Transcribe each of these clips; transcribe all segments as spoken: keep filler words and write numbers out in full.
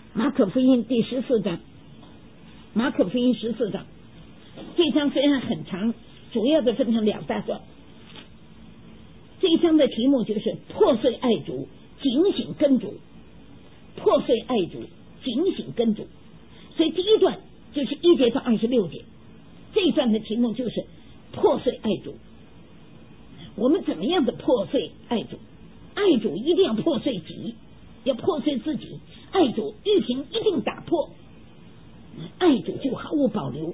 马可福音第十四章，马可福音十四章，这一章虽然很长，主要的分成两大段。这一章的题目就是破碎爱主，警醒跟主。破碎爱主，警醒跟主。所以第一段就是一节到二十六节，这一段的题目就是破碎爱主。我们怎么样的破碎爱主？爱主一定要破碎己，要破碎自己。爱主玉瓶一定打破，爱主就毫无保留。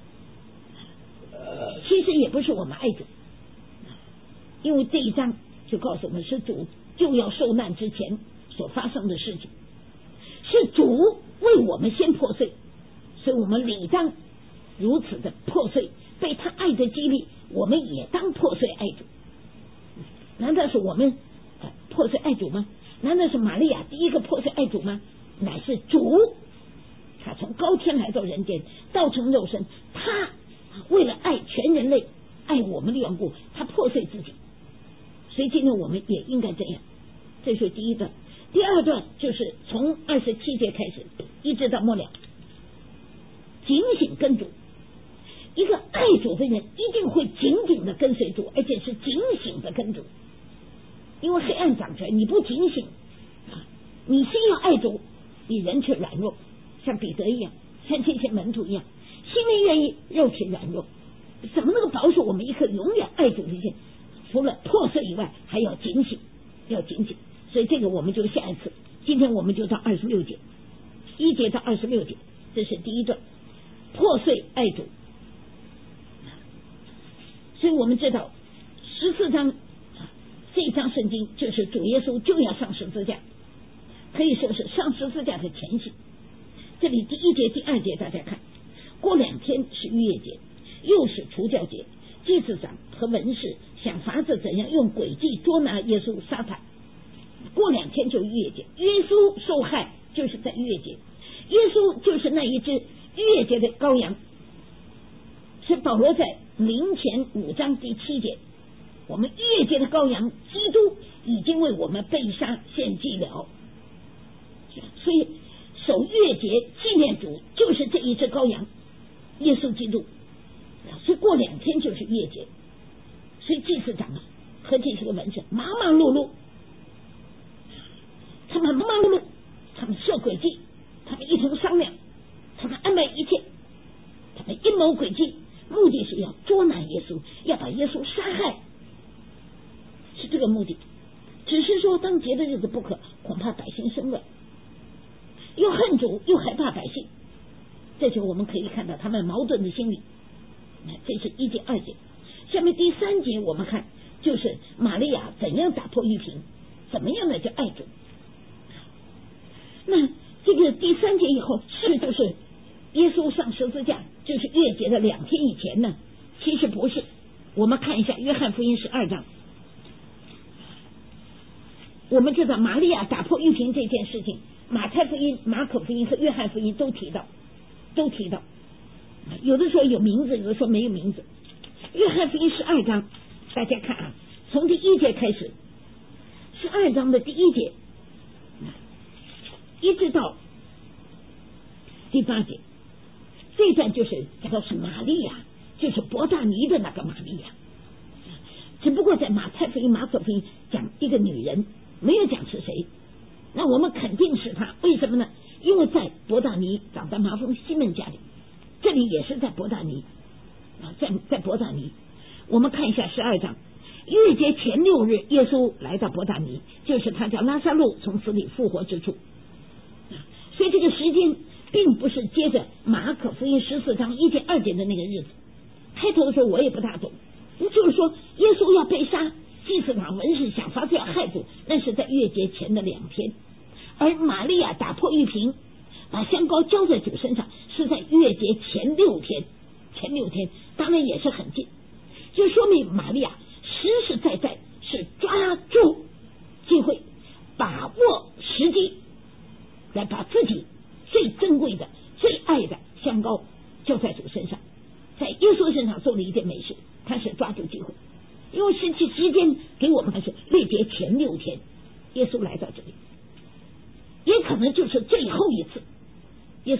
其实也不是我们爱主，因为这一章就告诉我们是主就要受难之前所发生的事情，是主为我们先破碎，所以我们理当如此的破碎，被他爱的激励，我们也当破碎爱主。难道是我们、呃、破碎爱主吗？难道是玛利亚第一个破碎爱主吗？乃是主，他从高天来到人间，道成肉身，他为了爱全人类，爱我们的缘故，他破碎自己。所以今天我们也应该这样。这是第一段。第二段就是从二十七节开始一直到末了，警醒跟主。一个爱主的人一定会紧紧的跟随主，而且是警醒的跟主。因为黑暗掌权，你不警醒，你心要爱主，你人却软弱，像彼得一样，像这些门徒一样，心里愿意，肉体软弱，怎么能够保守我们一颗永远爱主的心？除了破碎以外，还要警醒，要警醒。所以这个我们就下一次，今天我们就到二十六节，一节到二十六节，这是第一段，破碎爱主。所以我们知道十四章这一章圣经就是主耶稣就要上十字架，可以说是上十字架的前夕。这里第一节第二节大家看，过两天是逾越节，又是除酵节，祭司长和文士想法子怎样用诡计捉拿耶稣杀他。过两天就逾越节，耶稣受害就是在逾越节，耶稣就是那一只逾越节的羔羊。是保罗在林前五章第七节，我们逾越节的羔羊基督已经为我们被杀献祭了。所以守逾越节纪念主就是这一只羔羊耶稣基督。所以过两天就是逾越节，所以祭司长和这些个文士忙忙碌碌，他们忙忙碌碌，他们设诡计，他们一同商量，他们安排一切，他们阴谋诡计，目的是要捉拿耶稣，要把耶稣杀害，是这个目的。只是说当节的日子不可，恐怕百姓生乱，又恨主又害怕百姓，这就我们可以看到他们矛盾的心理。这是一节二节。下面第三节我们看，就是玛利亚怎样打破玉瓶，怎么样的叫爱主。那这个第三节以后是就是耶稣上十字架，就是逾越节的两天以前呢？其实不是。我们看一下约翰福音十二章，我们知道玛利亚打破玉瓶这件事情，马太福音、马可福音和约翰福音都提到，都提到。有的说有名字，有的说没有名字。约翰福音十二章，大家看啊，从第一节开始，十二章的第一节一直到第八节，这一段就是讲到是玛利亚，就是伯大尼的那个玛利亚。只不过在马太福音、马可福音讲一个女人，没有讲是谁。那我们肯定是她，为什么呢？因为在伯大尼长在麻风西门家里，这里也是在伯大尼啊，在在伯大尼。我们看一下十二章，逾越节前六日，耶稣来到伯大尼，就是他叫拉撒路从死里复活之处。所以这个时间并不是接着马可福音十四章一节二节的那个日子。开头的时候我也不大懂，就是说耶稣要被杀，祭司长文士想法子要害主，那是在逾越节前的两天。而玛利亚打破玉瓶，把香膏浇在主身上，是在逾越节前六天，前六天当然也是很近，就说明玛利亚实实在在是抓住机会，把握时机，来把自己最珍贵的、最爱的香膏浇在主身上，在耶稣身上做了一件美事，他是抓住机会，因为实际时间给我们的是历节前六天，耶稣来到这里，也可能就是最后一次。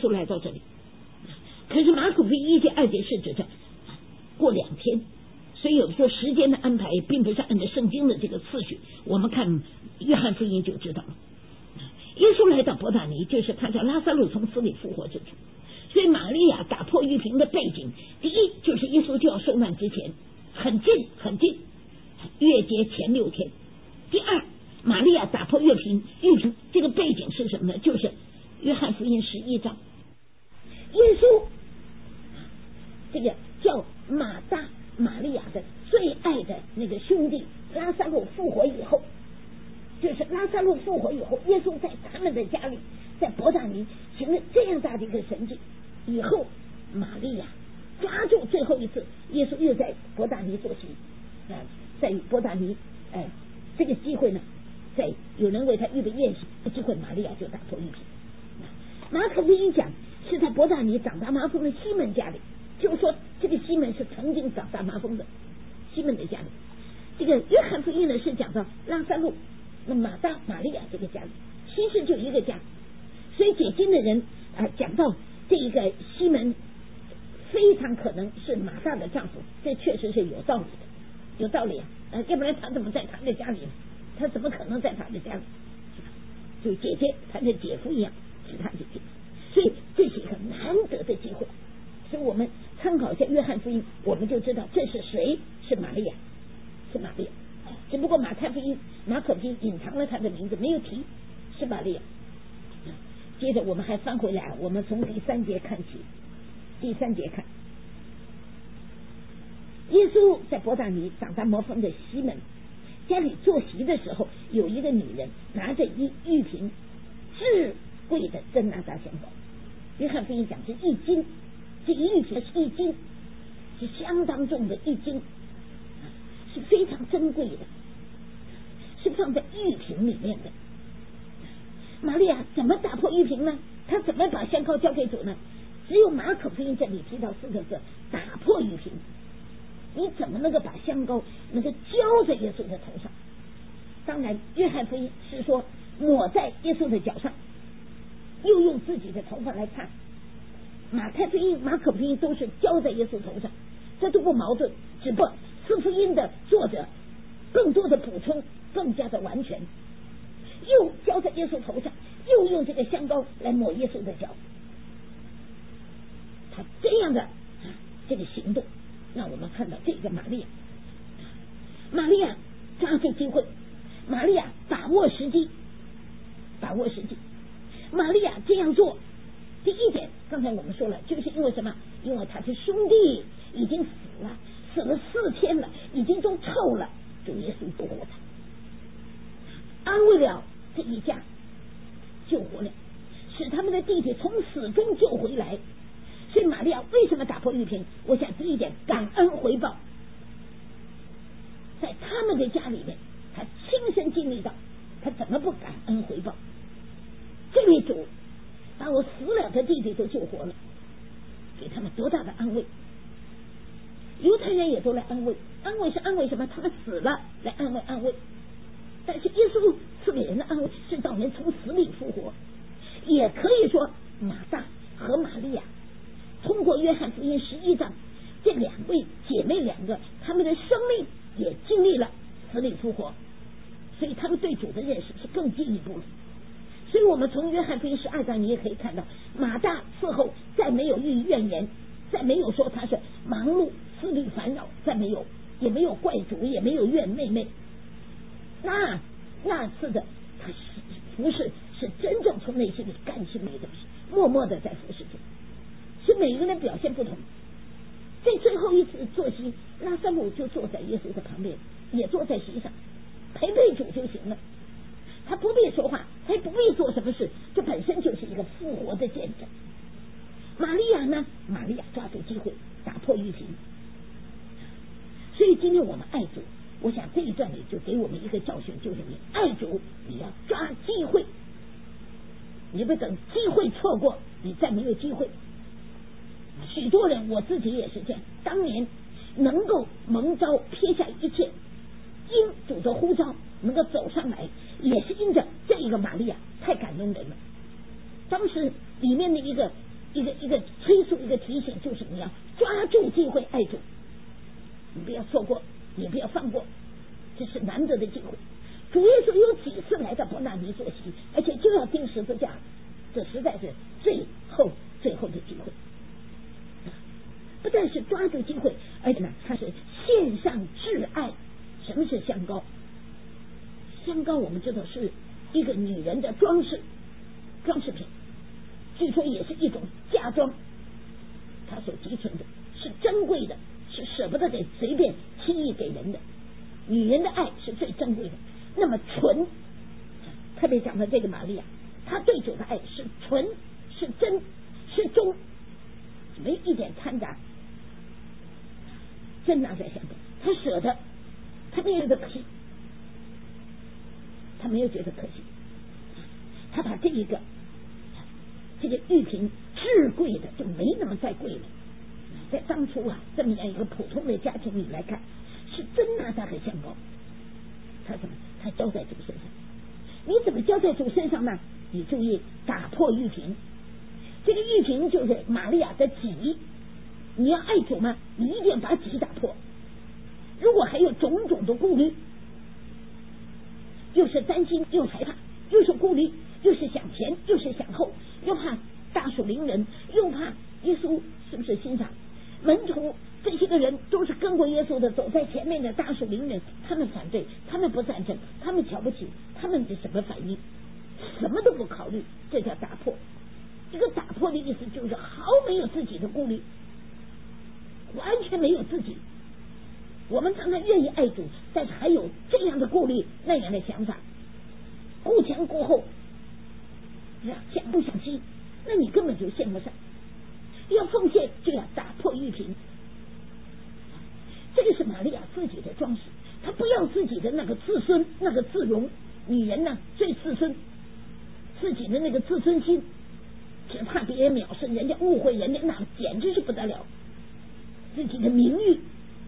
稣来到这里。可是马可福音一节二节是指着过两天，所以有时候时间的安排并不是按照圣经的这个次序。我们看约翰福音就知道了，耶稣来到伯大尼，就是他叫拉撒路从死里复活之处。所以玛利亚打破玉瓶的背景，第一就是耶稣就要受难之前，很近很近，月节前六天。第二，玛利亚打破玉瓶，玉瓶这个背景是什么呢？就是约翰福音十一章，耶稣这个叫马大玛利亚的最爱的那个兄弟拉撒路复活以后，就是拉撒路复活以后，耶稣在他们的家里，在伯大尼行了这样大的一个神迹以后，玛利亚抓住最后一次，耶稣又在伯大尼做席，呃，在伯大尼，呃，这个机会呢，在有人为他预备宴席的机会，玛利亚就打破玉瓶。马可福音讲是在伯大尼长大麻风的西门家里，就是说这个西门是曾经长大麻风的西门的家里。这个约翰福音呢是讲到拉撒路，那马大玛利亚这个家里，其实就一个家。所以解经的人啊、呃、讲到这一个西门非常可能是马大的丈夫，这确实是有道理的，有道理啊，呃，要不然他怎么在他的家里呢？他怎么可能在他的家里？就姐姐，他的姐夫一样，是他的姐夫。所以这是一个难得的机会，所以我们参考一下约翰福音，我们就知道这是谁，是玛利亚，是玛利亚。只不过马太福音、马可福音隐藏了他的名字，没有提，是玛利亚。接着我们还翻回来，我们从第三节看起。第三节看，耶稣在伯大尼长大麻风的西门家里坐席的时候，有一个女人拿着一玉瓶至贵的真拿达香膏。约翰福音讲是一斤，这一玉瓶是一斤，是相当重的一斤，是非常珍贵的，是放在玉瓶里面的。玛利亚怎么打破玉瓶呢？她怎么把香膏交给主呢？只有马可福音这里提到四个字，打破玉瓶。你怎么能够把香膏能够浇在耶稣的头上？当然约翰福音是说抹在耶稣的脚上，又用自己的头发来擦。马太福音、马可福音都是浇在耶稣头上，这都不矛盾，只不过四福音的作者更多的补充，更加的完全，又浇在耶稣头上，又用这个香膏来抹耶稣的脚。他这样的这个行动，让我们看到这个玛利亚，玛利亚抓住机会，玛利亚把握时机，把握时机。玛利亚这样做，第一点，刚才我们说了，就是因为什么？因为他的兄弟已经死了，死了四天了，已经都臭了，主耶稣复活他，安慰了这一家，救活了，使他们的弟弟从死中救回来。所以玛利亚为什么打破玉瓶？我想第一点，感恩回报，在他们的家里面，他亲身经历到，他怎么不感恩回报？这位主把我死了的弟弟都救活了，给他们多大的安慰！犹太人也都来安慰，安慰是安慰什么？他们死了来安慰安慰。但是耶稣赐给人的安慰是让人从死里复活，也可以说马大和玛利亚通过约翰福音十一章，这两位姐妹两个，她们的生命也经历了死里复活，所以她们对主的认识是更进一步了。所以我们从约翰福音十二章你也可以看到，马大伺候再没有遇怨言，再没有说他是忙碌思虑烦恼，再没有也没有怪主，也没有怨妹妹。那那次的他服侍是真正从内心里甘心里的，默默的在服侍主。是每个人表现不同，在最后一次坐席，拉撒路就坐在耶稣的旁边，也坐在席上，陪陪主就行了。他不必说话，他也不必做什么事，这本身就是一个复活的见证。玛利亚呢？玛利亚抓住机会打破玉瓶。所以今天我们爱主，我想这一段里就给我们一个教训，就是你爱主，你要抓机会，你不等机会错过，你再没有机会。许多人，我自己也是这样，当年能够蒙召撇下一切，因主的呼召能够走上来，也是因着这一个玛利亚太感动人了。当时里面的一个一个一个催促，一个提醒，就是你要抓住机会爱主，你不要错过，也不要放过，这是难得的机会。主耶稣有几次来到伯纳尼坐席，而且就要钉十字架，这实在是最后最后的机会。不但是抓住机会，而且呢，他是献上挚爱。什么是香膏？香膏我们知道是一个女人的装饰装饰品，据说也是一种嫁妆，它所积存的是珍贵的，是舍不得给随便轻易给人的。女人的爱是最珍贵的，那么纯，特别讲的这个玛利亚，她对主的爱是纯，是真，是忠，没一点掺杂，真拿在香膏，她舍得，她没有觉得可惜，她没有觉得可惜，她把这一个这个玉瓶至贵的就没那么再贵了。在当初啊，这么样一个普通的家庭里来看，是真拿它和香膏，他怎么他交在主身上？你怎么交在主身上呢？你注意打破玉瓶，这个玉瓶就是玛利亚的己。你要爱主吗？你一定要把己打破。如果还有种种的顾虑，又是担心，又害怕，又是顾虑，又是想前，又是想后，又怕大属灵人，又怕耶稣是不是欣赏门徒，这些个人都是跟过耶稣的，走在前面的大属灵人，他们反对，他们不赞成，他们瞧不起，他们的什么反应？什么都不考虑，这叫打破。这个打破的意思就是毫没有自己的顾虑，完全没有自己。我们常常愿意爱主，但是还有这样的顾虑，那样的想法，顾前顾后，想不想惜，那你根本就献不上。要奉献就要打破玉瓶，这个是玛利亚自己的装饰，她不要自己的那个自尊，那个自荣。女人呢最自尊，自己的那个自尊心，只怕别人藐视，人家误会人家，那简直是不得了。自己的名誉，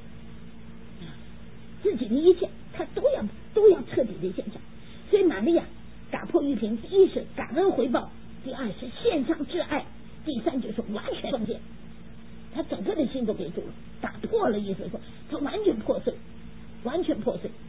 自己的一切，她都要都要彻底的献上。所以玛利亚打破玉瓶，第一是感恩回报，第二是献上挚爱，第三就是完全奉献。他整个的心都给主了，打破了，意思说他完全破碎，完全破碎。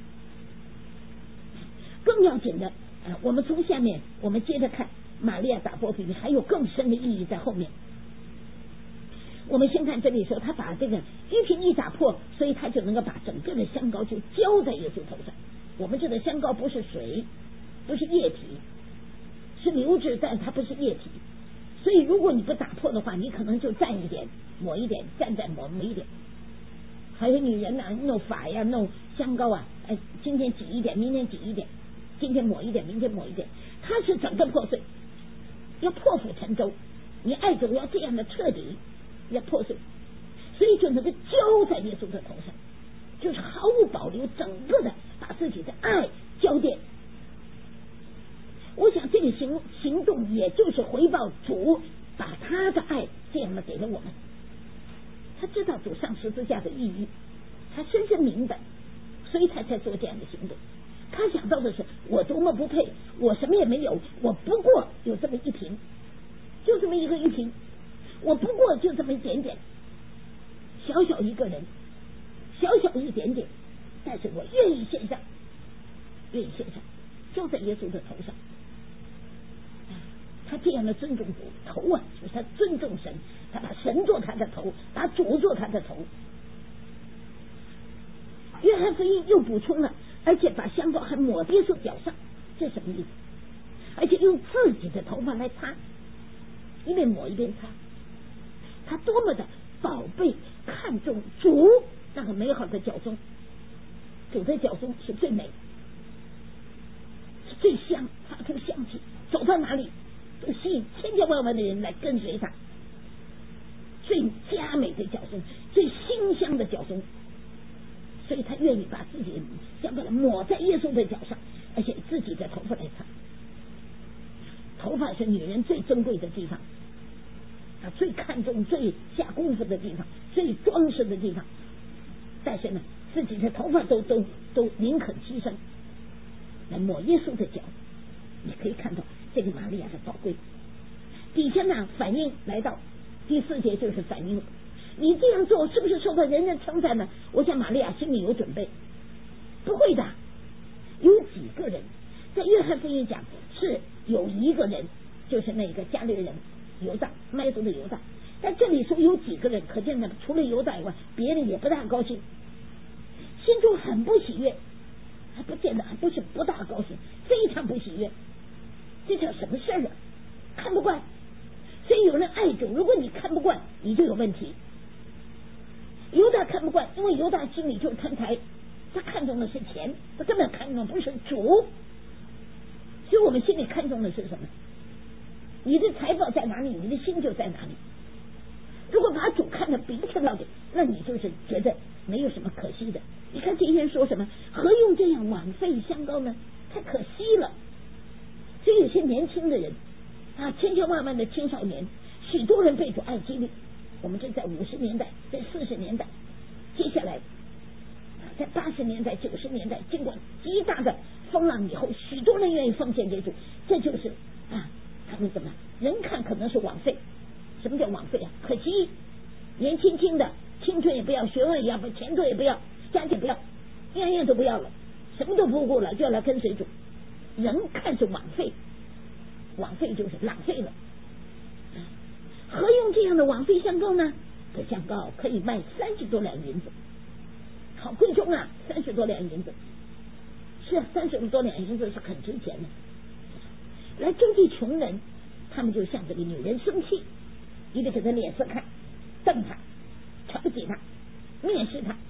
更要紧的、呃、我们从下面我们接着看玛利亚打破玉瓶还有更深的意义在后面。我们先看这里说他把这个玉瓶一打破，所以他就能够把整个的香膏就浇在耶稣头上。我们知道香膏不是水，不是液体，是流质，但它不是液体，所以如果你不打破的话，你可能就蘸一点抹一点，蘸蘸抹抹一点。还有女人呢、啊、弄法呀，弄香膏啊，哎，今天挤一点，明天挤一点，今天抹一点，明天抹一点，它是整个破碎，要破釜沉舟。你爱主要这样的彻底，要破碎，所以就能够浇在耶稣的头上，就是毫无保留，整个的把自己的爱浇奠。我想这个行行动也就是回报主把他的爱这样的给了我们。他知道主上十字架的意义，他深深明白，所以他才做这样的行动。他想到的是我多么不配，我什么也没有，我不过有这么一瓶，就这么一个玉瓶，我不过就这么一点点，小小一个人，小小一点点，但是我愿意献上，愿意献上，浇在耶稣的头上。他这样的尊重主头啊，就是他尊重神，他把神做他的头，把主做他的头。约翰福音又补充了，而且把香膏还抹耶稣脚上，这什么意思？而且用自己的头发来擦，一边抹一边擦。他多么的宝贝看重主那个美好的脚中，主的脚中是最美，是最香，发出香气，走到哪里都吸引千千万万的人来跟随他。最佳美的脚中，最馨香的脚中，所以他愿意把自己香膏抹在耶稣的脚上，而且自己的头发来擦。头发是女人最珍贵的地方，啊，最看重、最下功夫的地方，最装饰的地方。但是呢，自己的头发都都都宁肯牺牲来抹耶稣的脚。你可以看到这个玛利亚的宝贵。 底下呢反应来到第四节，就是反应，你这样做是不是受到人人称赞呢？我想玛利亚心里有准备，不会的。有几个人在约翰福音讲是有一个人，就是那个加利人犹大，麦族的犹大，但这里说有几个人，可见呢除了犹大以外，别人也不大高兴，心中很不喜悦，还不见得还不是不大高兴，非常不喜悦，这叫什么事儿啊？看不惯。所以有人爱主，如果你看不惯，你就有问题。犹大看不惯，因为犹大心里就是贪财，他看重的是钱，他根本看重不是主。所以我们心里看重的是什么？你的财宝在哪里，你的心就在哪里。如果把主看得鼻子到底，那你就是觉得没有什么可惜的。你看今天说什么，何用这样枉费香膏呢？太可惜了。所以有些年轻的人啊，千千万万的青少年，许多人被主爱激励。我们这在五十年代，在四十年代，接下来在八十年代、九十年代，经过极大的风浪以后，许多人愿意奉献给主，这就是啊，他们怎么人看可能是枉费。什么叫枉费啊？可惜，年轻轻的青春也不要，学问也要，前途也不要，家境不要，样样都不要了，什么都不顾了，就要来跟随主。人看是枉费，枉费就是浪费了。何用这样的枉费香膏呢？这香膏可以卖三十多两银子，好贵重啊！三十多两银子，是啊，三十多两银子是很值钱的。来周济穷人，他们就向这个女人生气，一直给他脸色看，瞪他，瞧不起他，蔑视他。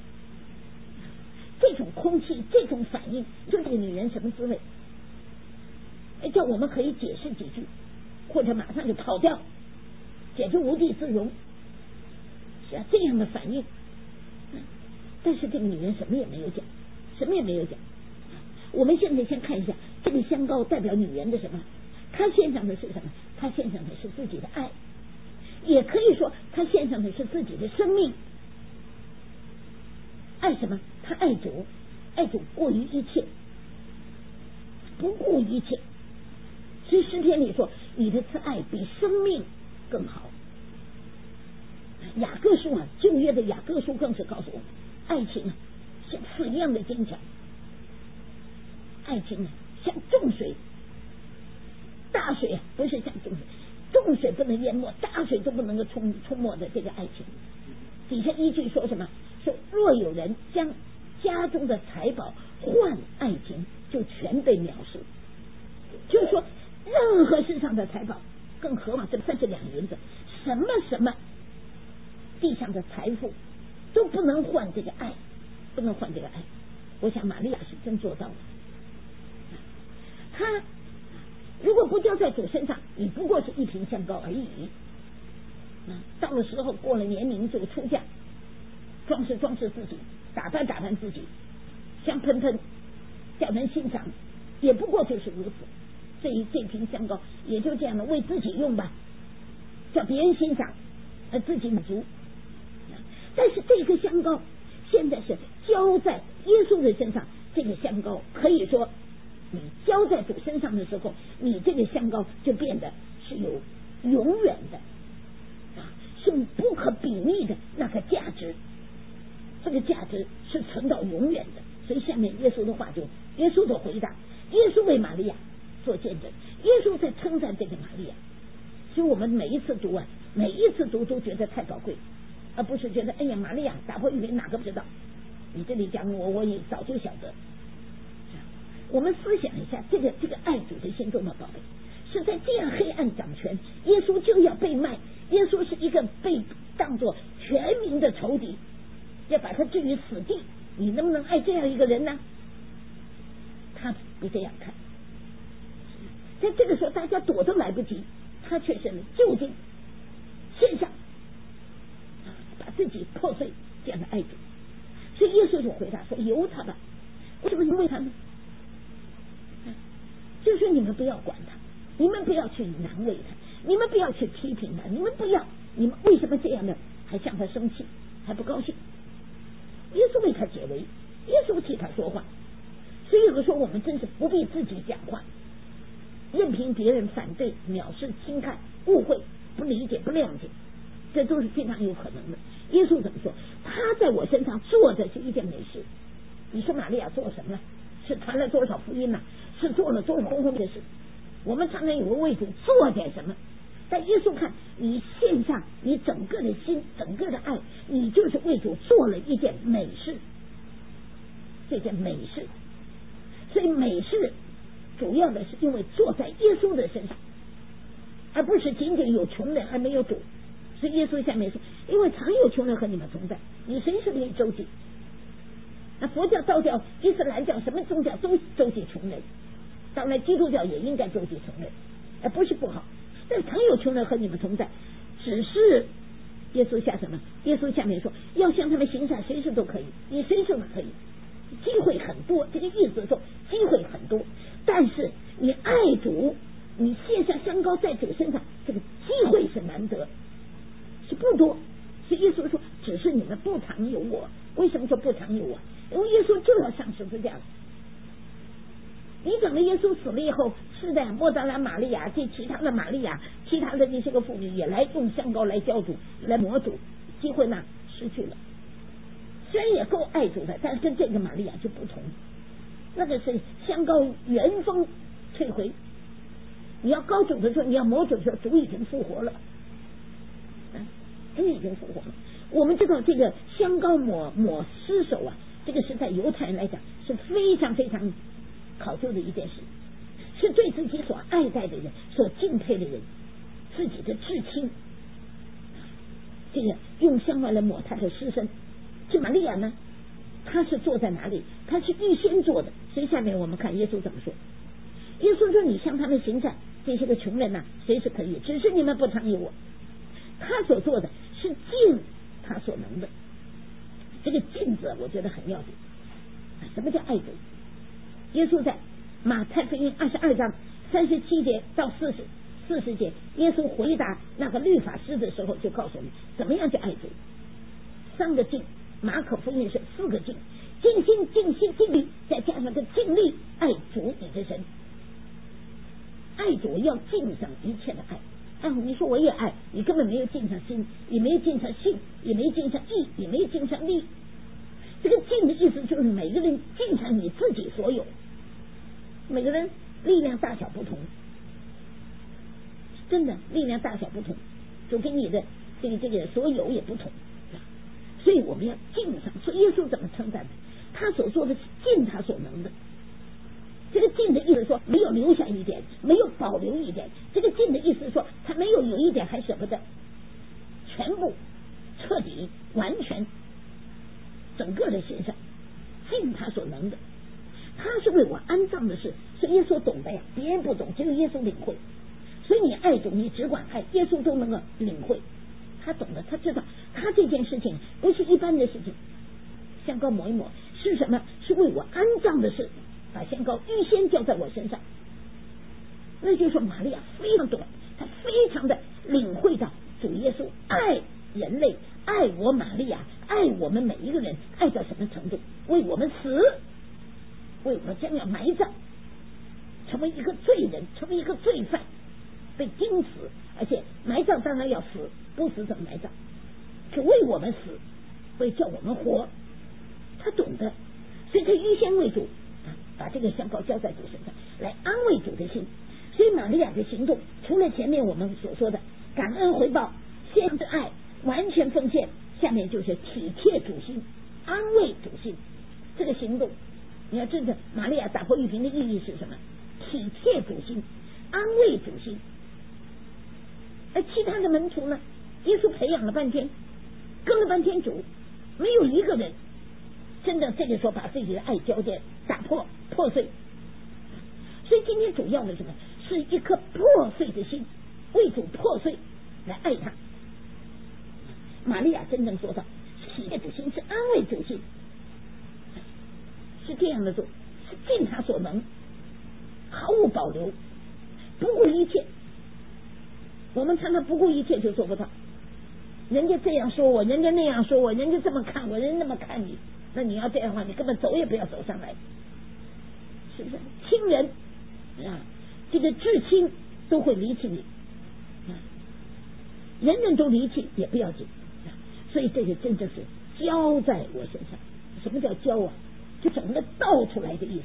这种空气，这种反应，就这个女人什么滋味？叫我们可以解释几句，或者马上就跑掉，简直无地自容。是啊，这样的反应。但是这个女人什么也没有讲，什么也没有讲。我们现在先看一下这个香膏代表女人的什么？她献上的是什么？她献上的是自己的爱，也可以说她献上的是自己的生命。爱什么？她爱主，爱主过于一切，不顾一切。所以诗篇里说，你的慈爱比生命更好。雅各书啊，旧约的雅各书更是告诉我们，爱情啊像水一样的坚强，爱情啊像重水，大水啊不是像重水，重水不能淹没，大水都不能够冲冲没的这个爱情。底下一句说什么？说若有人将家中的财宝换爱情，就全被藐视。就是说，任何世上的财宝，更何况这三十两银子，什么什么地上的财富都不能换这个爱，不能换这个爱。我想玛利亚是真做到了。他如果不交在主身上，你不过是一瓶香膏而已。到了时候过了年龄就出嫁，装饰装饰自己，打扮打扮自己，香喷喷，叫人欣赏，也不过就是如此。这一这瓶香膏也就这样的，为自己用吧，叫别人欣赏，而自己满足。但是这个香膏现在是浇在耶稣的身上，这个香膏可以说你浇在主身上的时候，你这个香膏就变得是有永远的啊，是不可比拟的那个价值，这个价值是存到永远的。所以下面耶稣的话就耶稣的回答，耶稣为玛利亚做见证，耶稣在称赞这个玛利亚。所以我们每一次读啊，每一次读都觉得太宝贵，而不是觉得哎呀玛利亚打破玉瓶哪个不知道，你这里讲我我也早就晓得。我们思想一下，这个这个爱主的心多么宝贝，是在这样黑暗掌权，耶稣就要被卖，耶稣是一个被当作全民的仇敌，要把他置于死地，你能不能爱这样一个人呢？他不这样看，在这个时候大家躲都来不及，他却是就近献上，把自己破碎，这样的爱主。所以耶稣就回答说：由他吧。为什么因为他呢？就是说你们不要管他，你们不要去难为他，你们不要去批评他，你们不要，你们为什么这样的还向他生气，还不高兴？耶稣为他解围，耶稣替他说话。所以有的时候我们真是不必自己讲话，任凭别别人反对、藐视、轻看、误会、不理解、不谅解，这都是非常有可能的。耶稣怎么说？他在我身上做的是一件美事。你说玛利亚做什么了？是传了多少福音呢？是做了多少轰轰的事？我们常常以为为主做点什么，但耶稣看你献上你整个的心、整个的爱，你就是为主做了一件美事。这件美事，所以美事主要的是因为做在耶稣的身上，而不是仅仅有穷人还没有主。所以耶稣下面说，因为常有穷人和你们同在，你随时可以周济。那佛教、道教、伊斯兰教什么宗教都周济穷人，当然基督教也应该周济穷人，而不是不好。但常有穷人和你们同在，只是耶稣下什么？耶稣下面说，要向他们行善，随时都可以，你随时都可以，机会很多。这个意思说机会很多，但是你爱主，你献上香膏在主身上，这个机会是难得，是不多。所以耶稣说，只是你们不常有我。为什么说不常有我？因为耶稣就要上十字架了。你等了耶稣死了以后，是的，莫大拉玛利亚及其他的玛利亚，其他的这些个妇女也来用香膏来浇主，来抹主，机会呢失去了。虽然也够爱主的，但是跟这个玛利亚就不同，那个是香膏原封退回。你要膏主的时候，你要抹主的时候，主已经复活了，主已经复活了。我们知道这个香膏抹抹尸首啊，这个是在犹太人来讲是非常非常考究的一件事，是对自己所爱戴的人、所敬佩的人，自己的至亲，这个用香膏来抹他的尸身。这玛利亚呢，他是坐在哪里？他是预先做的。所以下面我们看耶稣怎么说。耶稣说，你向他们行善，这些个穷人呢随时可以，只是你们不常有我。他所做的是尽他所能的。这个尽字我觉得很要紧。什么叫爱主？耶稣在马太福音二十二章三十七节到四十四十节，耶稣回答那个律法师的时候，就告诉我们怎么样叫爱主。三个尽，马可福音是四个尽：尽心、尽心、尽力，再加上个尽力爱主你的神。爱主要尽上一切的爱。哎，你说我也爱，你根本没有尽上心，也没有尽上性，也没有尽上义，也没有尽上力。这个尽的意思就是每个人尽上你自己所有，每个人力量大小不同，真的力量大小不同，就跟你的这个这个所有也不同。所以我们要尽上。所以耶稣怎么称赞的？他所做的是尽他所能的。这个尽的意思说没有留下一点，没有保留一点。这个尽的意思说他没有有一点还舍不得，全部彻底完全整个的献上，尽他所能的。他是为我安葬的事，所以耶稣懂的呀，别人不懂，只有耶稣领会。所以你爱主，你只管爱，耶稣都能够领会。他懂得，他知道他这件事情不是一般的事情。香膏抹一抹是什么？是为我安葬的事，把香膏预先浇在我身上。那就是说玛利亚非常懂，他非常的领会到主耶稣爱人类，爱我玛利亚，爱我们每一个人，爱到什么程度？为我们死，为我们将要埋葬，成为一个罪人，成为一个罪犯，被钉死，而且埋葬当然要死，不死怎么埋葬？是为我们死，为叫我们活。他懂得，所以他预先为主，把这个香膏浇在主身上，来安慰主的心。所以玛利亚的行动，除了前面我们所说的感恩回报、献之爱、完全奉献，下面就是体贴主心、安慰主心。这个行动，你要真正玛利亚打破玉瓶的意义是什么？体贴主心，安慰主心。而其他的门徒呢？耶稣培养了半天，跟了半天主，没有一个人真的这个时候把自己的爱交接打破破碎。所以今天主要的什么？是一颗破碎的心，为主破碎来爱他。玛利亚真正做到体贴主心，是安慰主心，是这样的做，是尽他所能，毫无保留，不顾一切。我们常常不顾一切就做不到。人家这样说我，人家那样说我，人家这么看我，人家那么看你，那你要这样的话，你根本走也不要走上来，是不是？亲人啊，这个至亲都会离弃你，啊，人人都离弃也不要紧，啊，所以这个真正是浇在我身上。什么叫浇啊？就整个倒出来的意思。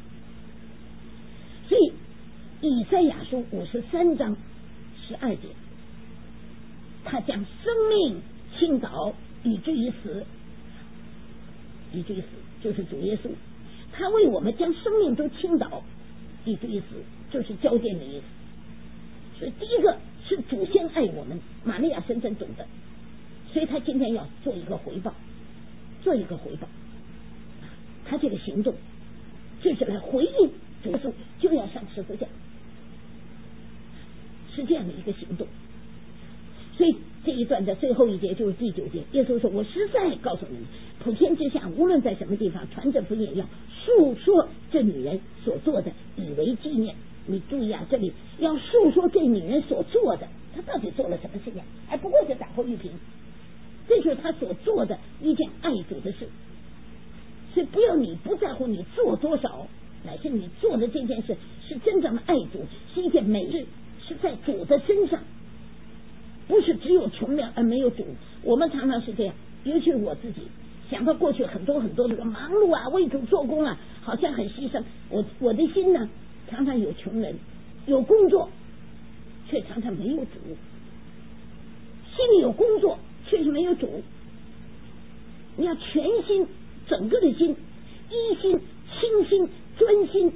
所以以赛亚书五十三章十二节，他将生命倾倒，以至于死，以至于死就是主耶稣，他为我们将生命都倾倒，以至于死，就是浇奠的意思。所以第一个是主先爱我们，玛利亚深深懂得，所以他今天要做一个回报，做一个回报。他这个行动就是来回应主耶稣就要上十字架，是这样的一个行动。所以这一段的最后一节就是第九节，耶稣说：“我实在告诉你们，普天之下无论在什么地方传这福音，要述说这女人所做的，以为纪念。”你注意啊，这里要述说这女人所做的，她到底做了什么事情？而不过是打破玉瓶，这就是她所做的一件爱主的事。所以不要你不在乎你做多少，乃是你做的这件事是真正的爱主，是一件美事，是在主的身上，不是只有穷人而没有主。我们常常是这样，尤其我自己想到过去很多很多的忙碌啊，为主做工啊，好像很牺牲。我我的心呢，常常有穷人，有工作，却常常没有主。心里有工作，却是没有主。你要全心，整个的心，一心、清心、专心、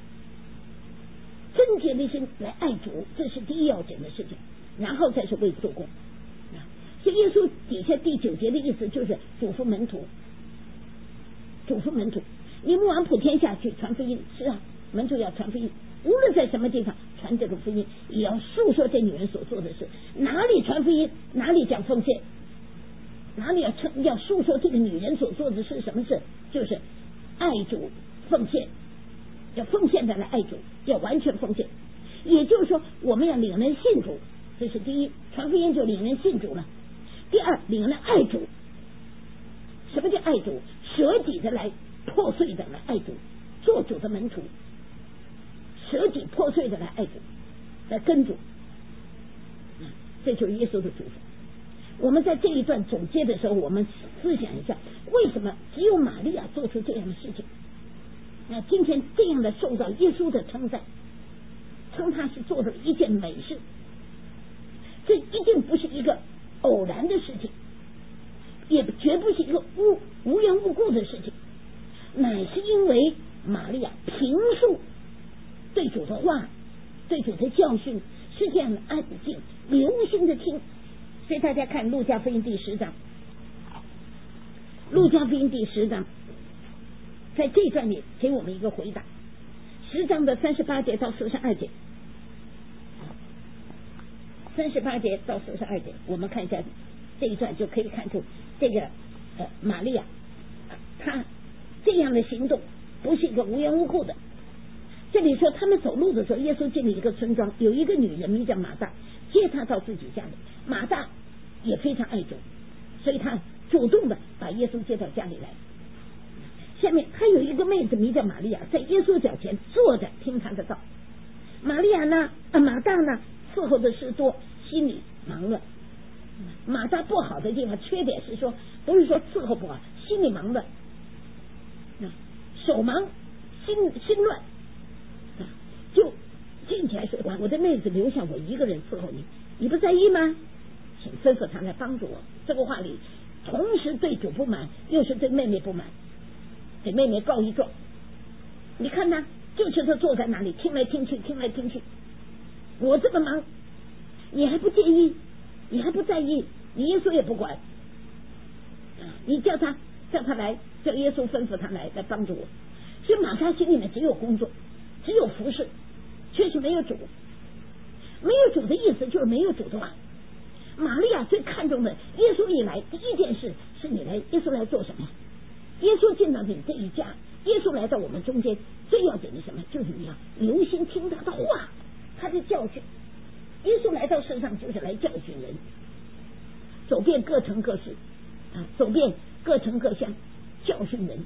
贞洁的心来爱主，这是第一要紧的事情。然后再是为做工。所以耶稣底下第九节的意思就是嘱咐门徒，嘱咐门徒，你们往普天下去传福音。是啊，门徒要传福音，无论在什么地方传这个福音，也要述说这女人所做的事。哪里传福音，哪里讲奉献，哪里要要述说这个女人所做的是什么事，就是爱主奉献，要奉献的来爱主，要完全奉献。也就是说，我们要领人信主，这是第一，传福音就领人信主了。第二，领人爱主。什么叫爱主？舍己的来，破碎的来爱主，做主的门徒，舍己破碎的来爱主，来跟主。这就是耶稣的嘱咐。我们在这一段总结的时候，我们思想一下，为什么只有玛利亚做出这样的事情？那今天这样的受到耶稣的称赞，称他是做了一件美事，这一定不是一个偶然的事情，也绝不是一个无无缘无故的事情，乃是因为玛利亚平述对主的话，对主的教训是这样的安静留心的听。所以大家看路加福音第十章，路加福音第十章在这一段里给我们一个回答，十章的三十八节到四十二节，三十八节到四十二节，我们看一下这一段就可以看出这个呃玛利亚她这样的行动不是一个无缘无故的。这里说他们走路的时候，耶稣进了一个村庄，有一个女人名叫马大，接他到自己家里。马大也非常爱主，所以他主动的把耶稣接到家里来。下面他有一个妹子名叫玛利亚，在耶稣脚前坐着听他的道。玛利亚呢，啊马大呢，伺候的事多，心里忙乱。马大不好的地方，缺点是说，不是说伺候不好，心里忙乱，手忙心心乱，就进起来说：“我的妹子留下我一个人伺候你，你不在意吗？请吩咐他来帮助我。”这个话里同时对主不满，又是对妹妹不满，给妹妹告一状。你看呢，就是他坐在那里听来听去，听来听去。我这么忙，你还不介意，你还不在意，你耶稣也不管。你叫他叫他来，叫耶稣吩咐他来来帮助我。所以马大心里面只有工作，只有服侍，却是没有主。没有主的意思就是没有主的话。玛利亚最看重的，耶稣一来，第一件事是你来，耶稣来做什么？耶稣进到你这一家，耶稣来到我们中间，最要紧的什么？就是你要留心听他的话，他的教训。耶稣来到世上就是来教训人，走遍各城各市啊，走遍各城各乡，教训人。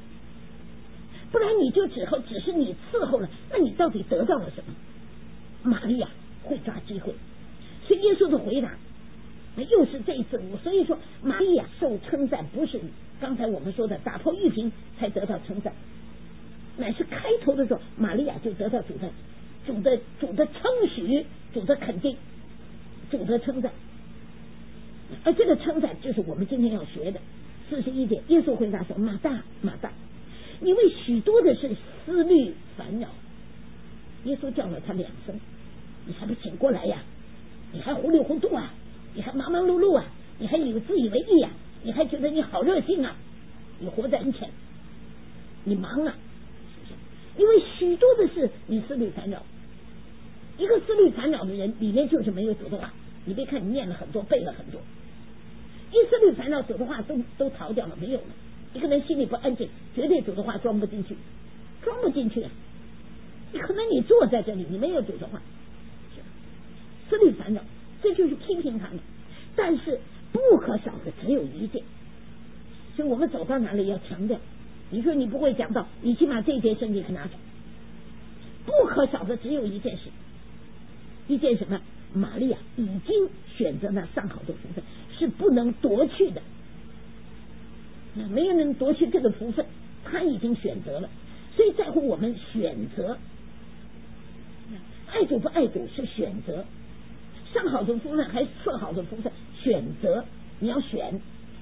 不然你就只后只是你伺候了，那你到底得到了什么？玛利亚会抓机会。所以耶稣的回答又是这一次，所以说玛利亚受称赞不是刚才我们说的打破玉瓶才得到称赞，乃是开头的时候玛利亚就得到主的主的主的称许，主的肯定，主的称赞。而这个称赞就是我们今天要学的四十一节。耶稣回答说：马大马大，你为许多的事思虑烦恼。耶稣叫了他两声，你还不醒过来呀？你还糊里糊涂啊？你还忙忙碌碌啊？你还以为自以为意啊？你还觉得你好热心啊？你活在人前，你忙啊，因为许多的事你思虑烦恼。一个思虑烦恼的人里面就是没有主的话。你别看你念了很多背了很多，一思虑烦恼主的话都都逃掉了，没有了。一个人心里不安静，绝对主的话装不进去，装不进去啊！你可能你坐在这里，你没有主的话，思虑烦恼，这就是批评他们。但是不可少的只有一件，所以我们走到哪里要强调。你说你不会讲到，你起码这一节圣经可拿走。不可少的只有一件事，一件什么？玛利亚已经选择了上好的福分，是不能夺去的，没有人夺去这个福分，他已经选择了。所以在乎我们选择，爱主不爱主是选择，上好的福分还是次好的福分，选择你要选。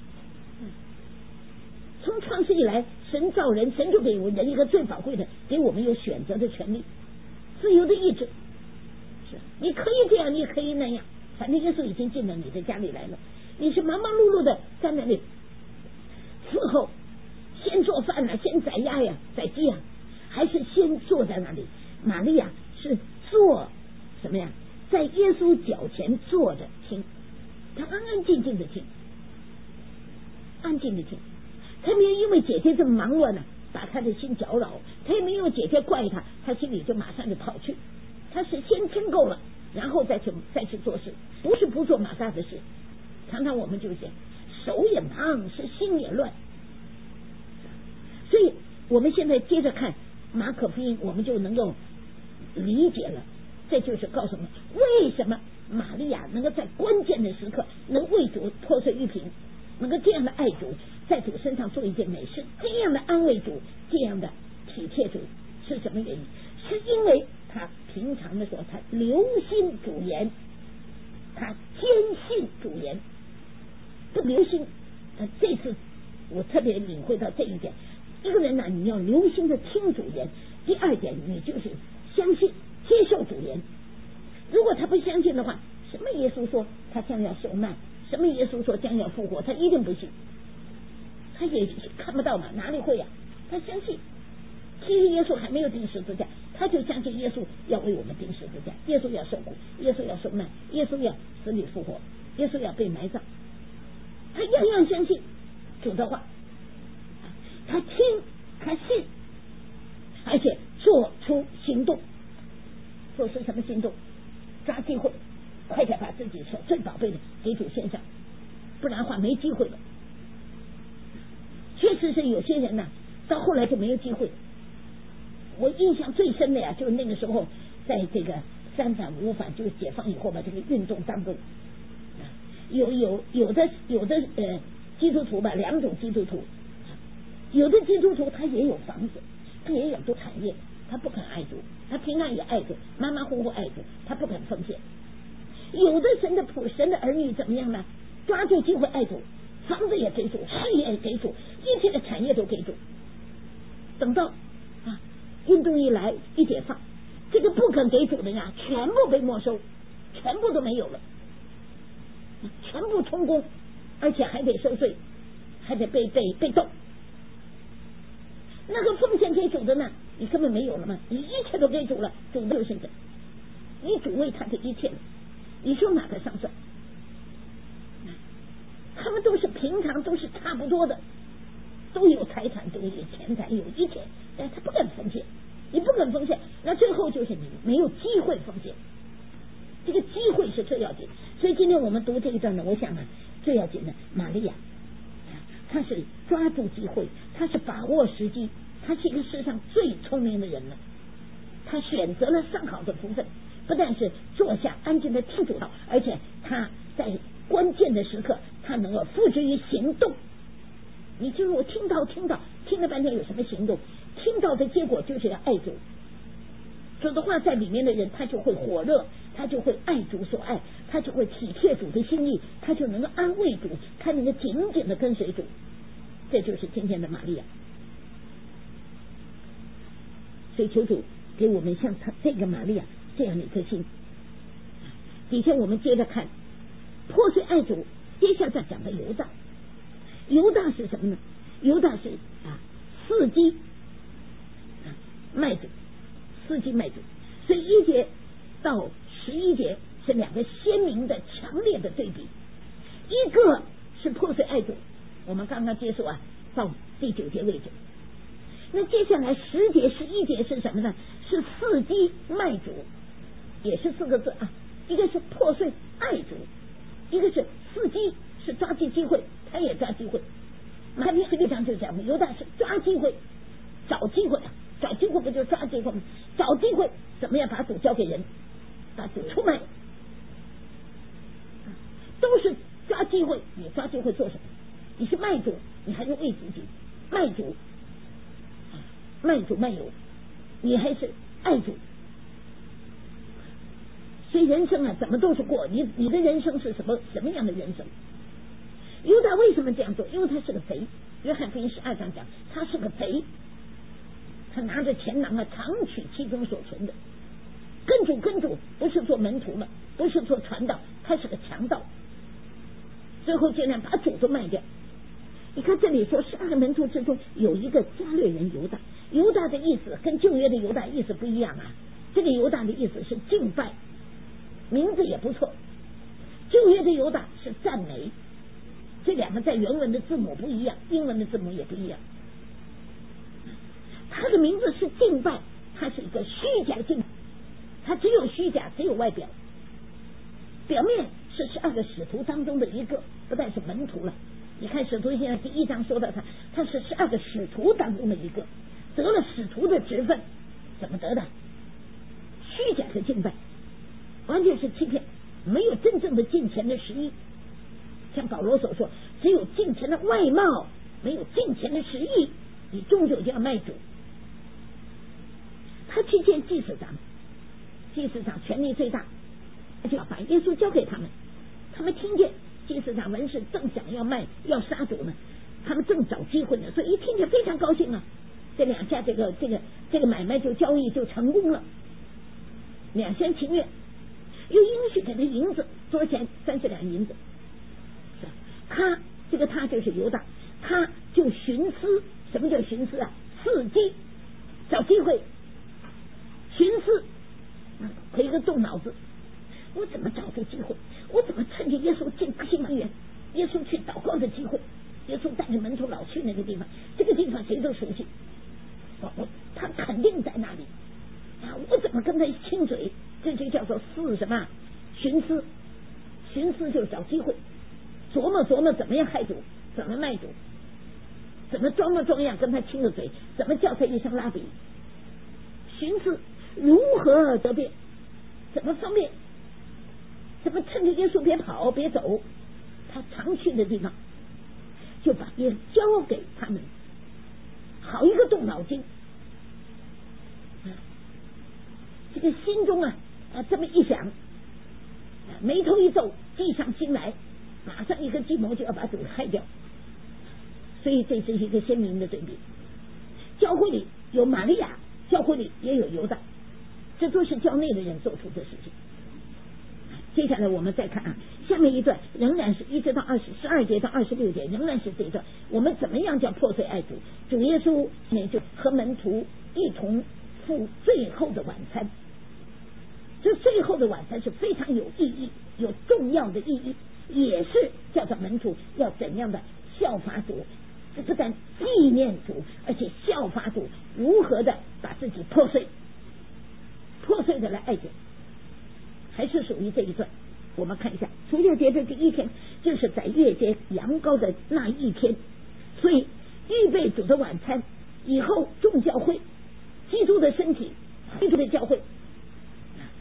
从创世以来，神造人，神就给我们人一个最宝贵的，给我们有选择的权利，自由的意志。你可以这样，你可以那样，反正耶稣已经进到你的家里来了。你是忙忙碌碌的在那里伺候，先做饭啊，先宰鸭呀，宰鸡呀，还是先坐在那里？玛利亚是坐什么呀？在耶稣脚前坐着听，他安安静静的听，安静的听。他没有因为姐姐这么忙乱呢，把他的心搅扰，他也没有姐姐怪他，他心里就马上就跑去。他是先听够了，然后再去再去做事，不是不做马大的事。常常我们就讲，手也忙，是心也乱。所以我们现在接着看马可福音，我们就能够理解了。这就是告诉我们，为什么玛利亚能够在关键的时刻能为主破碎玉瓶，能够这样的爱主，在主身上做一件美事，这样的安慰主，这样的体贴主，是什么原因？是因为他平常的时候，他留心主言，他坚信主言，不留心。呃，这次我特别领会到这一点。一个人呢、啊，你要留心的听主言。第二点，你就是相信、接受主言。如果他不相信的话，什么耶稣说他将要受难，什么耶稣说将要复活，他一定不信。他也看不到嘛，哪里会呀、啊？他相信。其实耶稣还没有钉十字架，他就相信耶稣要为我们钉十字架，耶稣要受苦，耶稣要受难，耶稣要死里复活，耶稣要被埋葬，他样样相信主的话，他听，他信，而且做出行动。做出什么行动？抓机会，快点把自己所最宝贝的给主献上，不然的话没机会了。确实是有些人呢、啊，到后来就没有机会。我印象最深的呀，就是那个时候，在这个三反五反就是解放以后吧，这个运动当中，啊、有有有的有的呃基督徒吧，两种基督徒，有的基督徒他也有房子，他也有多产业，他不肯爱主，他平常也爱主，马马虎虎爱主，他不肯奉献。有的神的仆神的儿女怎么样呢？抓住机会爱主，房子也给主，事业也给主，一切的产业都给主。等到啊运动一来一解放，这个不肯给主的呀，全部被没收，全部都没有了，全部充公，而且还得收税，还得被被被斗。那个奉献给主的呢，你根本没有了嘛，你一切都给主了，主就是的，你主为他的一切了，你说哪个上算？他们都是平常都是差不多的，都有财产，都有钱财，有一切，但他不肯奉献，你不肯奉献，那最后就是你没有机会奉献，这个机会是最要紧。所以今天我们读这一段呢，我想啊，最要紧的玛利亚，她是抓住机会，她是把握时机，她是一个世上最聪明的人了，她选择了上好的福分， 不但是坐下安静的听主道，而且他在关键的时刻他能够付之于行动。你就是我听到听到听了半天有什么行动？听到的结果就是要爱主。主的话在里面的人，他就会火热，他就会爱主所爱，他就会体贴主的心意，他就能够安慰主，他能够紧紧的跟随主。这就是今天的玛利亚。所以求主给我们像他这个玛利亚这样的一颗心。底下我们接着看破碎爱主，接下来讲的犹大。犹大是什么呢？犹大是啊伺机啊卖主，伺机卖主。所以一节到十一节是两个鲜明的强烈的对比，一个是破碎爱主，我们刚刚接触啊到第九节为止。那接下来十节十一节是什么呢？是伺机卖主，也是四个字啊，一个是破碎爱主，一个是伺机，是抓紧机会，他也抓机会。马太实际上就讲犹大是抓机会，找机会，找机会不就是抓机会吗？找机会怎么样把主交给人，把主出卖，都是抓机会。你抓机会做什么？你是卖主，你还是为自己卖主，卖主卖友，你还是爱主。所以人生啊，怎么都是过。你你的人生是什么什么样的人生？犹大为什么这样做？因为他是个贼。约翰福音十二章讲，他是个贼，他拿着钱囊啊，常取其中所存的。跟主跟主不是做门徒了，不是做传道，他是个强盗。最后竟然把主都卖掉。你看这里说十二个门徒之中有一个加略人犹大，犹大的意思跟旧约的犹大意思不一样啊。这个犹大的意思是敬拜，名字也不错。旧约的犹大是赞美，这两个在原文的字母不一样，英文的字母也不一样。他的名字是敬拜，他是一个虚假敬拜，他只有虚假，只有外表，表面是十二个使徒当中的一个，不但是门徒了。你看使徒现在第一章说到他，他是十二个使徒当中的一个，得了使徒的职分。怎么得的？虚假的敬拜，完全是欺骗，没有真正的敬虔的实意。像保罗所说，只有敬虔的外貌，没有敬虔的实意，你终究就要卖主。他去见祭司长，祭司长权力最大，他就要把耶稣交给他们。他们听见祭司长文士正想要卖要杀主呢，他们正找机会呢，所以一听见非常高兴啊。这两家这个这个这个买卖就交易就成功了，两厢情愿，又允许给他银子，多少钱？三十两银子。他这个他就是犹大，他就寻思。什么叫寻思啊？伺机，找机会，寻思，可以个动脑子，我怎么找出机会？我怎么趁着耶稣进大新园，耶稣去祷告的机会，耶稣带着门徒老去那个地方，这个地方谁都熟悉，我我他肯定在那里啊！我怎么跟他亲嘴？这就叫做思什么？寻思，寻思就是找机会，琢磨琢磨怎么样害主，怎么卖主，怎么装模装样跟他亲个嘴，怎么叫他一声拉比，寻思如何得便，怎么方便，怎么趁着耶稣别跑别走，他常去的地方就把别人交给他们，好一个动脑筋。这个心中啊啊这么一想，眉头一皱，计上心来，马上一个计谋就要把主害掉。所以这是一个鲜明的对比。教会里有玛利亚，教会里也有犹大，这都是教内的人做出的事情。接下来我们再看啊，下面一段仍然是一直到二十十二节到二十六节，仍然是这一段。我们怎么样叫破碎爱主？主耶稣呢就和门徒一同赴最后的晚餐。这最后的晚餐是非常有意义、有重要的意义，也是叫做门徒要怎样的效法主，不但纪念主，而且效法主如何的把自己破碎，破碎的来爱主。还是属于这一段。我们看一下除酵节的第一天，就是在月节羊羔的那一天，所以预备主的晚餐以后，众教会基督的身体，基督的教会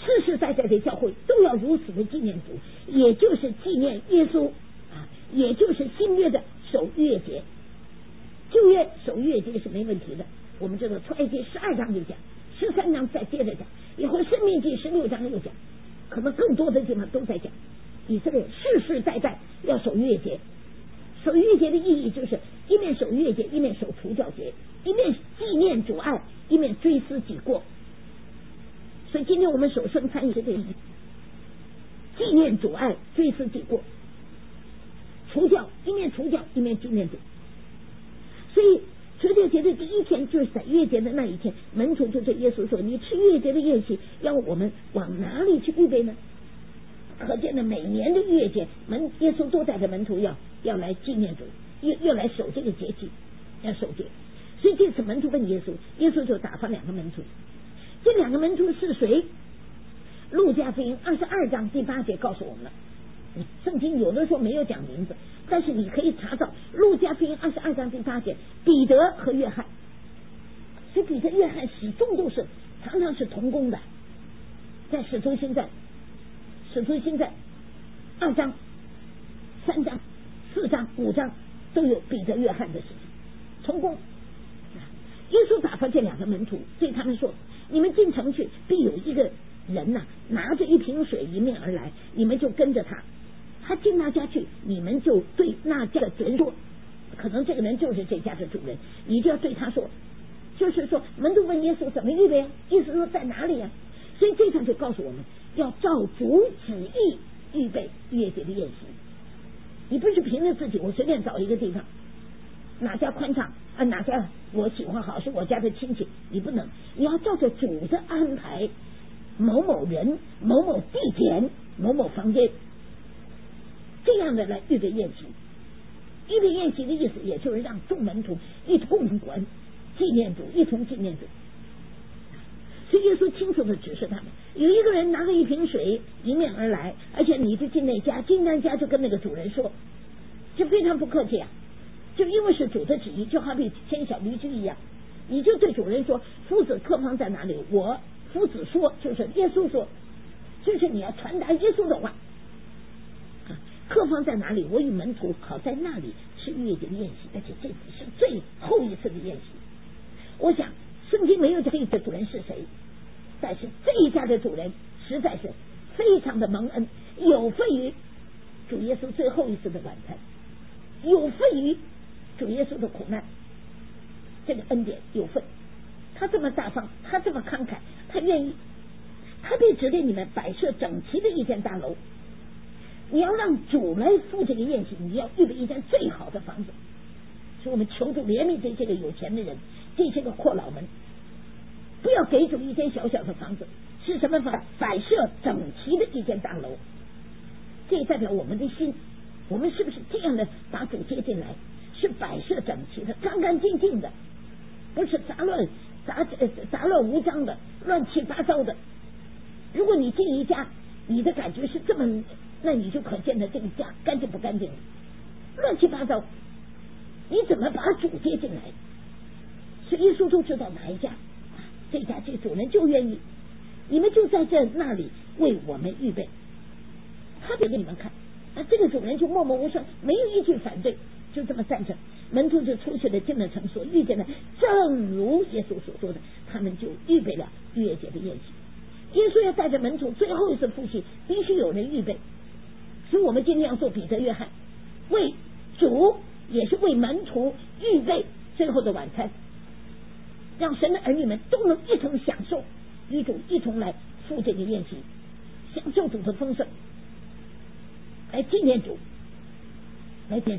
世世代代的教会都要如此的纪念主，也就是纪念耶稣啊，也就是新约的守逾越节。旧约守逾越节是没问题的，我们知道出埃及十二章就讲，十三章再接着讲，以后申命记十六章又讲，可能更多的地方都在讲以色列世世代代要守逾越节。守逾越节的意义就是一面守逾越节，一面守除酵节，一面纪念主爱，一面追思己过。所以今天我们守圣餐也是这个意义，纪念主爱，追思己过。除酵一面除酵，一面纪念主。所以除酵节的第一天就是在逾越节的那一天，门徒就对耶稣说：“你吃逾越节的宴席，要我们往哪里去预备呢？”可见的每年的逾越节，门耶稣都带着门徒要要来纪念主，要要来守这个节期，要守节。所以这次门徒问耶稣，耶稣就打发两个门徒。这两个门徒是谁？路加福音二十二章第八节告诉我们了。圣经有的时候没有讲名字，但是你可以查到路加福音二十二章第八节，彼得和约翰。所以彼得、约翰始终都是常常是同工的，在使徒行传、使徒行传二章、三章、四章、五章都有彼得、约翰的事情，同工。耶稣打发这两个门徒，对他们说：“你们进城去，必有一个人呐、啊，拿着一瓶水迎面而来，你们就跟着他。他进那家去，你们就对那家的主人说，可能这个人就是这家的主人，你就要对他说，就是说，门徒问耶稣怎么预备啊？意思说在哪里啊？所以这场就告诉我们要照主旨意预备逾越节的宴席。你不是凭着自己，我随便找一个地方，哪家宽敞啊，哪家我喜欢好，是我家的亲戚，你不能，你要照着主的安排，某某人、某某地点、某某房间，这样的来预备宴席。预备宴席的意思，也就是让众门徒一同管纪念主，一同纪念主。所以耶稣清楚的指示他们，有一个人拿着一瓶水迎面而来，而且你就进那家，进那家就跟那个主人说，就非常不客气啊，就因为是主的旨意，就好比牵小驴驹一样，你就对主人说，夫子客方在哪里？我夫子说，就是耶稣说，就是你要传达耶稣的话。客方在哪里？我与门徒好在那里吃逾越节的宴席，而且这次是最后一次的宴席。我想圣经没有这一的主人是谁，但是这一家的主人实在是非常的蒙恩，有份于主耶稣最后一次的晚餐，有份于主耶稣的苦难，这个恩典有份。他这么大方，他这么慷慨，他愿意，他便指令你们摆设整齐的一间大楼。你要让主来付这个宴席，你要预备一间最好的房子。所以我们求主怜悯这些个有钱的人，这些个阔佬们，不要给主一间小小的房子，是什么房？摆设整齐的一间大楼。这也代表我们的心，我们是不是这样的把主接进来？是摆设整齐的，干干净净的，不是杂乱杂杂乱无章的，乱七八糟的。如果你进一家，你的感觉是这么，那你就可见的这个家干净不干净，乱七八糟，你怎么把主接进来？所以耶稣都知道哪一家，这家这主人就愿意，你们就在这那里为我们预备。他给你们看，啊，这个主人就默默无声，没有一句反对，就这么站着。门徒就出去了，进了城所，遇见了，正如耶稣所说的，他们就预备了逾越节的宴席。耶稣要带着门徒最后一次复习，必须有人预备。所以我们今天要做彼得、约翰，为主也是为门徒预备最后的晚餐，让神的儿女们都能一同享受，与主一同来赴这个宴席，享受主的丰盛，来纪念主，来纪念。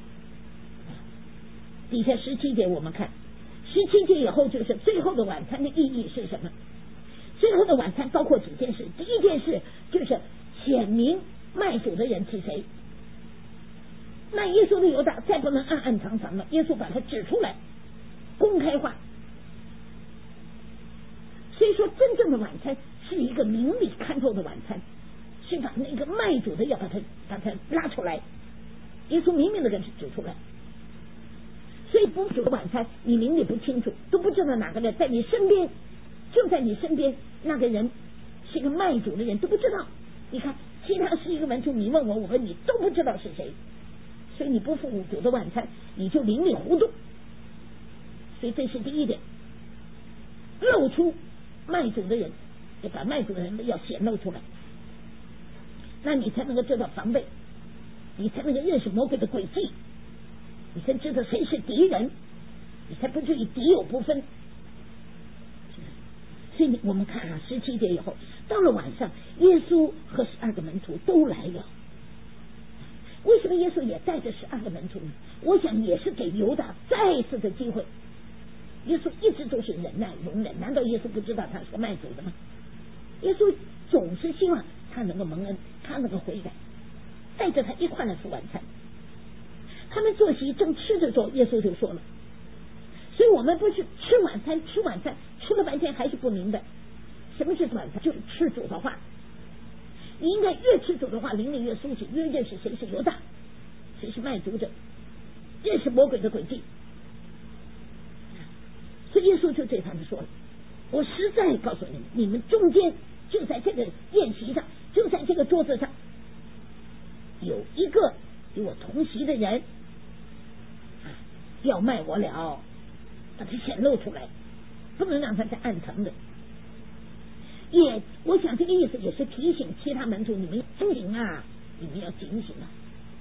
底下十七节我们看，十七节以后就是最后的晚餐的意义是什么？最后的晚餐包括几件事，第一件事就是显明卖主的人是谁。那耶稣的犹大再不能暗暗藏藏了，耶稣把他指出来，公开化。所以说真正的晚餐是一个明里看透的晚餐，是把那个卖主的要把他把他拉出来，耶稣明明的给他指出来。所以不主的晚餐你明里不清楚，都不知道哪个人在你身边，就在你身边那个人是一个卖主的人都不知道。你看其他十一个门徒，你问我我问你都不知道是谁，所以你不付主的晚餐，你就淋里糊涂。所以这是第一点，露出卖主的人，就把卖主的人要显露出来，那你才能够知道防备，你才能够认识魔鬼的诡计，你才知道谁是敌人，你才不至于敌友不分。所以我们看啊，十七节以后，到了晚上，耶稣和十二个门徒都来了。为什么耶稣也带着十二个门徒呢？我想也是给犹大再一次的机会。耶稣一直都是忍耐容忍，难道耶稣不知道他是个卖主的吗？耶稣总是希望他能够蒙恩，他能够悔改，带着他一块来吃晚餐。他们坐席正吃着时候，耶稣就说了，所以我们不是吃晚餐吃晚餐吃了半天还是不明白什么是晚餐，就是吃主的话。你应该越吃主的话，灵里越苏醒，越认识谁是犹大，谁是卖主者，认识魔鬼的诡计。所以耶稣就对他们说了，我实在告诉你们，你们中间就在这个宴席上，就在这个桌子上，有一个与我同席的人要卖我了，把它显露出来，不能让他在暗藏的。也我想这个意思也是提醒其他门徒，你们警醒啊，你们要警醒啊，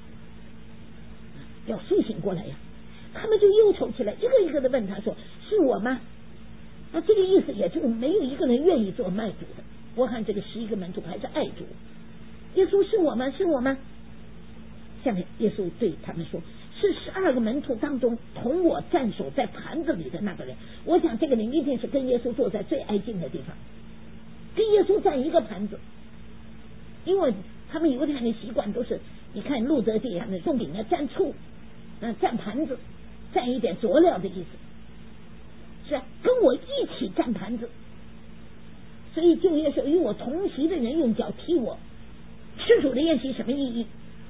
要苏醒过来呀、啊。他们就忧愁起来，一个一个的问他说，是我吗？那这个意思也就是没有一个人愿意做卖主的。我看这个十一个门徒还是爱主。耶稣是我吗？是我吗？下面耶稣对他们说，是十二个门徒当中同我站守在盘子里的那个人。我想这个人一定是跟耶稣坐在最挨近的地方，跟耶稣站一个盘子，因为他们犹太人的习惯都是，你看路德记上的送饼啊，蘸醋，啊蘸盘子，蘸一点佐料的意思，是、啊、跟我一起蘸盘子。所以就业时与我同席的人用脚踢我。吃主的宴席什么意义？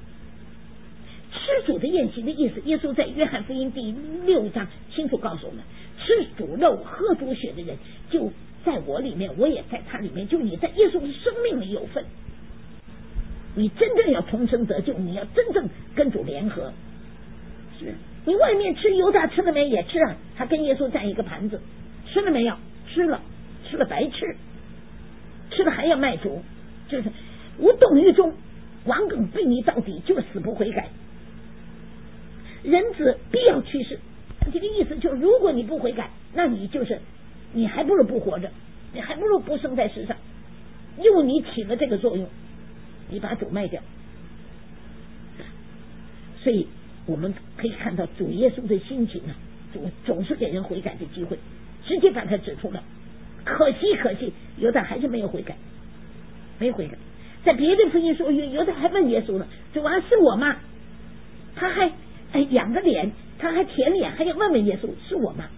吃主的宴席的意思，耶稣在约翰福音第六章清楚告诉我们，吃主肉喝主血的人就在我里面，我也在他里面，就你在耶稣的生命里有份。你真正要重生得救，你要真正跟主联合。是你外面吃犹大吃了没？也吃啊，他跟耶稣站一个盘子，吃了没有？吃了，吃了白吃，吃了还要卖主，就是无动于衷，顽梗悖逆到底，就死不悔改。人子必要去世，这个意思就是，如果你不悔改，那你就是你还不如不活着，你还不如不生在世上，因为你起了这个作用，你把主卖掉。所以我们可以看到主耶稣的心情啊，主总是给人悔改的机会，直接把它指出了。可惜可惜犹大还是没有悔改，没悔改。在别的福音书犹大还问耶稣了，主啊，是我吗？他还哎仰着脸，他还舔脸，还要问问耶稣，是我吗？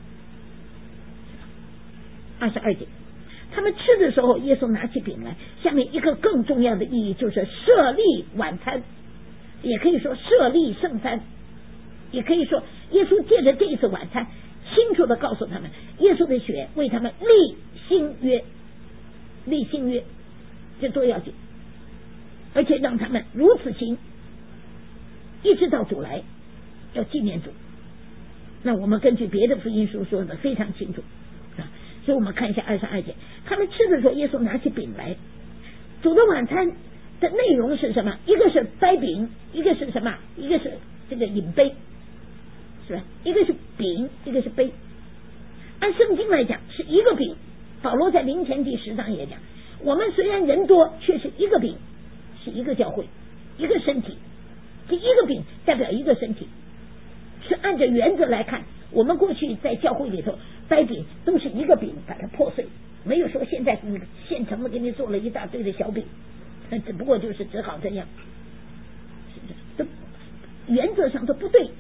二十二节，他们吃的时候，耶稣拿起饼来，下面一个更重要的意义就是设立晚餐，也可以说设立圣餐，也可以说耶稣借着这一次晚餐，清楚的告诉他们，耶稣的血为他们立新约，立新约，这多要紧，而且让他们如此行，一直到主来，要纪念主。那我们根据别的福音书说的非常清楚，所以我们看一下二十二节，他们吃的时候，耶稣拿起饼来。主的晚餐的内容是什么？一个是掰饼，一个是什么？一个是这个饮杯，是吧？一个是饼，一个是杯。按圣经来讲是一个饼，保罗在林前第十章也讲，我们虽然人多，却是一个饼，是一个教会，一个身体。这一个饼代表一个身体，是按照原则来看，我们过去在教会里头掰饼都是一个饼把它破碎，没有说现在现成的给你做了一大堆的小饼，只不过就是只好这样，都原则上都不对。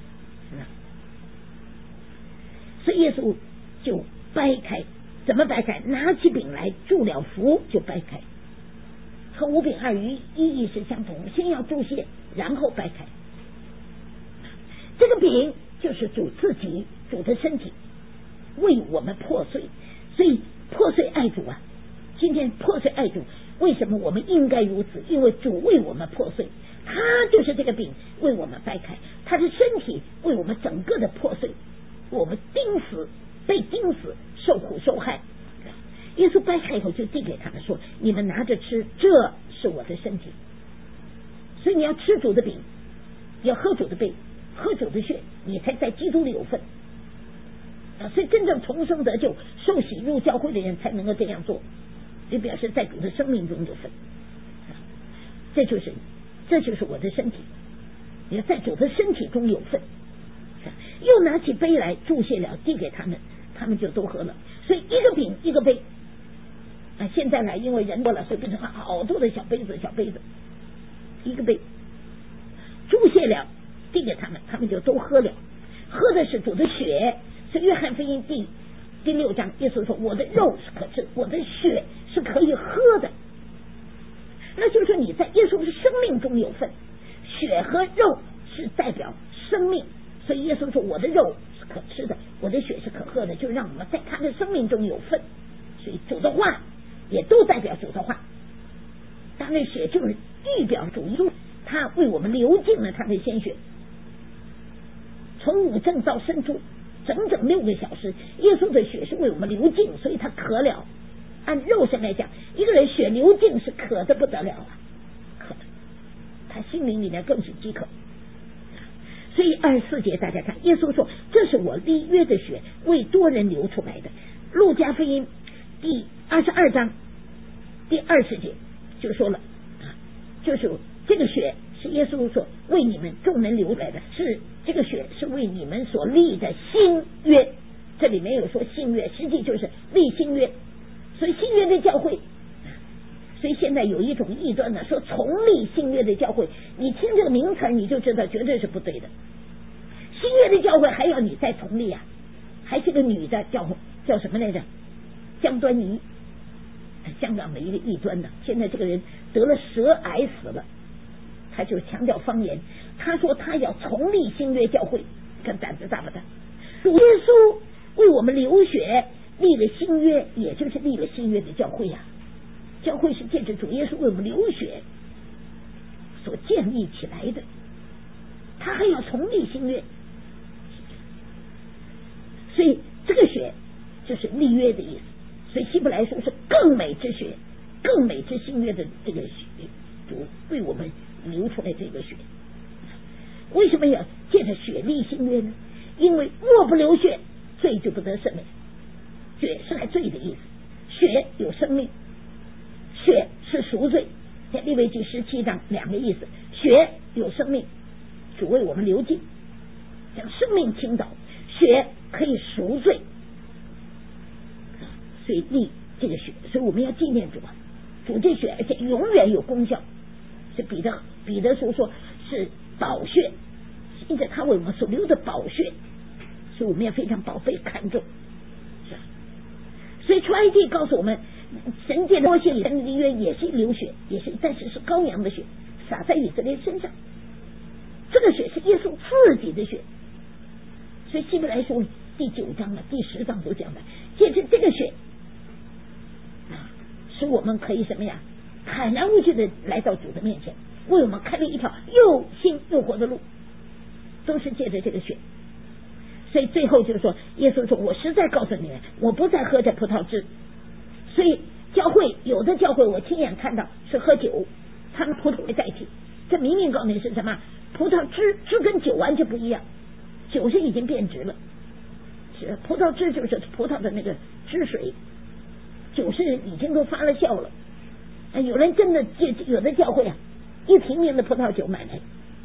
所以耶稣就掰开，怎么掰开？拿起饼来，祝了福就掰开，和五饼二鱼意义是相同，先要祝谢，然后掰开。这个饼就是主自己，主的身体为我们破碎，所以破碎爱主啊， 今天破碎爱主，为什么我们应该如此？因为主为我们破碎，他就是这个饼为我们掰开，他的身体为我们整个的破碎，我们钉死，被钉死，受苦受害。耶稣掰开以后就递给他们说，你们拿着吃，这是我的身体。所以你要吃主的饼，要喝主的杯，喝主的血，你才在基督里有份啊！所以真正重生得救、受洗入教会的人才能够这样做，就表示在主的生命中有份啊！这就是这就是我的身体，你要在主的身体中有份。又拿起杯来注谢了，递给他们，他们就都喝了。所以一个饼一个杯啊！现在来因为人多了，所以变成了好多的小杯子小杯子，一个杯注谢了，递给他们，他们就都喝了。喝的是主的血。所以约翰福音第第六章，耶稣说：“我的肉是可吃，我的血是可以喝的。”那就是说你在耶稣的生命中有份，血和肉是代表生命。所以耶稣说：“我的肉是可吃的，我的血是可喝的。”就让我们在他的生命中有份。所以主的话也都代表主的话。他的血就是预表主耶稣，他为我们流尽了他的鲜血，从五正到深处整整六个小时，耶稣的血是为我们流尽，所以他渴了。按肉身来讲，一个人血流尽是渴的不得了啊，渴的，他心灵里面更是饥渴。所以二十四节大家看，耶稣说：“这是我立约的血，为多人流出来的。”路加福音第二十二章第二十节就说了，就是这个血是耶稣说为你们众人流出来的，是这个血是为你们所立的新约。这里没有说新约，实际就是立新约。所以新约的教会，所以现在有一种异端呢，说重立新约的教会，你听这个名词你就知道绝对是不对的。新约的教会还要你再重立啊，还是个女的叫叫什么来着？江端仪，香港的一个异端的，现在这个人得了舌癌死了，他就强调方言，他说他要重立新约教会，看胆子大不大？主耶稣为我们流血立了新约，也就是立了新约的教会啊。教会是借着主耶稣为我们流血所建立起来的，他还要重立新约，所以这个血就是立约的意思。所以希伯来书是更美之血，更美之新约的这个血，主为我们流出来这个血。为什么要借着血立新约呢？因为若不流血，罪就不得赦免。血是来罪的意思，血有生命，血是赎罪。在利未记十七章两个意思，血有生命，主为我们流尽，将生命倾倒，血可以赎罪，所以立这个血，所以我们要纪念主啊，主这血而且永远有功效。是彼得彼得书说是宝血，因着他为我们所流的宝血，所以我们要非常宝贝看重。所以出埃及告诉我们，神界的摩西里的约也是流血，也是但是是羔羊的血洒在以色列身上，这个血是耶稣自己的血。所以希伯来书第九章啊第十章都讲的，借着这个血啊，使我们可以什么呀，坦然无惧的来到主的面前，为我们开了一条又新又活的路，都是借着这个血。所以最后就是说，耶稣说：“我实在告诉你们，我不再喝这葡萄汁。”所以教会有的教会我亲眼看到是喝酒，他们葡萄为代替，这明明告诉你是什么？葡萄汁汁跟酒完全不一样，酒是已经变质了，是葡萄汁就是葡萄的那个汁水，酒是已经都发了酵了。啊，有人真的有的教会啊，一瓶瓶的葡萄酒买来。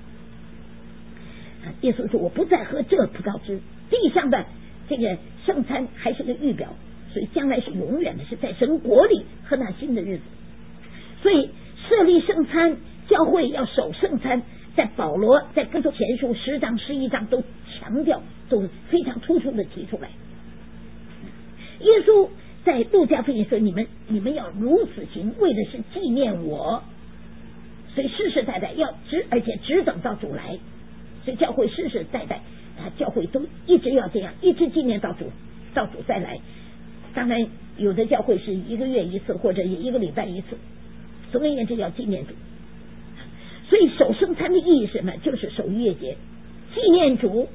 耶稣说：“我不再喝这葡萄汁。”地上的这个圣餐还是个预表，所以将来是永远的，是在神国里和那新的日子。所以设立圣餐，教会要守圣餐，在保罗在哥林多前书十章十一章都强调，都非常突出的提出来。耶稣在路加福音说：“你们你们要如此行，为的是纪念我。”所以世世代代要直，而且只等到主来。所以教会世世代代啊，教会都一直要这样，一直纪念到主，到主再来。 当然有的教会是一个月一次，或者一个礼拜一次，总而言之要纪念主。所以守圣餐的意义是什么？就是守逾越节，纪念主，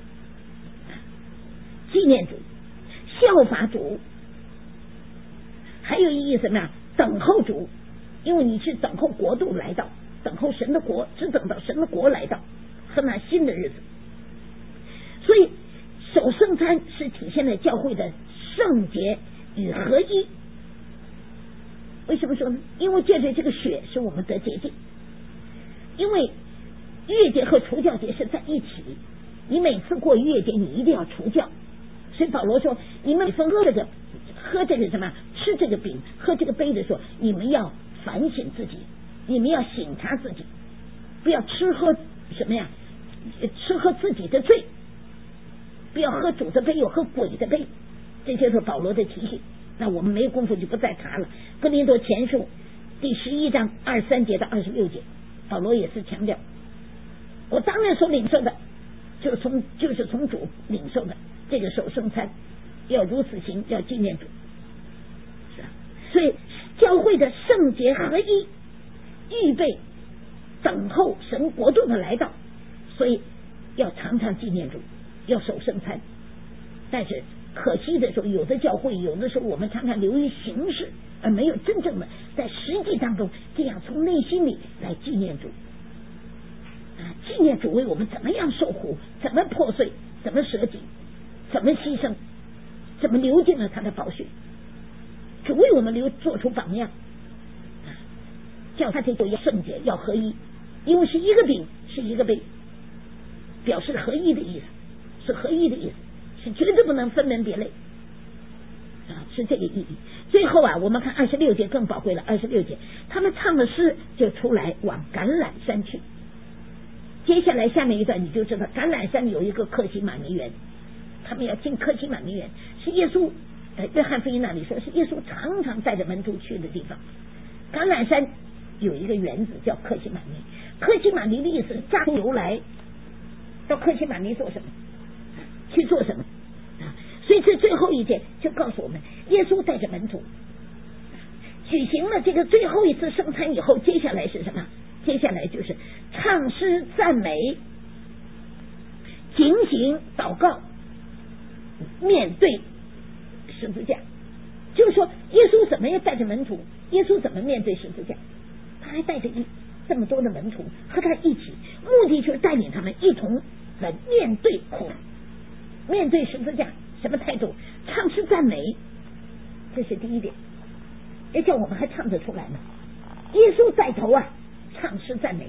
纪念主，效法主。还有意义什么呀？等候主，因为你是等候国度来到，等候神的国，只等到神的国来到和那新的日子。所以守圣餐是体现了教会的圣洁与合一。为什么说呢？因为借着这个血使我们得洁净，因为逾越节和除酵节是在一起，你每次过逾越节你一定要除酵。所以保罗说，你们每次喝这个喝这个什么吃这个饼喝这个杯的时候，你们要反省自己，你们要省察自己，不要吃喝什么呀，吃喝自己的罪，不要喝主的杯又喝鬼的杯，这就是保罗的提醒。那我们没有功夫就不再查了。哥林多前书第十一章二十三节到二十六节，保罗也是强调，我当然所领受的就是从就是从主领受的这个守圣餐，要如此行，要纪念主。是啊，所以教会的圣洁合一，预备等候神国度的来到，所以要常常纪念主，要守圣餐。但是可惜的时候，有的教会有的时候我们常常流于形式，而没有真正的在实际当中这样从内心里来纪念主啊，纪念主为我们怎么样受苦，怎么破碎，怎么舍己，怎么牺牲，怎么流尽了他的宝血，主为我们留做出榜样，叫他这个要圣洁，要合一，因为是一个饼是一个杯，表示合一的意思，是合一的意思，是绝对不能分门别类啊，是这个意义。最后啊，我们看二十六节更宝贵了。二十六节他们唱的诗就出来往橄榄山去。接下来下面一段你就知道，橄榄山有一个客西马尼园，他们要进客西马尼园，是耶稣呃约翰福音那里说是耶稣常常带着门徒去的地方。橄榄山有一个园子叫客西马尼，客西马尼的意思是乍由来，到客西马尼做什么？去做什么？所以这最后一节就告诉我们，耶稣带着门徒举行了这个最后一次圣餐以后，接下来是什么？接下来就是唱诗赞美、警醒、祷告、面对十字架。就是说耶稣怎么样带着门徒，耶稣怎么面对十字架，他还带着一这么多的门徒和他一起，目的就是带领他们一同来面对苦，面对十字架。什么态度？唱诗赞美，这是第一点。要叫我们还唱得出来吗？耶稣带头啊，唱诗赞美。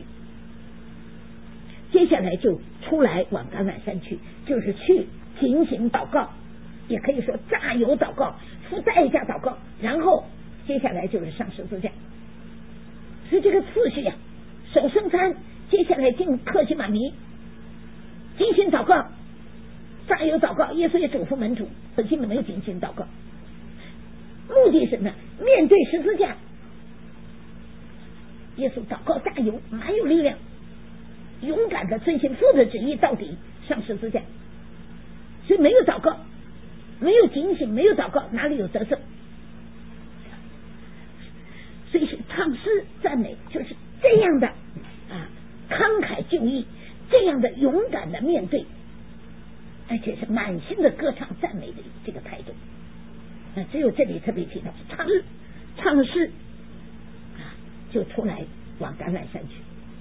接下来就出来往橄榄山去，就是去警醒祷告，也可以说榨油祷告、付代价祷告，然后接下来就是上十字架。所以这个次序啊，守圣餐，接下来进客西马尼，警醒祷告。榨油祷告，耶稣也嘱咐门徒，可惜没有警醒祷告。目的是什么？面对十字架，耶稣祷告榨油，蛮有力量，勇敢的遵行父的旨意到底，上十字架。所以没有祷告，没有警醒，没有祷告，哪里有得胜？所以是唱诗赞美，就是这样的啊，慷慨就义，这样的勇敢的面对。而且是满心的歌唱赞美的这个态度，那只有这里特别提到唱诗，唱诗啊，就出来往橄榄山去。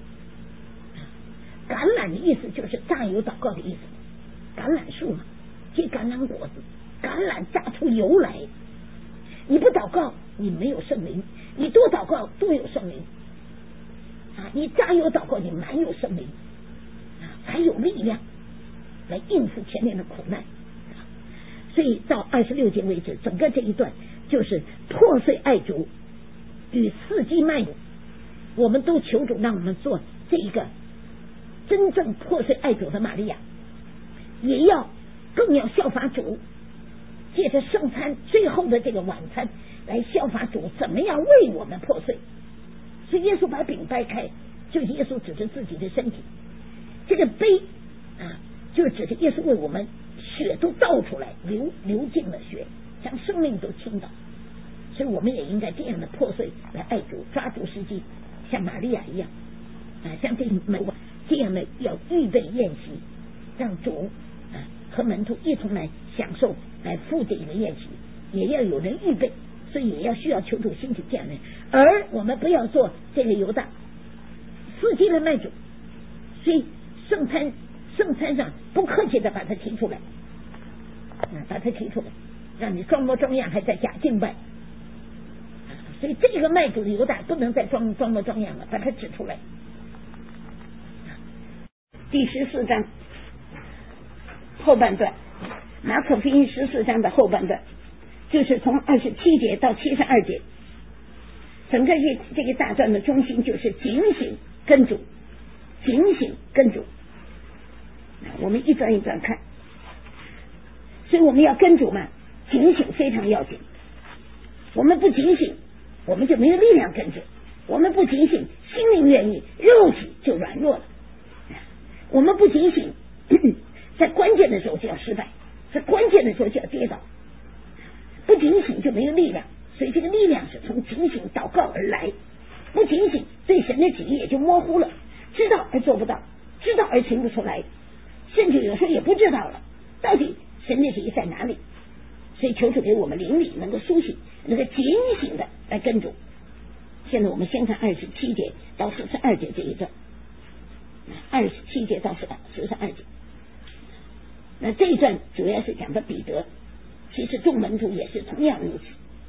橄榄的意思就是榨油祷告的意思，橄榄树嘛，结橄榄果子，橄榄榨出油来。你不祷告，你没有圣灵；你多祷告，多有圣灵啊！你榨油祷告，你满有圣灵啊，才有力量来应付前面的苦难。所以到二十六节为止，整个这一段就是破碎爱主与四季漫游。我们都求主让我们做这一个真正破碎爱主的玛利亚，也要更要效法主，借着圣餐最后的这个晚餐来效法主怎么样为我们破碎。所以耶稣把饼掰开，就是耶稣指着自己的身体，这个杯啊，就指着耶稣为我们血都倒出来，流流尽了血，像生生命都倾倒。所以我们也应该这样的破碎来爱主，抓住时机，像玛利亚一样啊，像这门这样的要预备宴席，让主啊和门徒一同来享受来赴这个宴席，也要有人预备，所以也要需要求主兴起这样的人。而我们不要做这个犹大司机的卖主，所以圣餐圣餐上不客气的把他提出来，啊，把他提出来，让你装模装样，还在假敬拜。所以这个卖主的犹大不能再装装模装样了，把它指出来。第十四章后半段，马可福音十四章的后半段，就是从二十七节到七十二节，整个这这个大段的中心就是警醒跟主，警醒跟主。我们一段一段看，所以我们要跟主嘛，警醒非常要紧。我们不警醒，我们就没有力量跟着；我们不警醒，心灵愿意，肉体就软弱了。我们不警醒，在关键的时候就要失败，在关键的时候就要跌倒。不警醒就没有力量，所以这个力量是从警醒祷告而来。不警醒，对神的旨意也就模糊了，知道而做不到，知道而行不出来，甚至有时候也不知道了，到底神的旨意在哪里？所以求主给我们灵里能够苏醒，能够警醒的来跟主。现在我们先看二十七节到四十二节这一段，二十七节到四十二节，那这一段主要是讲的彼得，其实众门徒也是同样如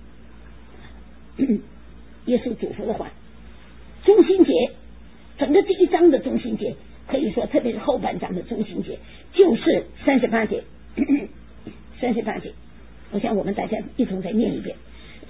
此。耶稣嘱咐的话，中心节，整个这一章的中心节，可以说特别是后半章的中心节，就是三十八节，三十八节。我想我们大家一同再念一遍。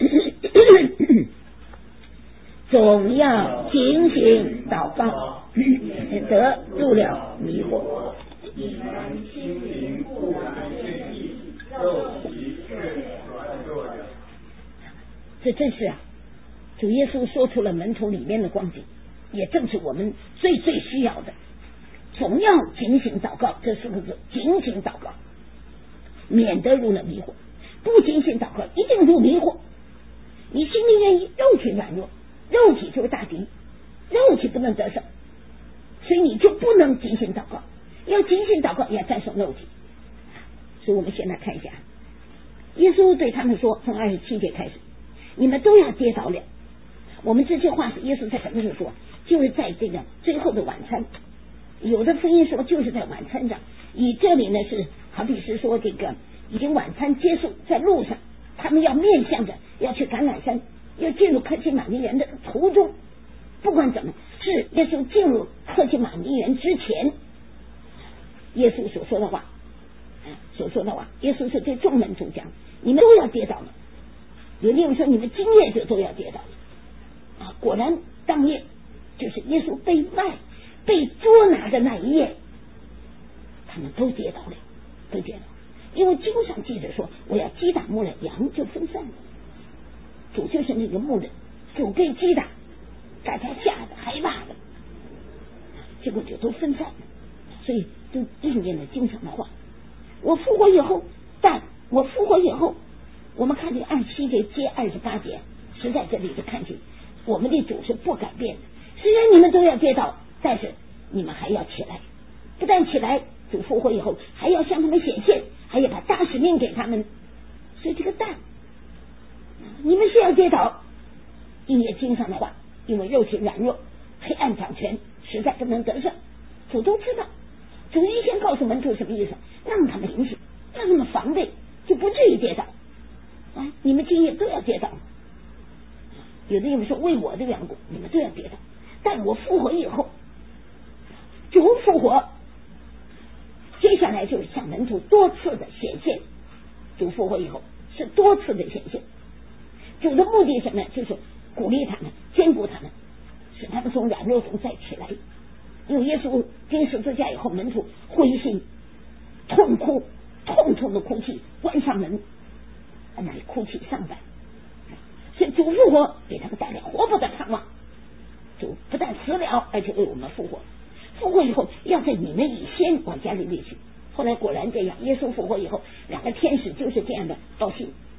总要警醒祷告，免得入了迷惑。你们心灵不完全意，肉体却软弱了。这真是啊，主耶稣说出了门徒里面的光景，也正是我们最最需要的。总要警醒祷告，这四个字，警醒祷告，免得入了迷惑。不警醒祷告，一定入迷惑。你心里愿意，肉体软弱，肉体就是大敌，肉体不能得胜，所以你就不能警醒祷告。要警醒祷告，要战胜肉体。所以我们先来看一下，耶稣对他们说，从二十七节开始，你们都要跌倒了。我们这句话是耶稣在什么时候说？就是在这个最后的晚餐。有的福音说就是在晚餐上，以这里呢是好比是说这个已经晚餐结束，在路上，他们要面向着要去橄榄山，要进入客西马尼园的途中。不管怎么，是耶稣进入客西马尼园之前，耶稣所说的话，所说的话，耶稣是对众门徒讲，你们都要跌倒了。有的人说你们今夜就都要跌倒了啊！果然当夜就是耶稣被卖、被捉拿的那一夜，他们都跌倒了，都跌倒了。因为经上记着说，我要击打牧人，羊就分散了。主就是那个牧人，主被击打，大家吓得害怕的，结果就都分散了。所以就应验了经上的话。我复活以后，但我复活以后，我们看这二十七节接二十八节，实在这里就看见我们的主是不改变的。虽然你们都要跌倒，但是你们还要起来。不但起来，主复活以后还要向他们显现，还要把大使命给他们。所以这个但你们是要跌倒，应验经上的话，因为肉体软弱，黑暗掌权，实在不能得胜。主都知道，主预先告诉门徒什么意思，让他们警醒，让他们防备，就不至于跌倒啊！你们今夜都要跌倒。有的人说为我的缘故，你们都要跌倒，但我复活以后，主复活，接下来就是向门徒多次的显现。主复活以后是多次的显现，主的目的是什么？就是鼓励他们，坚固他们，使他们从软弱中再起来。因为耶稣钉十字架以后，门徒灰心痛哭，痛痛的哭泣，关上门，在那里哭泣上百。所以主复活给他们带来活泼的盼望。主不但死了，而且为我们复活。复活以后，要在你们以先往加利利去。后来果然这样，耶稣复活以后，两个天使就是这样的报信，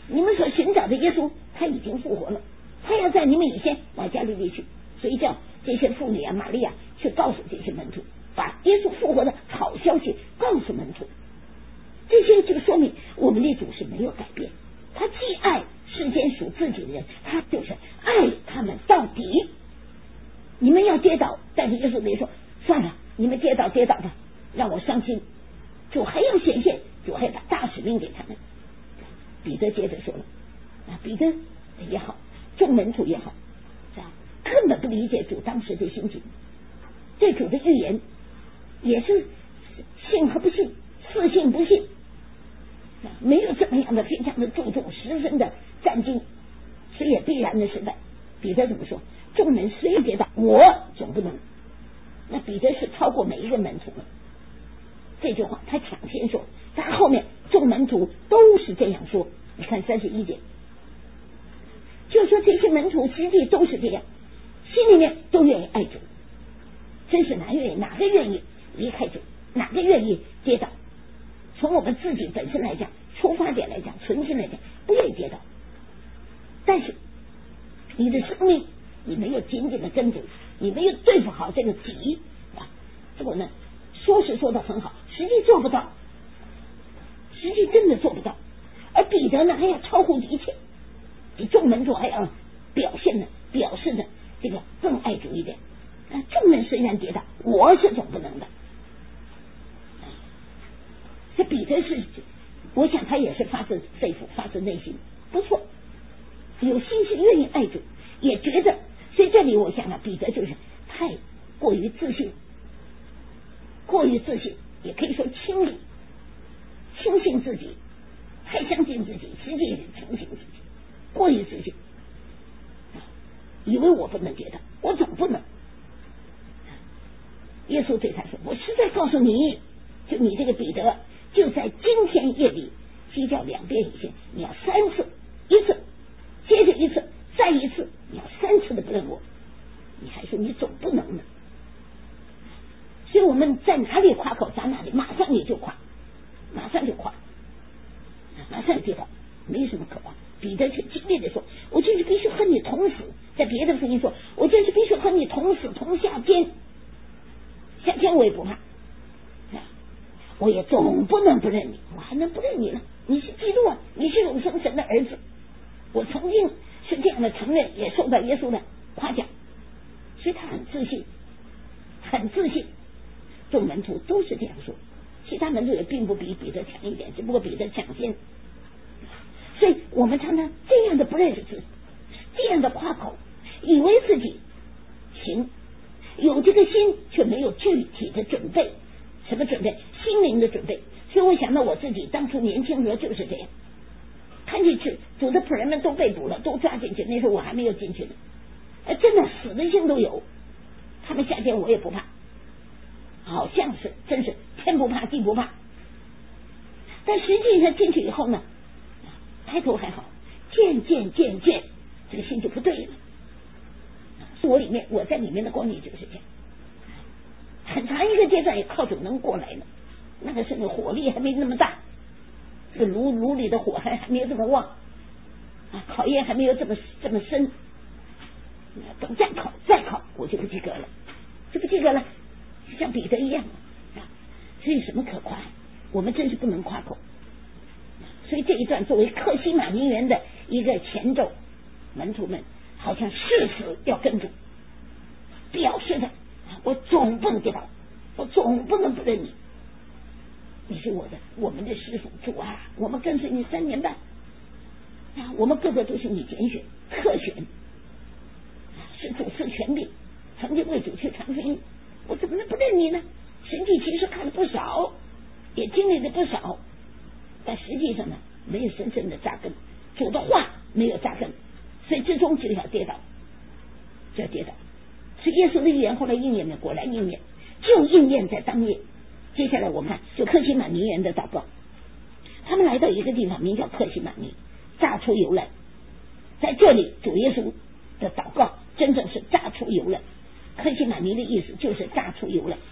你们所寻找的耶稣他已经复活了，他要在你们以前往加利利去，所以叫这些妇女啊玛利亚去告诉这些门徒，把耶稣复活的好消息告诉门徒。这些就说明我们的主是没有改变，他既爱世间属自己的人，他就是爱他们到底。你们要跌倒，但是耶稣没说算了，你们跌倒跌倒吧，让我伤心。主还要显现，主还要把大使命给他们。彼得接着说了啊，彼得也好，众门徒也好，是吧？根本不理解主当时的心情，对主的预言也是信和不信，似信不信，没有这么样的非常的注重，十分的战兢，所以也必然的失败。彼得怎么说？众人虽跌倒，我总不能。那彼得是超过每一个门徒了。这句话他抢先说，他后面众门徒都是这样说。你看三十一节，就说这些门徒实际都是这样，心里面都愿意爱主，真是哪愿意哪个愿意离开主，哪个愿意跌倒。从我们自己本身来讲，出发点来讲，存心来讲，不愿意跌倒。但是你的生命你没有紧紧的跟住，你没有对付好这个己啊，结果呢说是说的很好，实际做不到，实际真的做不到。而彼得呢还要超乎一切，比众门徒还要表现的表示的这个更爱主一点。啊，众人虽然跌倒，我是总不能的。这彼得是，我想他也是发自肺腑，发自内心，不错，有心是愿意爱主，也觉得，所以这里我想啊，彼得就是太过于自信，过于自信，也可以说轻理，轻信自己，太相信自己，实际是轻信自己，过于自信，以为我不能跌倒，我总不能。耶稣对他说：“我实在告诉你，就你这个彼得，就在今天夜里鸡叫两遍以前，你要三次，一次接着一次，再一次，你要三次的不认我，你还说你总不能呢。”所以我们在哪里夸口，咱哪里马上你就夸，马上就夸，马上跌倒，没什么可夸。彼得却激烈的说：“我就是必须和你同死。”在别的福音说：“我就是必须和你同死，同下监。下监我也不怕，我也总不能不认你，我还能不认你呢？你是基督啊，你是永生神的儿子。我曾经是这样的承认，也受到耶稣的夸奖，所以他很自信，很自信。众门徒都是这样说，其他门徒也并不比彼得强一点，只不过彼得抢先。所以我们常常这样的不认识自己，这样的夸口，以为自己行，有这个心，却没有具体的准备。什么准备？心灵的准备。所以我想到我自己当初年轻时候就是这样，看进去主的仆人们都被捕了，都抓进去，那时候我还没有进去呢，真的死的心都有。他们下监我也不怕，好像是真是天不怕地不怕。但实际上进去以后呢，抬头还好，渐渐渐渐这个心就不对了。我里面我在里面的光景就是这样，很长一个阶段也靠主能过来了，那个是那火力还没那么大，这个炉炉里的火还还没有这么旺啊，考验还没有这么这么深，等再考再考我就不及格了，就不及格了，像彼得一样啊。所以什么可夸？我们真是不能夸口。所以这一段作为克西马尼园的一个前奏，门徒们好像誓死要跟住，表示的我总不能跌倒，我总不能不认你，你是我的我们的师傅主啊，我们跟随你三年半啊，我们个个都是你拣选特选，是主赐权柄，曾经为主去传福音，我怎么能不认你呢？实际其实看了不少，也经历了不少，但实际上呢没有深深的扎根，主的话没有扎根，所以最终就要跌倒，就要跌倒。所以耶稣的预言后来应验了，果然应验，就应验在当夜。接下来我们看就克西马尼园的祷告，他们来到一个地方名叫克西马尼，炸出油来。在这里主耶稣的祷告真正是炸出油来，克西马尼的意思就是炸出油来，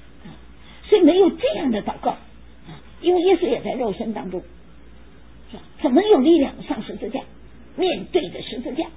所以没有这样的祷告，因为耶稣也在肉身当中， 怎么有力量上十字架，面对着十字架，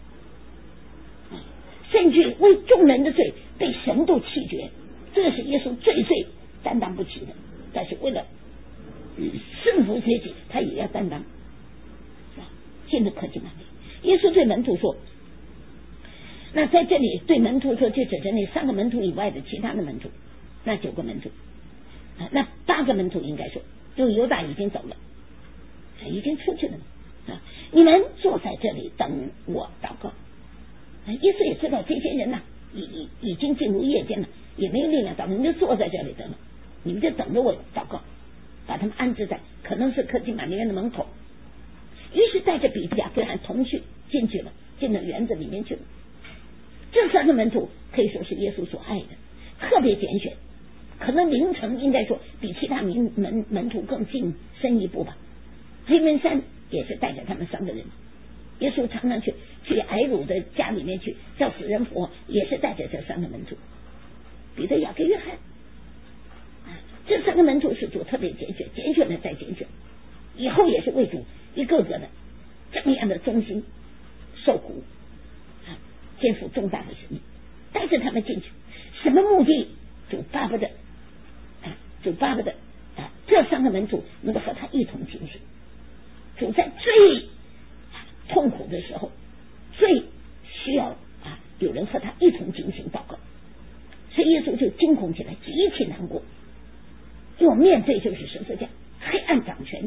甚至为众人的罪被神都弃绝，这是耶稣最最担当不起的。但是为了顺服自己，他也要担当。进入客西马尼，耶稣对门徒说，那在这里对门徒说，就指着那三个门徒以外的其他的门徒，那九个门徒，那八个门徒应该说，就犹大已经走了，已经出去了啊！你们坐在这里等我祷告。耶稣也知道这些人呐、啊，已已已经进入夜间了，也没有力量祷告，你们就坐在这里等了，你们就等着我祷告，把他们安置在可能是客西马尼园的门口。于是带着彼得、雅各和同去进去了，进了园子里面去了。这三个门徒可以说是耶稣所爱的，特别拣选，可能凌晨应该说比其他门门门徒更近深一步吧。黑门山也是带着他们三个人，耶稣常常去去埃鲁的家里面去叫死人复活，也是带着这三个门徒，彼得、雅各、约翰。这三个门徒是主特别拣选，拣选了再拣选，以后也是为主一个个的这么样的忠心受苦，肩负重大的使命，带着他们进去，什么目的？主巴不得，主巴不得啊，这三个门徒能够和他一同进行。主在最痛苦的时候，最需要啊有人和他一同进行祷告，所以耶稣就惊恐起来，极其难过，因为面对就是十字架，黑暗掌权。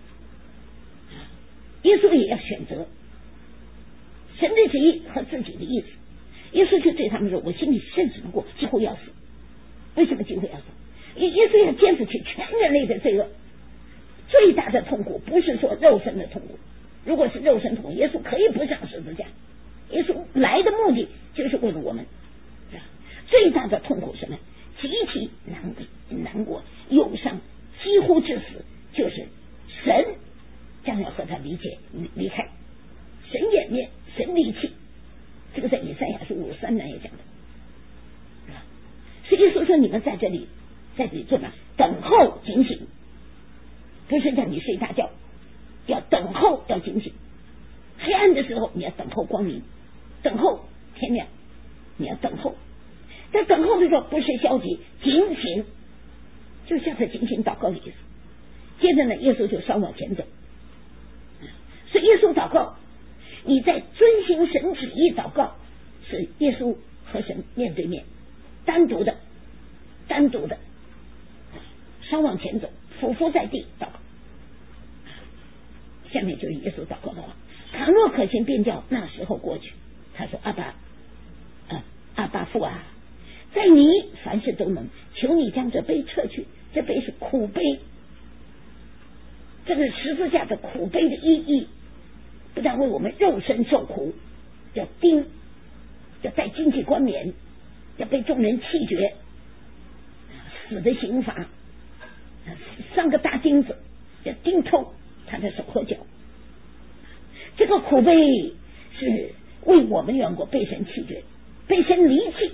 耶稣也要选择神的旨意和自己的意思。耶稣就对他们说，我心里甚至不过，几乎要死。为什么几乎要死？耶稣要肩负起全人类的罪恶，最大的痛苦不是说肉身的痛苦，如果是肉身痛苦，耶稣可以不上十字架，耶稣来的目的就是为了我们。最大的痛苦是什么？极其难难过忧伤，几乎致死，就是神将要和他离解离开，神掩面，神离弃，这个在以赛亚书五十三章也讲的。所以耶稣说，你们在这里在这里做吧，等候警醒，不是叫你睡大觉，要等候，要警醒。黑暗的时候你要等候光明，等候天亮，你要等候。在等候的时候不是消极，警醒，就像是警醒祷告的意思。接着呢，耶稣就稍往前走。所以耶稣祷告，你在遵行神旨意祷告，是耶稣和神面对面，单独的单独的稍往前走，俯伏在地祷告。下面就是耶稣祷告的话，倘若可行，便叫那时候过去。他说，阿爸啊，阿爸父啊，在你凡事都能，求你将这杯撤去，这杯是苦杯，这个十字架的苦杯的意义，不但为我们肉身受苦，要钉，要戴荆棘冠冕，要被众人弃绝，死的刑罚，上个大钉子要钉透他的手和脚。这个苦杯是为我们缘故被神弃绝，被神离弃，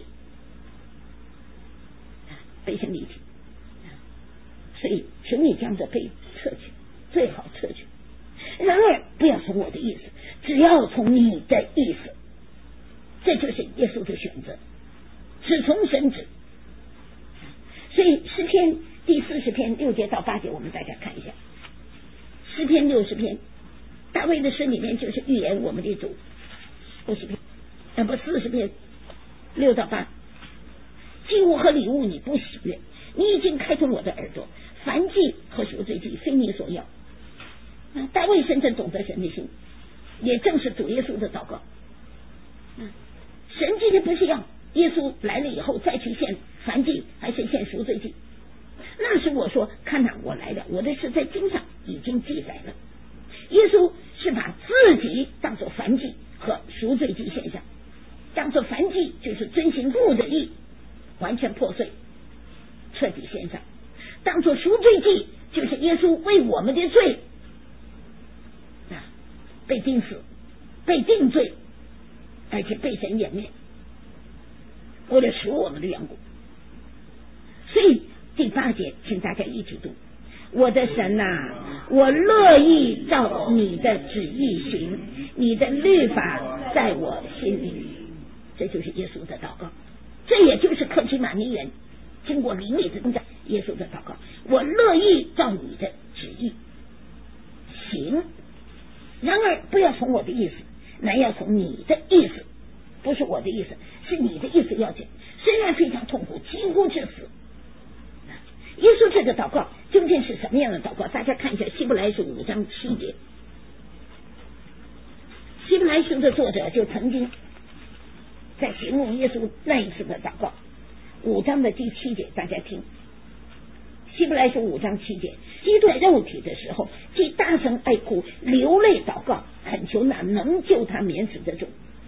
被神离弃。所以求你将这杯撤去，最好撤去。然而不要从我的意思，只要从你的意思。这就是耶稣的选择，只从神旨。所以诗篇第四十篇六节到八节，我们大家看一下。诗篇六十篇，大卫的诗里面就是预言我们的主。五十篇，呃不四十篇六到八，祭物和礼物你不喜悦，你已经开通我的耳朵，燔祭和赎罪祭非你所要。啊，大卫深深懂得神的心，也正是主耶稣的祷告。嗯，神今天不是要耶稣来了以后再去献燔祭，还是献赎罪祭？那时我说，看哪，我来了，我的事在经上已经记载了。耶稣是把自己当作燔祭和赎罪祭献上，当作燔祭就是遵行父的意，完全破碎，彻底献上；当作赎罪祭就是耶稣为我们的罪啊被钉死，被定罪，而且被神掩面，为了赎我们的缘故。所以第八节请大家一起读， 我的神呐、啊，我乐意照你的旨意行，你的律法在我心里。这就是耶稣的祷告，这也就是客西马尼园经过灵里的增长，耶稣的祷告，我乐意照你的旨意行，然而不要从我的意思，乃要从你的意思，不是我的意思，是你的意思要紧。虽然非常痛苦，几乎致死。耶稣这个祷告究竟是什么样的祷告？大家看一下希伯来书五章七节。希伯来书的作者就曾经在形容耶稣那一次的祷告，五章的第七节，大家听。希伯来书五章七节，基督在肉体的时候，既大声哀哭，流泪祷告，恳求那能救他免死的主，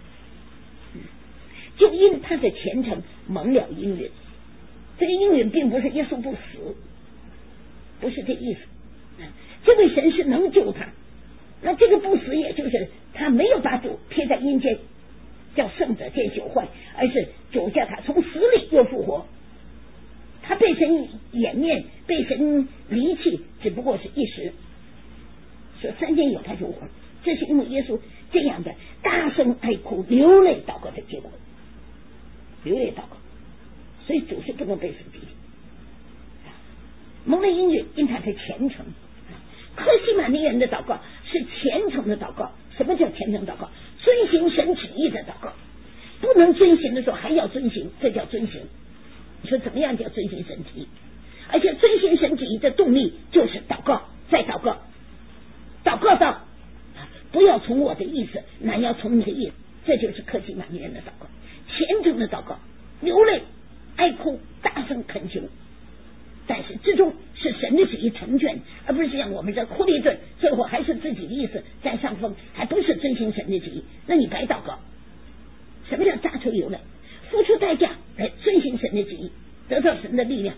就因他的虔诚蒙了应允。这个应允并不是耶稣不死，不是这意思。这位神是能救他，那这个不死也就是他没有把主撇在阴间，叫圣者见朽坏，而是主叫他从死里又复活。他被神掩面，被神离弃，只不过是一时，说三天有他就活。这是因为耶稣这样的大声哀哭、流泪祷告的结果，流泪祷告，所以主是不能被死逼的。蒙了应允，因他的虔诚。客西马尼人的祷告是虔诚的祷告。什么叫虔诚祷告？遵行神旨意的祷告，不能遵行的时候还要遵行，这叫遵行。你说怎么样叫遵行神旨意？而且遵行神旨意的动力就是祷告，再祷告，祷告到不要从我的意思，乃要从你的意思。这就是客西马尼人的祷告，虔诚的祷告，流泪哀哭，大声恳求，但是之中是神的旨意成全，而不是像我们这哭了一顿，最后还是自己的意思占上风，还不是遵行神的旨意，那你白祷告。什么叫榨出油来？付出代价来遵行神的旨意，得到神的力量。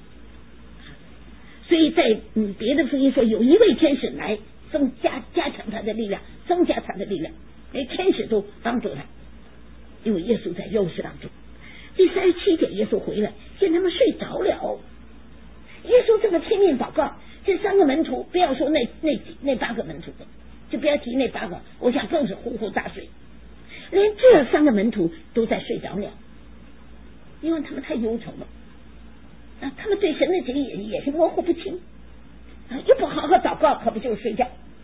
所以在嗯别的福音说，有一位天使来增加加强他的力量，增加他的力量，连天使都帮助他，因为耶稣在肉身当中。第三十七节，耶稣回来见他们睡着了。耶稣这么拼命祷告，这三个门徒，不要说那那那八个门徒，就不要提那八个，我想更是呼呼大睡。连这三个门徒都在睡着了，因为他们太忧愁了啊，他们对神的旨意也也是模糊不清啊，又不好好祷告，可不就是睡觉？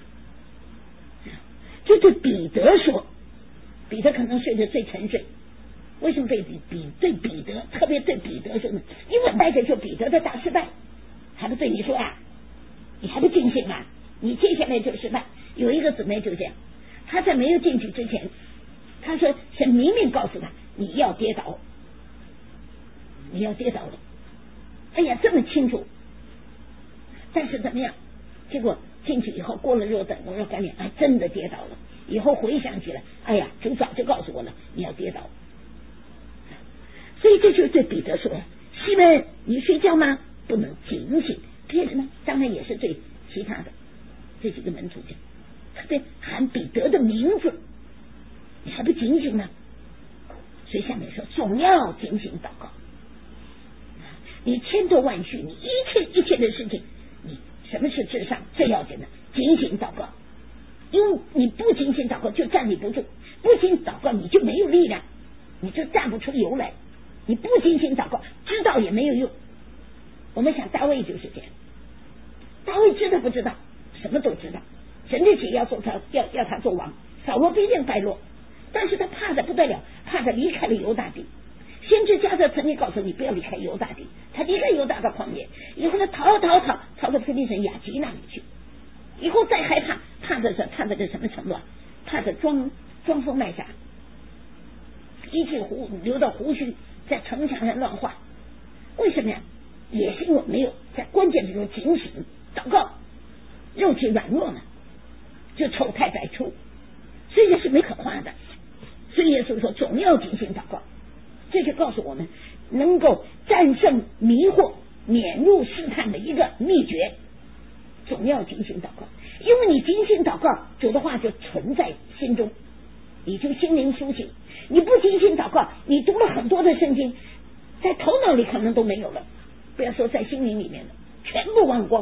就对彼得说，彼得可能睡得最沉睡。为什么对比比对彼得，特别对彼得说呢？因为带着就彼得的大失败，还不对你说啊，你还不警醒啊？你接下来就失败。有一个姊妹就这样，她在没有进去之前，她说神明明告诉她你要跌倒，你要跌倒了。哎呀，这么清楚，但是怎么样？结果进去以后过了若等若干年，哎，真的跌倒了。以后回想起来，哎呀，主早就告诉我了，你要跌倒。所以这就是对彼得说，西门，你睡觉吗？不能警醒。别人呢，当然也是对其他的这几个门徒讲，特别喊彼得的名字，你还不警醒呢？所以下面说，总要警醒祷告。你千头万绪，你一切一切的事情，你什么是至上最要紧的？警醒祷告。因为你不警醒祷告就站立不住，不警醒祷告你就没有力量，你就站不出油来。你不警醒祷告，知道也没有用。我们想大卫就是这样，大卫知道不知道？什么都知道，神的旨意要做他，要要他做王，扫罗必定败落，但是他怕的不得了，怕的离开了犹大地。先知加特曾经告诉你不要离开犹大地，他离开犹大的旷野以后，他逃逃逃逃到非利士雅吉那里去，以后再害怕，怕的是怕的是什么程度？怕的装装疯卖傻，一气胡流到胡须，在城墙上乱画。为什么呀？也是因为没有在关键的时候警醒祷告，肉体软弱呢，就丑态百出，所以这是没可画的。所以耶稣说总要警醒祷告，这就告诉我们能够战胜迷惑、免入试探的一个秘诀。总要警醒祷告，因为你警醒祷告，主的话就存在心中，你就心灵苏醒。你不警醒祷告，你读了很多的圣经，在头脑里可能都没有了，不要说在心灵里面了，全部忘光，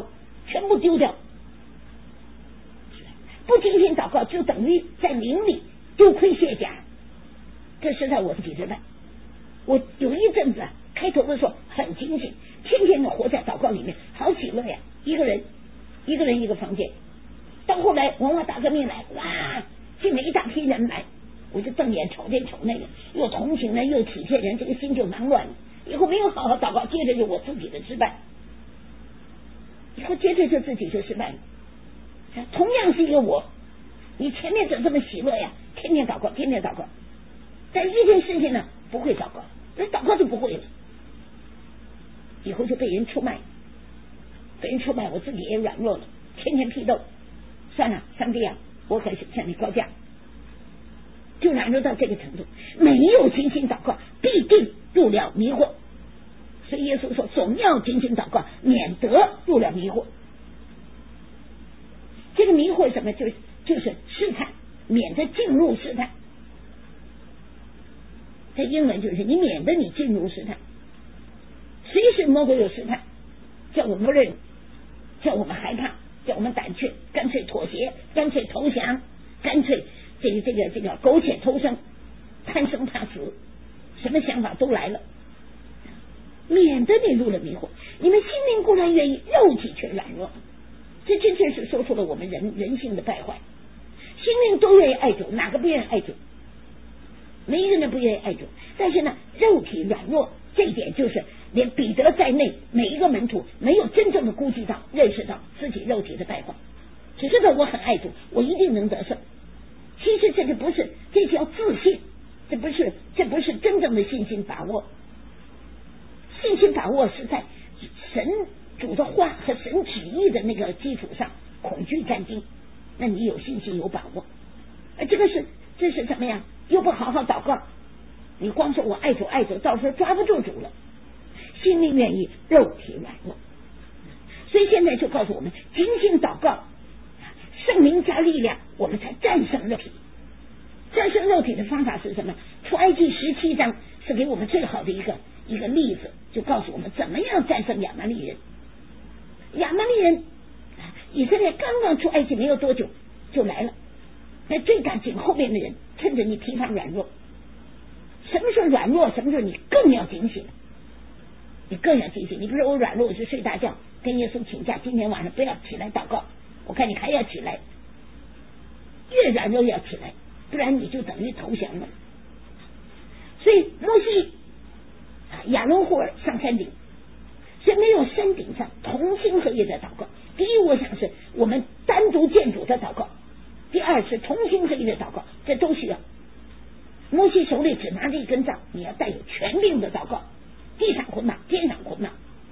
全部丢掉。不精心祷告，就等于在灵里丢盔卸甲。这实在我自己知道。我有一阵子啊，开头的时候很精心，天天的活在祷告里面，好喜乐呀！一个人，一个人一个房间。到后来文化大革命来，哇，进了一大批人来，我就瞪眼瞅这瞅那个，又同情人又体贴人，这个心就忙乱了。以后没有好好祷告，接着就我自己的失败，以后接着就自己就失败了。同样是一个我，你前面怎么这么喜乐呀？天天祷告，天天祷告，但一件事情呢不会祷告，那祷告就不会了，以后就被人出卖，被人出卖，我自己也软弱了，天天批斗，算了，上帝啊，我可是向你高价，就软弱到这个程度，没有精心祷告，必定入了迷惑。所以耶稣说，总要精心祷告，免得入了迷惑。这个迷惑什么？就是就是试探，免得进入试探。在英文就是你免得你进入试探，随时魔鬼有试探，叫我们不认，叫我们害怕，叫我们胆怯，干脆妥协，干脆投降，干脆这个这个这个苟且偷生，贪生怕死，什么想法都来了，免得你入了迷惑。你们心灵固然愿意，肉体却软弱。这真正是说出了我们人人性的败坏。心灵都愿意爱主，哪个不愿意爱主？没一个人不愿意爱主，但是呢，肉体软弱，这一点就是连彼得在内每一个门徒没有真正的估计到、认识到自己肉体的败坏，只知道我很爱主，我一定能得胜。其实这个不是，这叫自信，这不是，这不是真正的信心把握。信心把握是在神主的话和神旨意的那个基础上，恐惧战惊，那你有信心有把握。而这个是这是怎么样？又不好好祷告，你光说我爱主爱主，到时候抓不住主了。心里愿意，肉体软弱，所以现在就告诉我们，精心祷告，圣灵加力量，我们才战胜肉体。战胜肉体的方法是什么？出埃及十七章是给我们最好的一个一个例子，就告诉我们怎么样战胜亚玛力人。亚玛力人，以色列刚刚出埃及没有多久就来了，那追赶紧后面的人，趁着你疲乏软弱。什么时候软弱，什么时候你更要警醒，你更要警醒。你不是我软弱，我就睡大觉，跟耶稣请假，今天晚上不要起来祷告，我看你还要起来，越软弱要起来，不然你就等于投降了。所以摩西、亚伦、户尔上山顶，所以没有山顶上同心合意的祷告。第一，我想是我们单独见主的祷告；第二是同心合意的祷告，这都需要。摩西手里只拿着一根杖，你要带有权柄的祷告，地上捆绑，天上捆绑。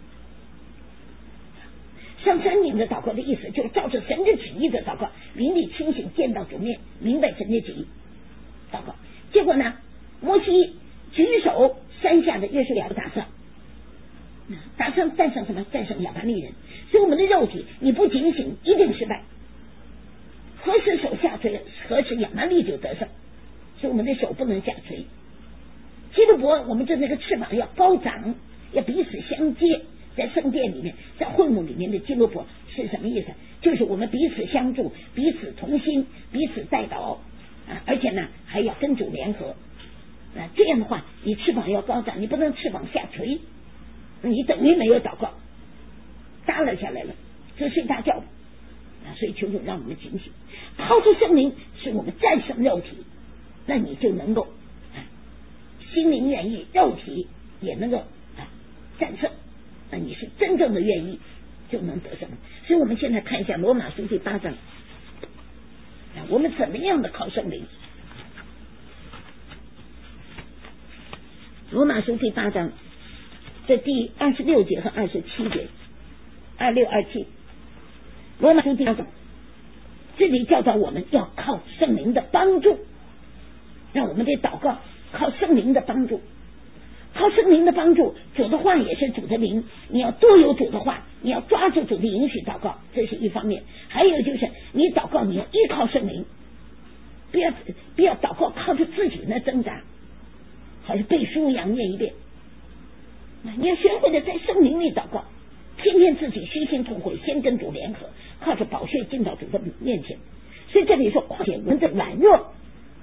上山顶的祷告的意思就是照着神的旨意的祷告，灵里清醒，见到主面，明白神的旨意祷告。结果呢，摩西举手，山下的约书亚打胜，打胜战胜什么？战胜亚玛力人。所以我们的肉体你不警醒，一定失败。何时手下垂，何时亚玛力就得胜。所以我们的手不能下垂。基督伯，我们的那个翅膀要高长，要彼此相接。在圣殿里面，在会幕里面的基督伯是什么意思？就是我们彼此相助，彼此同心，彼此带祷啊，而且呢还要跟主联合啊。这样的话，你翅膀要高长，你不能翅膀下垂，你等于没有祷告，耷拉下来了，就睡大觉啊。所以求主让我们警醒，靠着圣灵使我们战胜肉体，那你就能够、啊、心灵愿意，肉体也能够、啊、战胜。那你是真正的愿意，就能得胜。所以我们现在看一下罗马书第八章，我们怎么样的靠圣灵？罗马书第八章，这第二十六节和二十七节，二六二七，罗马书第八章，这里教导我们要靠圣灵的帮助，让我们的祷告靠圣灵的帮助。靠圣灵的帮助，主的话也是主的灵，你要多有主的话，你要抓住主的允许祷告，这是一方面。还有就是你祷告你要依靠圣灵，不要不要祷告靠着自己那挣扎，好像背书一样念一遍。你要学会的在圣灵里祷告，天天自己虚心痛悔，先跟主联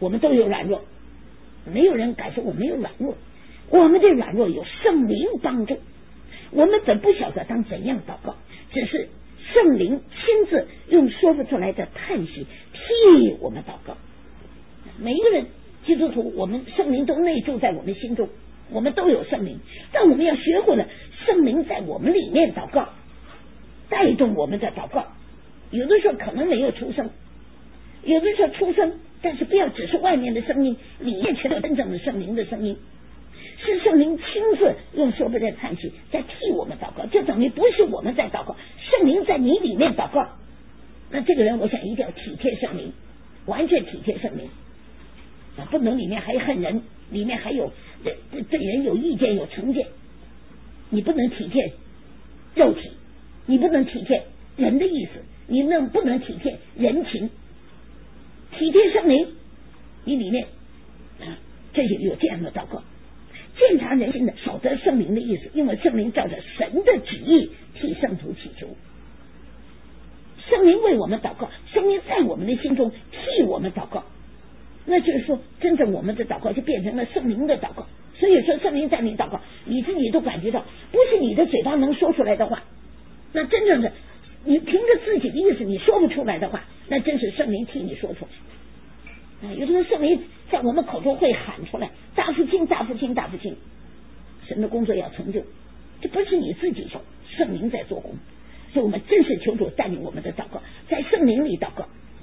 我们都有软弱，没有人敢说我没有软弱。我们的软弱有圣灵帮助，我们本不晓得当怎样祷告，只是圣灵亲自用说不出来的叹息替我们祷告。每一个人基督徒，我们圣灵都内住在我们心中，我们都有圣灵，但我们要学会了圣灵在我们里面祷告，带动我们的祷告。有的时候可能没有出声，有的时候出声，但是不要只是外面的声音，里面却有真正的圣灵的声音，是圣灵亲自用说不出的叹息在替我们祷告，就等于不是我们在祷告，圣灵在你里面祷告。那这个人我想一定要体贴圣灵，完全体贴圣灵，不能里面还恨人，里面还有对人有意见有成见，你不能体贴肉体，你不能体贴人的意思，你能不能体贴人情？体贴圣灵，你里面啊，这就有这样的祷告。鉴察人心的，晓得圣灵的意思，因为圣灵照着神的旨意替圣徒祈求。圣灵为我们祷告，圣灵在我们的心中替我们祷告，那就是说真正我们的祷告就变成了圣灵的祷告。所以说圣灵在你祷告，你自己都感觉到不是你的嘴巴能说出来的话，那真正的你凭着自己的意思你说不出来的话，那真是圣灵替你说出来。啊，有的时候圣灵在我们口中会喊出来，大复兴大复兴大复兴，神的工作要成就，这不是你自己说，圣灵在做工。所以我们真是求主带领我们的祷告，在圣灵里祷告，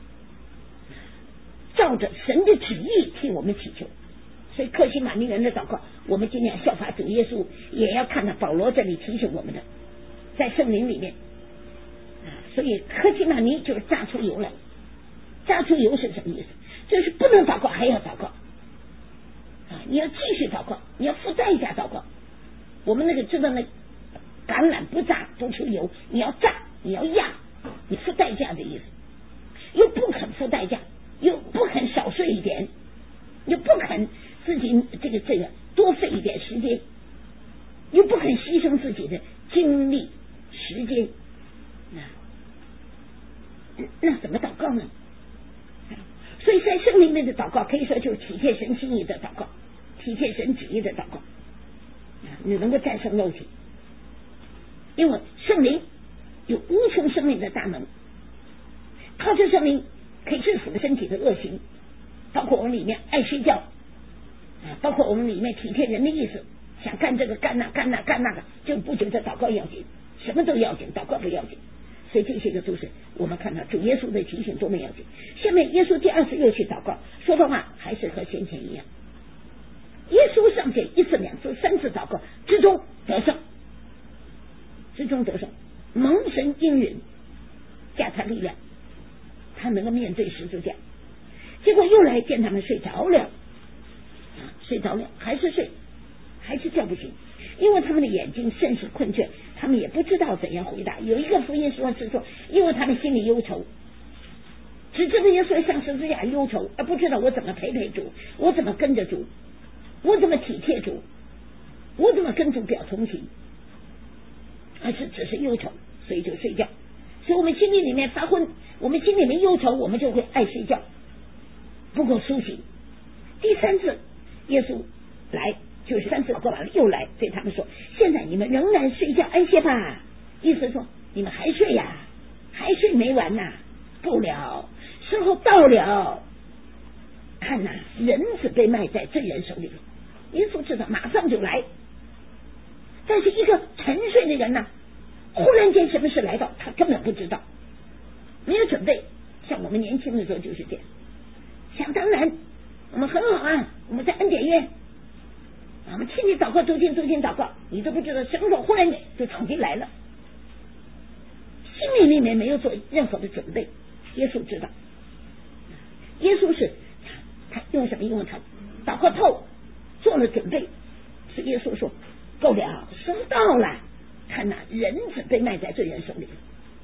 照着神的旨意替我们祈求。所以客西马尼园的祷告，我们今天效法主耶稣，也要看到保罗这里提醒我们的，在圣灵里面啊。所以客西马尼就是榨出油来，榨出油是什么意思？就是不能祷告还要祷告啊！你要继续祷告，你要付代价祷告。我们那个知道那橄榄不榨不出油，你要榨，你要压，你付代价的意思。又不肯付代价，又不肯少睡一点，又不肯自己这个这个多费一点时间，又不肯牺牲自己的精力时间，那那怎么祷告呢？所以在圣灵里的祷告可以说就是体贴神心意的祷告，体贴神旨意的祷告，你能够战胜肉体，因为圣灵有无穷生命的大能，靠着圣灵可以制服身体的恶行，包括我们里面爱睡觉，包括我们里面体贴人的意思，想干这个干那干那干那个，就不觉得祷告要紧，什么都要紧，祷告不要紧。所以这些个都是我们看到主耶稣的提醒多么要紧。下面耶稣第二次又去祷告，说的话还是和先前一样。耶稣上前一次两次三次祷告之中得胜，之中得胜，蒙神应允，加他力量，他能够面对十字架。结果又来见他们睡着了，睡着了还是睡，还是叫不醒，因为他们的眼睛甚是困倦，他们也不知道怎样回答。有一个福音说是说，因为他们心里忧愁，只知道耶稣上十字架忧愁，而不知道我怎么陪陪主，我怎么跟着主，我怎么体贴主，我怎么跟主表同情，而是只是忧愁，所以就睡觉。所以我们心里里面发昏，我们心里面忧愁，我们就会爱睡觉，不够苏醒。第三次耶稣来，就是三次祷告完了又来对他们说，现在你们仍然睡觉安歇吧，意思说你们还睡呀、啊，还睡没完呐、啊，够了，时候到了，看呐、啊，人子被卖在罪人手里，耶稣知道马上就来，但是一个沉睡的人呢、啊，忽然间什么事来到，他根本不知道，没有准备。像我们年轻的时候就是这样，想当然我们很好啊，我们在恩典院，我们天天祷告，周天周天祷告，你都不知道什么时候忽然就闯进来了，心里里面没有做任何的准备。耶稣知道，耶稣是他用什么？因为他祷告透，做了准备。是耶稣说够了，时候到了，看哪，人子被卖在罪人手里，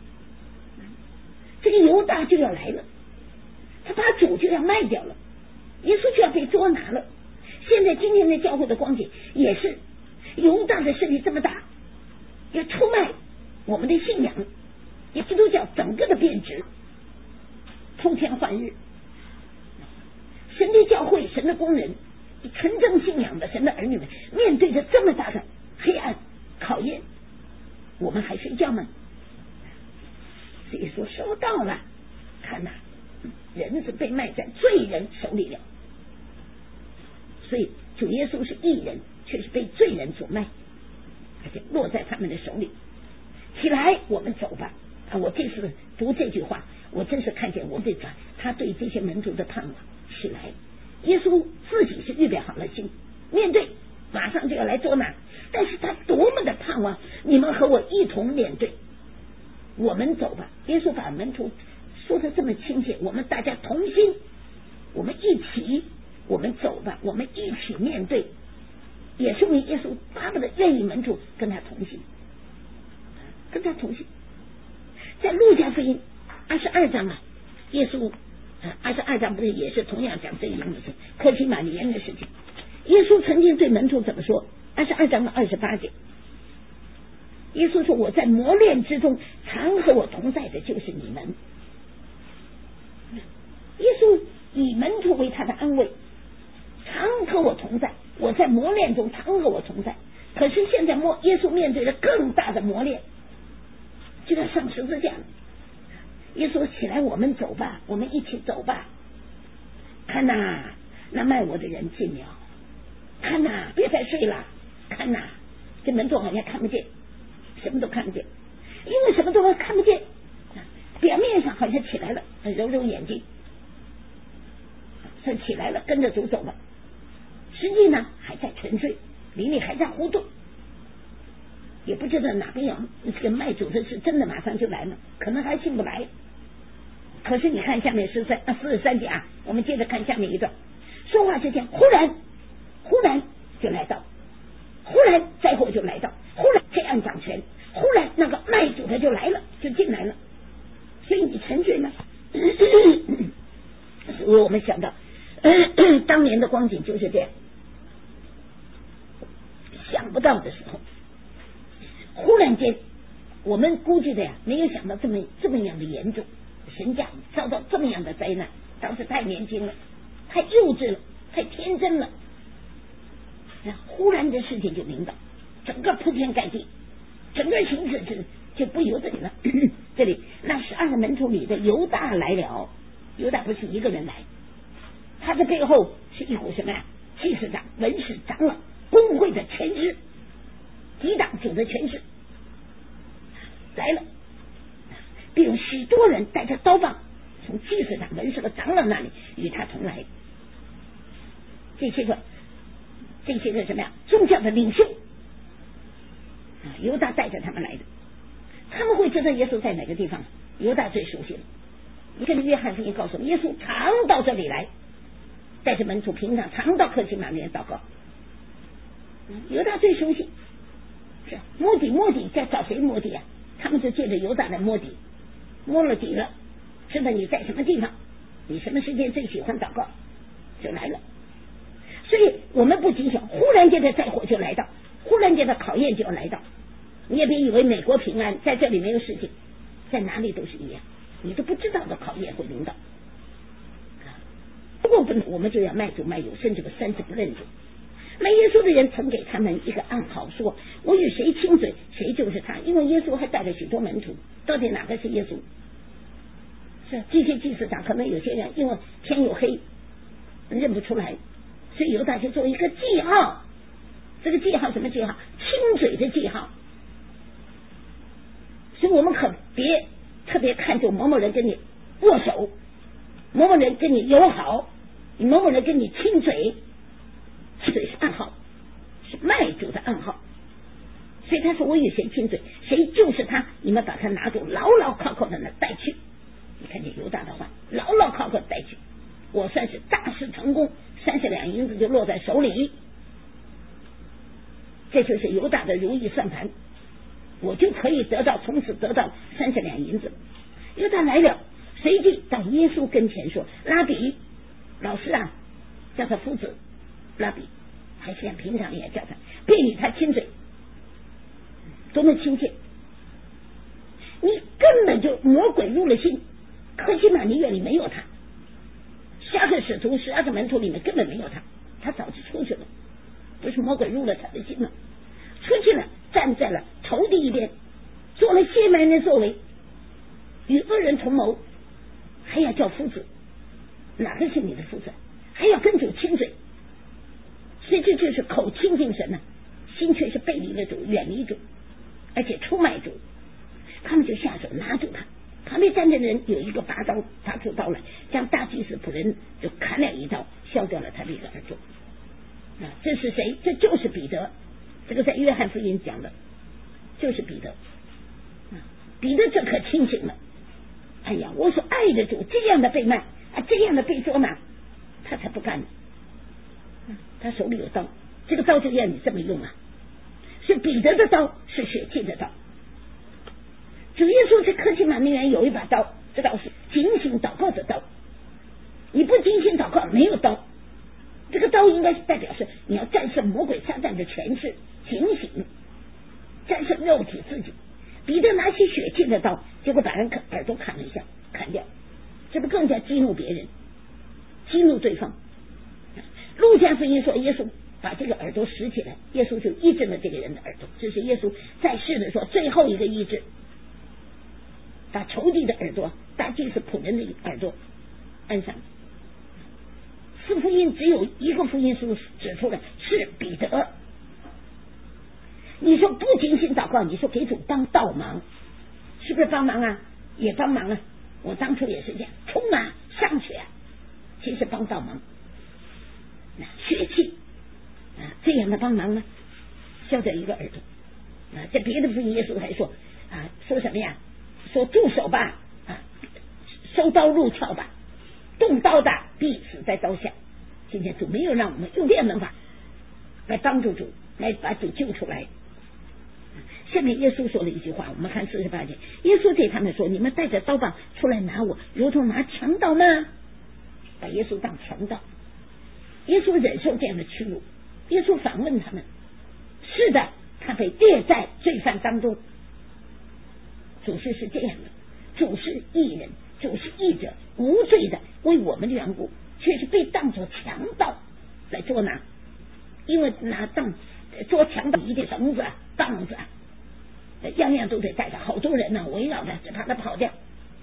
这个犹大就要来了，他把主就要卖掉了，耶稣就要被捉拿了。现在今天的教会的光景也是犹大的势力这么大，要出卖我们的信仰，也基督教整个的变质，偷天换日。 神的教会，神的工人，纯正信仰的神的儿女们，面对着这么大的黑暗考验，我们还睡觉吗？所以说收到了，看呐、啊，人是被卖在罪人手里了。所以主耶稣是义人，却是被罪人所卖，而且落在他们的手里。起来，我们走吧。啊，我这次读这句话，我真是看见我对他他对这些门徒的盼望。起来，耶稣自己是预备好了心，面对马上就要来捉拿，但是他多么的盼望你们和我一同面对。我们走吧。耶稣把门徒说的这么亲切，我们大家同心，我们一起，我们走吧，我们一起面对，也说明耶稣巴不得愿意门徒跟他同行，跟他同行。在路加福音二十二章啊，耶稣二十二章不是也是同样讲这一样的事，客西马尼园的事情。耶稣曾经对门徒怎么说？二十二章的二十八节，耶稣说：“我在磨练之中，常和我同在的就是你们。”耶稣以门徒为他的安慰，常和我同在。我在磨练中常和我同在。可是现在磨耶稣面对了更大的磨练，就要上十字架了。耶稣起来，我们走吧，我们一起走吧。看呐、啊，那卖我的人进了。看呐、啊，别再睡了。看呐、啊，这门徒好像看不见，什么都看不见，因为什么都看不见。表面上好像起来了，揉揉眼睛，说起来了，跟着主走吧。实际呢，还在沉睡，里里还在糊涂，也不知道哪边有这个卖主的是真的马上就来了，可能还进不来。可是你看下面十三啊四十三节啊，我们接着看下面一段，说话之间，忽然忽然就来到，忽然灾祸就来到，忽然黑暗掌权，忽然那个卖主的就来了，就进来了。所以你沉睡吗？所以我们想到当年的光景就是这样，想不到的时候，忽然间我们估计的呀，没有想到这么这么样的严重，神家遭到这么样的灾难，当时太年轻了，太幼稚了，太天真了。忽然的事情就领导，整个铺天盖地，整个形势就就不由得你了。这里那十二个门徒里的犹大来了，犹大不是一个人来，他的背后是一股什么呀？祭司长、文士、长老、公会的权势，抵挡主的权势来了，并有许多人带着刀棒从祭司长、文士和长老那里与他同来。这些个这些个什么呀？宗教的领袖，犹大带着他们来的。他们会知道耶稣在哪个地方，犹大最熟悉了。你跟约翰福音告诉我们，耶稣常到这里来，带着门徒平常常到客西马尼园祷告。犹大最熟悉，是摸底摸底，在找谁摸底啊？他们就借着犹大来摸底，摸了底了，知道你在什么地方，你什么时间最喜欢祷告，就来了。所以我们不仅想忽然间的灾祸就来到，忽然间的考验就要来到。你也别以为美国平安，在这里没有事情，在哪里都是一样，你都不知道的考验会临到。不过不能，我们就要卖主卖友，甚至不三次不认主。卖耶稣的人曾给他们一个暗号，说我与谁亲嘴，谁就是他。因为耶稣还带了许多门徒，到底哪个是耶稣？是这些祭司长，可能有些人因为天有黑认不出来，所以犹大就做一个记号。这个记号什么记号？亲嘴的记号。所以我们可别特别看重某某人跟你握手，某某人跟你友好，某某人跟你亲嘴，亲嘴是暗号，是卖主的暗号。所以他说我与谁亲嘴，谁就是他，你们把他拿住，牢牢靠靠的呢带去。你看见犹大的话，牢牢靠靠的带去，我算是大事成功，三十两银子就落在手里。这就是犹大的如意算盘，我就可以得到，从此得到三十两银子。犹大来了，随即到耶稣跟前说：“拉比，老师啊，叫他夫子，拉比，还是像平常也叫他，便与他亲嘴，多么亲切！你根本就魔鬼入了心，客西马尼园里没有他， 十二个使徒、十二个门徒里面根本没有他，他早就出去了，不是魔鬼入了他的心了，出去了，站在了仇敌一边，做了亵慢人的作为，与恶人同谋，还要叫夫子，哪个是你的夫子？还要跟主亲嘴，所以这就是口亲近神呢、啊，心却是背离了主，远离主，而且出卖主。他们就下手拿住他，旁边站着的人有一个拔刀，拔出刀来，将大祭司仆人就砍了一刀，削掉了他的一个耳朵。啊，这是谁？这就是彼得。这个在约翰福音讲的，就是彼得。啊，彼得这可清醒了。哎呀，我所爱的主这样的被卖啊，这样的被捉拿，他才不干呢。啊，他手里有刀，这个刀就要你这么用啊。是彼得的刀，是血气的刀。主耶稣在客西马尼园有一把刀，这刀是警醒祷告的刀。你不警醒祷告，没有刀。这个刀应该是代表是你要战胜魔鬼撒旦的权势，警醒，战胜肉体自己。彼得拿起血气的刀，结果把人耳朵砍了一下，砍掉，这不更加激怒别人，激怒对方。路加福音说，耶稣把这个耳朵拾起来，耶稣就医治了这个人的耳朵，这是耶稣在世的时候最后一个医治，把仇敌的耳朵，大祭司仆人的耳朵按上。四福音只有一个福音书指出来是彼得。你说不警醒祷告，你说给主帮倒忙，是不是帮忙啊？也帮忙啊！我当初也是这样，冲啊，上去啊！其实帮倒忙，血气啊，这样的帮忙呢，削掉一个耳朵啊。在别的福音耶稣还说啊，说什么呀？说住手吧啊，收刀入鞘吧，动刀的必死在刀下。今天主没有让我们用这样的法来帮助主，来把主救出来。下面耶稣说了一句话，我们看四十八节，耶稣对他们说：“你们带着刀棒出来拿我，如同拿强盗吗？”把耶稣当强盗，耶稣忍受这样的屈辱。耶稣反问他们：“是的，他被列在罪犯当中。”主事是这样的，主是义人，主是义者，无罪的，为我们的缘故，却是被当作强盗来捉拿。因为拿当捉强盗一定绳子啊、棒子啊，样样都得带着，好多人呢、啊、围绕着，只怕他跑掉。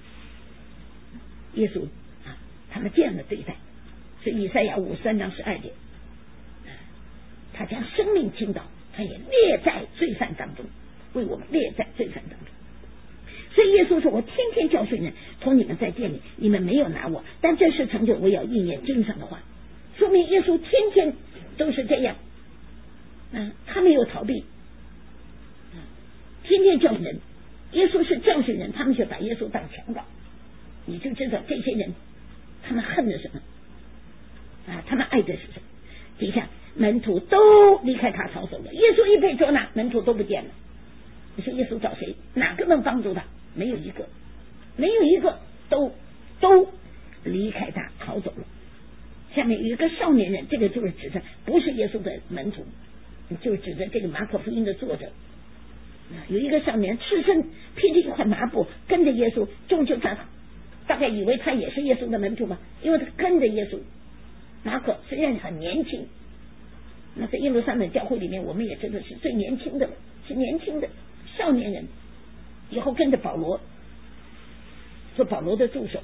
耶稣啊，他们这样的对待，所以以赛亚五十三章十二节，他将生命倾倒，他也列在罪犯当中，为我们列在罪犯当中。所以耶稣说：“我天天教训人，同你们在店里，你们没有拿我，但这事成就，我要应验经上的话。”说明耶稣天天都是这样，啊，他没有逃避，啊，天天教训人。耶稣是教训人，他们却把耶稣当强盗，你就知道这些人他们恨的什么啊？他们爱的是什么？底下门徒都离开他逃走了，耶稣一被捉拿，门徒都不见了。你说耶稣找谁？哪个能帮助他？没有一个，没有一个，都都离开他逃走了。下面有一个少年人，这个就是指的不是耶稣的门徒，就是指的这个马可福音的作者。有一个少年赤身披着一块麻布跟着耶稣，众就大大概以为他也是耶稣的门徒嘛，因为他跟着耶稣。马可虽然很年轻，那在耶路撒冷教会里面，我们也知道是最年轻的，是年轻的少年人，以后跟着保罗做保罗的助手，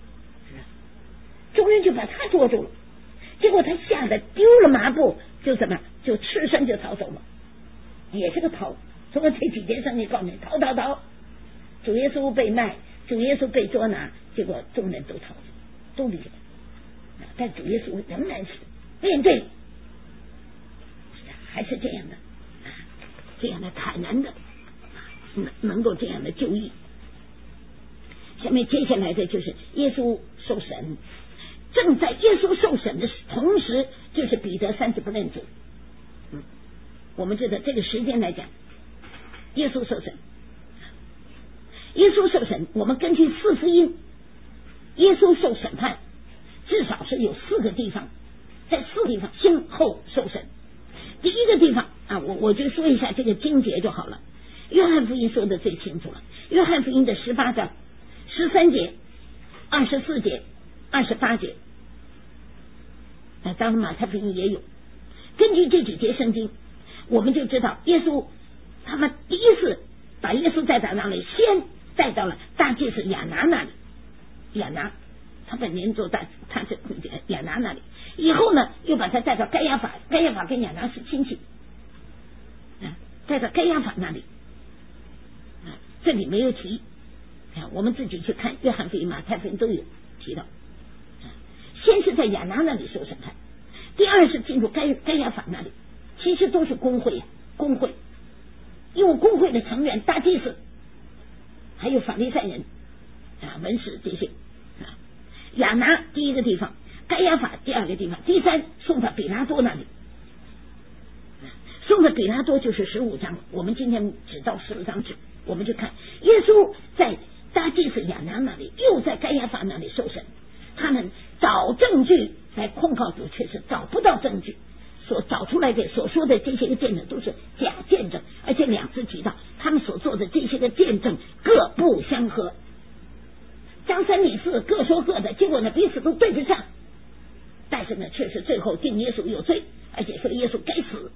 众人就把他捉住了，结果他吓得丢了麻布，就怎么就赤身就逃走了，也是个逃。从这几天上面告诉你，逃逃逃，主耶稣被卖，主耶稣被捉拿，结果众人都逃走，都离了。但主耶稣仍然是面对，还是这样的，这样的坦然的，能能够这样的就义。下面接下来的就是耶稣受审，正在耶稣受审的同时，就是彼得三次不认主。嗯，我们知道这个时间来讲，耶稣受审，耶稣受审，我们根据四福音，耶稣受审判，至少是有四个地方，在四个地方先后受审。第一个地方啊，我我就说一下这个经节就好了。约翰福音说的最清楚了，约翰福音的十八章十三节、二十四节、二十八节， 啊，当然马太福音也有。根据这几节圣经，我们就知道耶稣他们第一次把耶稣带到哪里？先带到了大祭司亚拿那里，亚拿他本年做大，他是亚拿那里。以后呢，又把他带到该亚法，该亚法跟亚拿是亲戚，啊，带到该亚法那里，啊，这里没有提，啊，我们自己去看约翰福音、马太福音都有提到。啊，先是在亚拿那里受审判，第二是进入该该亚法那里，其实都是公会，公会，因为公会的成员大祭司，还有法利赛人啊、文士这些啊，亚拿第一个地方。该亚法第二个地方，第三送到比拉多那里，送到比拉多就是十五章，我们今天只到十五章止，我们就看耶稣在大祭司亚拿那里，又在该亚法那里受审，他们找证据来控告主，却是找不到证据，所找出来的所说的这些个见证都是假见证，而且两次提到他们所做的这些个见证各不相合，张三李四各说各的，结果呢彼此都对不上。但是呢，确实最后定耶稣有罪，而且说耶稣该死。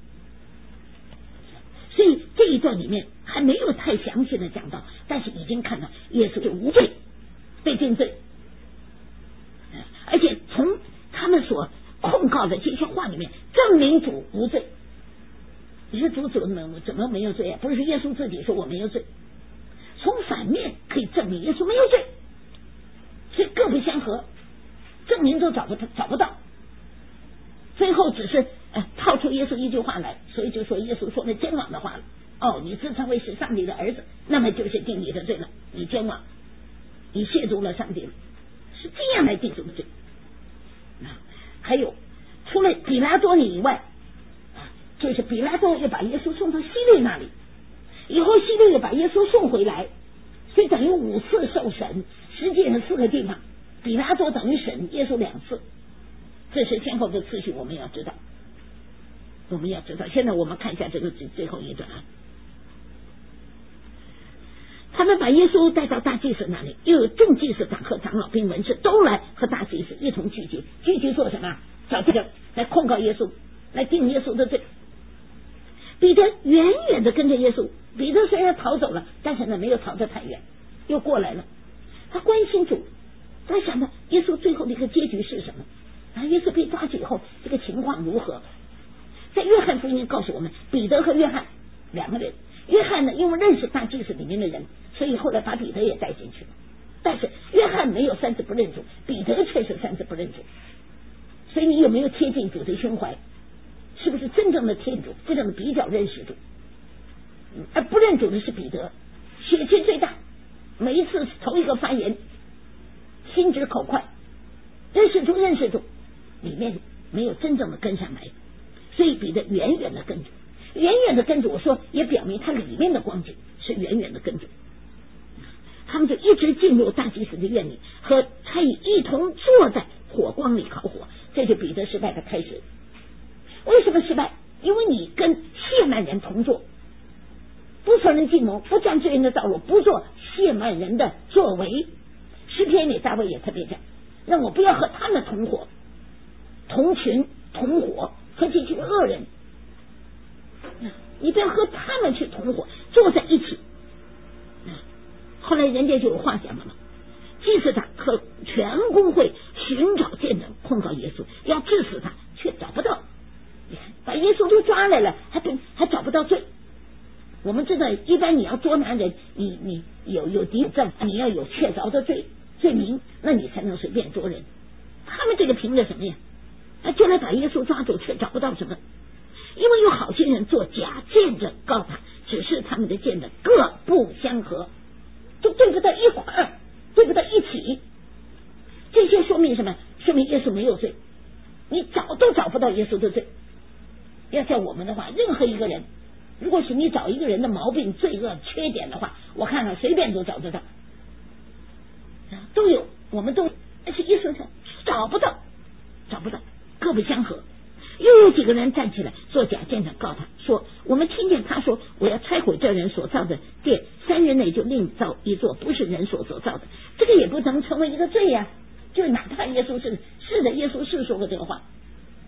所以这一段里面还没有太详细的讲到，但是已经看到耶稣就无罪，被定罪，而且从他们所控告的这些话里面证明主无罪。你说主怎么怎么没有罪啊？不是耶稣自己说我没有罪，从反面可以证明耶稣没有罪，所以各不相合，证明都找不找不到。最后只是呃套出耶稣一句话来，所以就说耶稣说了奸枉的话了。哦，你自称为是上帝的儿子，那么就是定你的罪了，你奸枉，你亵渎了上帝了，是这样来定主的罪。啊，还有除了比拉多以外，啊，就是比拉多又把耶稣送到希律那里，以后希律又把耶稣送回来，所以等于五次受审，实际上四个地方，比拉多等于审耶稣两次。这是先后的次序，我们要知道，我们要知道。现在我们看一下这个最后一段啊，他们把耶稣带到大祭司那里，又有众祭司长和长老并文士都来和大祭司一同聚集，聚集做什么？找这个来控告耶稣，来定耶稣的罪。彼得远远的跟着耶稣，彼得虽然逃走了，但是呢没有逃得太远，又过来了。他关心主，他想到耶稣最后的一个结局是什么？啊，耶稣被抓去以后，这个情况如何？在约翰福音告诉我们，彼得和约翰两个人。约翰呢，因为认识大祭司里面的人，所以后来把彼得也带进去了。但是约翰没有三次不认主，彼得却是三次不认主。所以你有没有贴近主的胸怀？是不是真正的贴近主，真正的比较认识主？而不认主的是彼得，血气最大，每一次头一个发言，心直口快，认识主认识主，里面没有真正的跟上来，所以彼得远远的跟着，远远的跟着。我说也表明他里面的光景是远远的跟着。他们就一直进入大祭司的院里，和差役一同坐在火光里烤火。这就彼得失败的开始。为什么失败？因为你跟谢曼人同坐，不说人计谋，不占罪人的道路，不做谢曼人的作为。诗篇里大卫也特别讲，让我不要和他们同伙、同群、同伙，和这群恶人，你不要和他们去同伙，坐在一起。后来人家就有话讲了嘛，祭司长和全公会寻找见证控告耶稣，要治死他，却找不到。把耶稣都抓来了，还不还找不到罪。我们知道，一般你要捉拿人，你你有有敌证，你要有确凿的罪罪名，那你才能随便捉人。他们这个凭着什么呀？就来把耶稣抓住，却找不到什么。因为有好些人做假见证告他，只是他们的见证各不相合，就对不到一块儿，对不到一起。这些说明什么？说明耶稣没有罪，你找都找不到耶稣的罪。要像我们的话，任何一个人，如果是你找一个人的毛病、罪恶、缺点的话，我看看随便都找得到，都有，我们都。但是耶稣说找不到，找不到，各不相合。又有几个人站起来做假见证告他说，我们听见他说我要拆毁这人所造的殿，三日内就另造一座不是人所所造的。这个也不能成为一个罪呀、啊，就哪怕耶稣是是的，耶稣是说过这个话，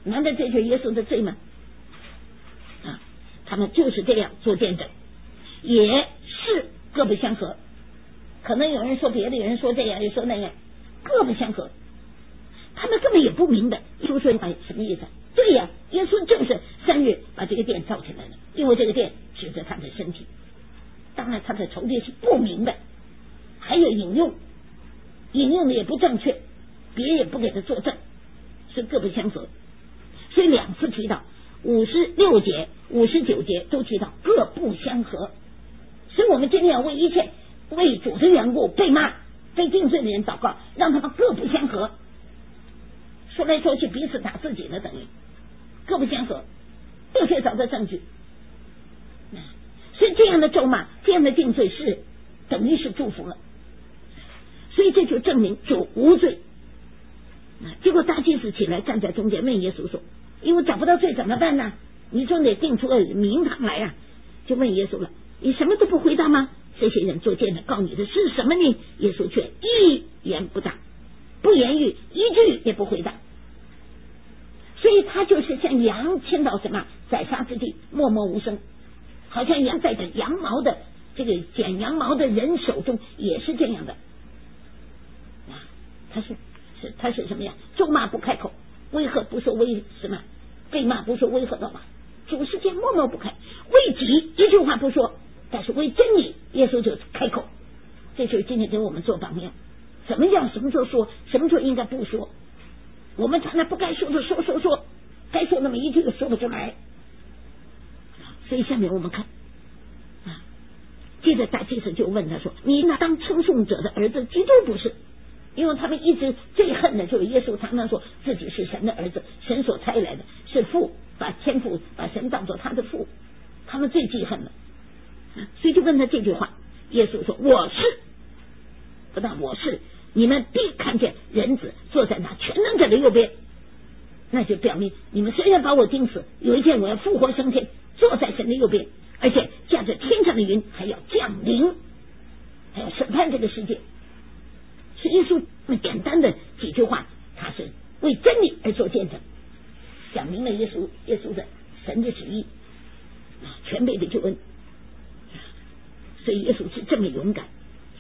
难道这就是耶稣的罪吗？啊，他们就是这样做见证，也是各不相合。可能有人说别的，有人说这样，有人说那样，各不相合。他们根本也不明白耶稣说什么意思。对呀，耶稣就是三月把这个殿造起来了，因为这个殿指着他的身体。当然他的仇敌是不明白，还有引用，引用的也不正确，别人也不给他作证，是各不相合。所以两次提到五十六节五十九节都提到各不相合。所以我们今天要为一切为主的缘故被骂被定罪的人祷告，让他们各不相合。说来说去彼此打自己的，等于各不相合，不缺找到证据。所以这样的咒骂，这样的定罪是等于是祝福了。所以这就证明主无罪。结果大祭司起来站在中间问耶稣说，因为找不到罪怎么办呢？你总得定出个名堂来啊。就问耶稣了，你什么都不回答吗？这些人做见证告你的是什么呢？耶稣却一言不答，不言语，一句也不回答。所以他就是像羊牵到什么宰杀之地，默默无声，好像羊在这羊毛的这个剪羊毛的人手中也是这样的。啊，他是是他是什么呀？咒骂不开口，威吓不说威什么，被骂不说威吓的话，主是这样默默不开，为己一句话不说，但是为真理，耶稣就开口。这就是今天给我们做榜样，怎么样？什么时候说，什么时候应该不说？我们常常不该说的说说说，该说那么一句都说不出来。所以下面我们看啊，接着大祭司就问他说：“你那当称颂者的儿子基督不是？”因为他们一直最恨的就是耶稣常常说自己是神的儿子，神所差来的，是父，把天父把神当作他的父，他们最记恨了。所以就问他这句话，耶稣说：“我是，不但我是，你们必看见人子坐在那全能者的右边。”那就表明你们虽然把我钉死，有一天我要复活升天，坐在神的右边，而且驾着天上的云还要降临，还要审判这个世界。是耶稣那么简单的几句话，他是为真理而做见证，讲明了耶稣耶稣的神的旨意，全备的救恩。所以耶稣是这么勇敢。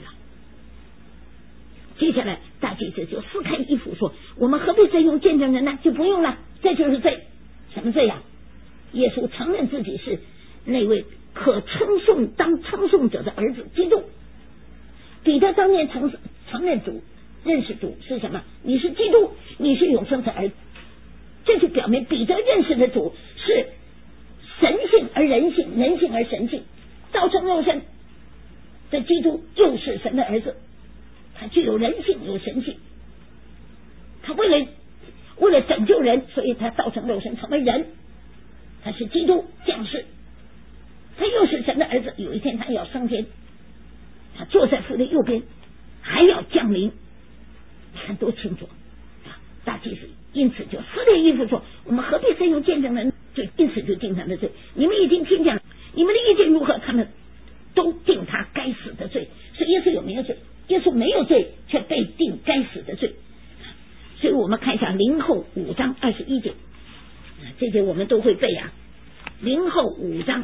接下来大祭司就撕开衣服说：“我们何必再用见证人呢？就不用了，这就是罪。什么罪呀？耶稣承认自己是那位可称颂当称颂者的儿子基督。彼得当年承承认主，认识主是什么？你是基督，你是永生的儿子。这就表明彼得认识的主是神性而人性，人性而神性，道成肉身的基督就是神的儿子。他具有人性有神性，他为了为了拯救人，所以他道成肉身成为人，他是基督降世，他又是神的儿子。有一天他要升天，他坐在父的右边，还要降临，你看多清楚啊！大祭司因此就撕裂衣服说：“我们何必再用见证人？”就因此就定他的罪。你们已经听见了，你们的意见如何？他们都定他该死的罪。所以耶稣有没有罪？耶稣没有罪，却被定该死的罪。所以我们看一下林后五章二十一节，这节我们都会背啊。林后五章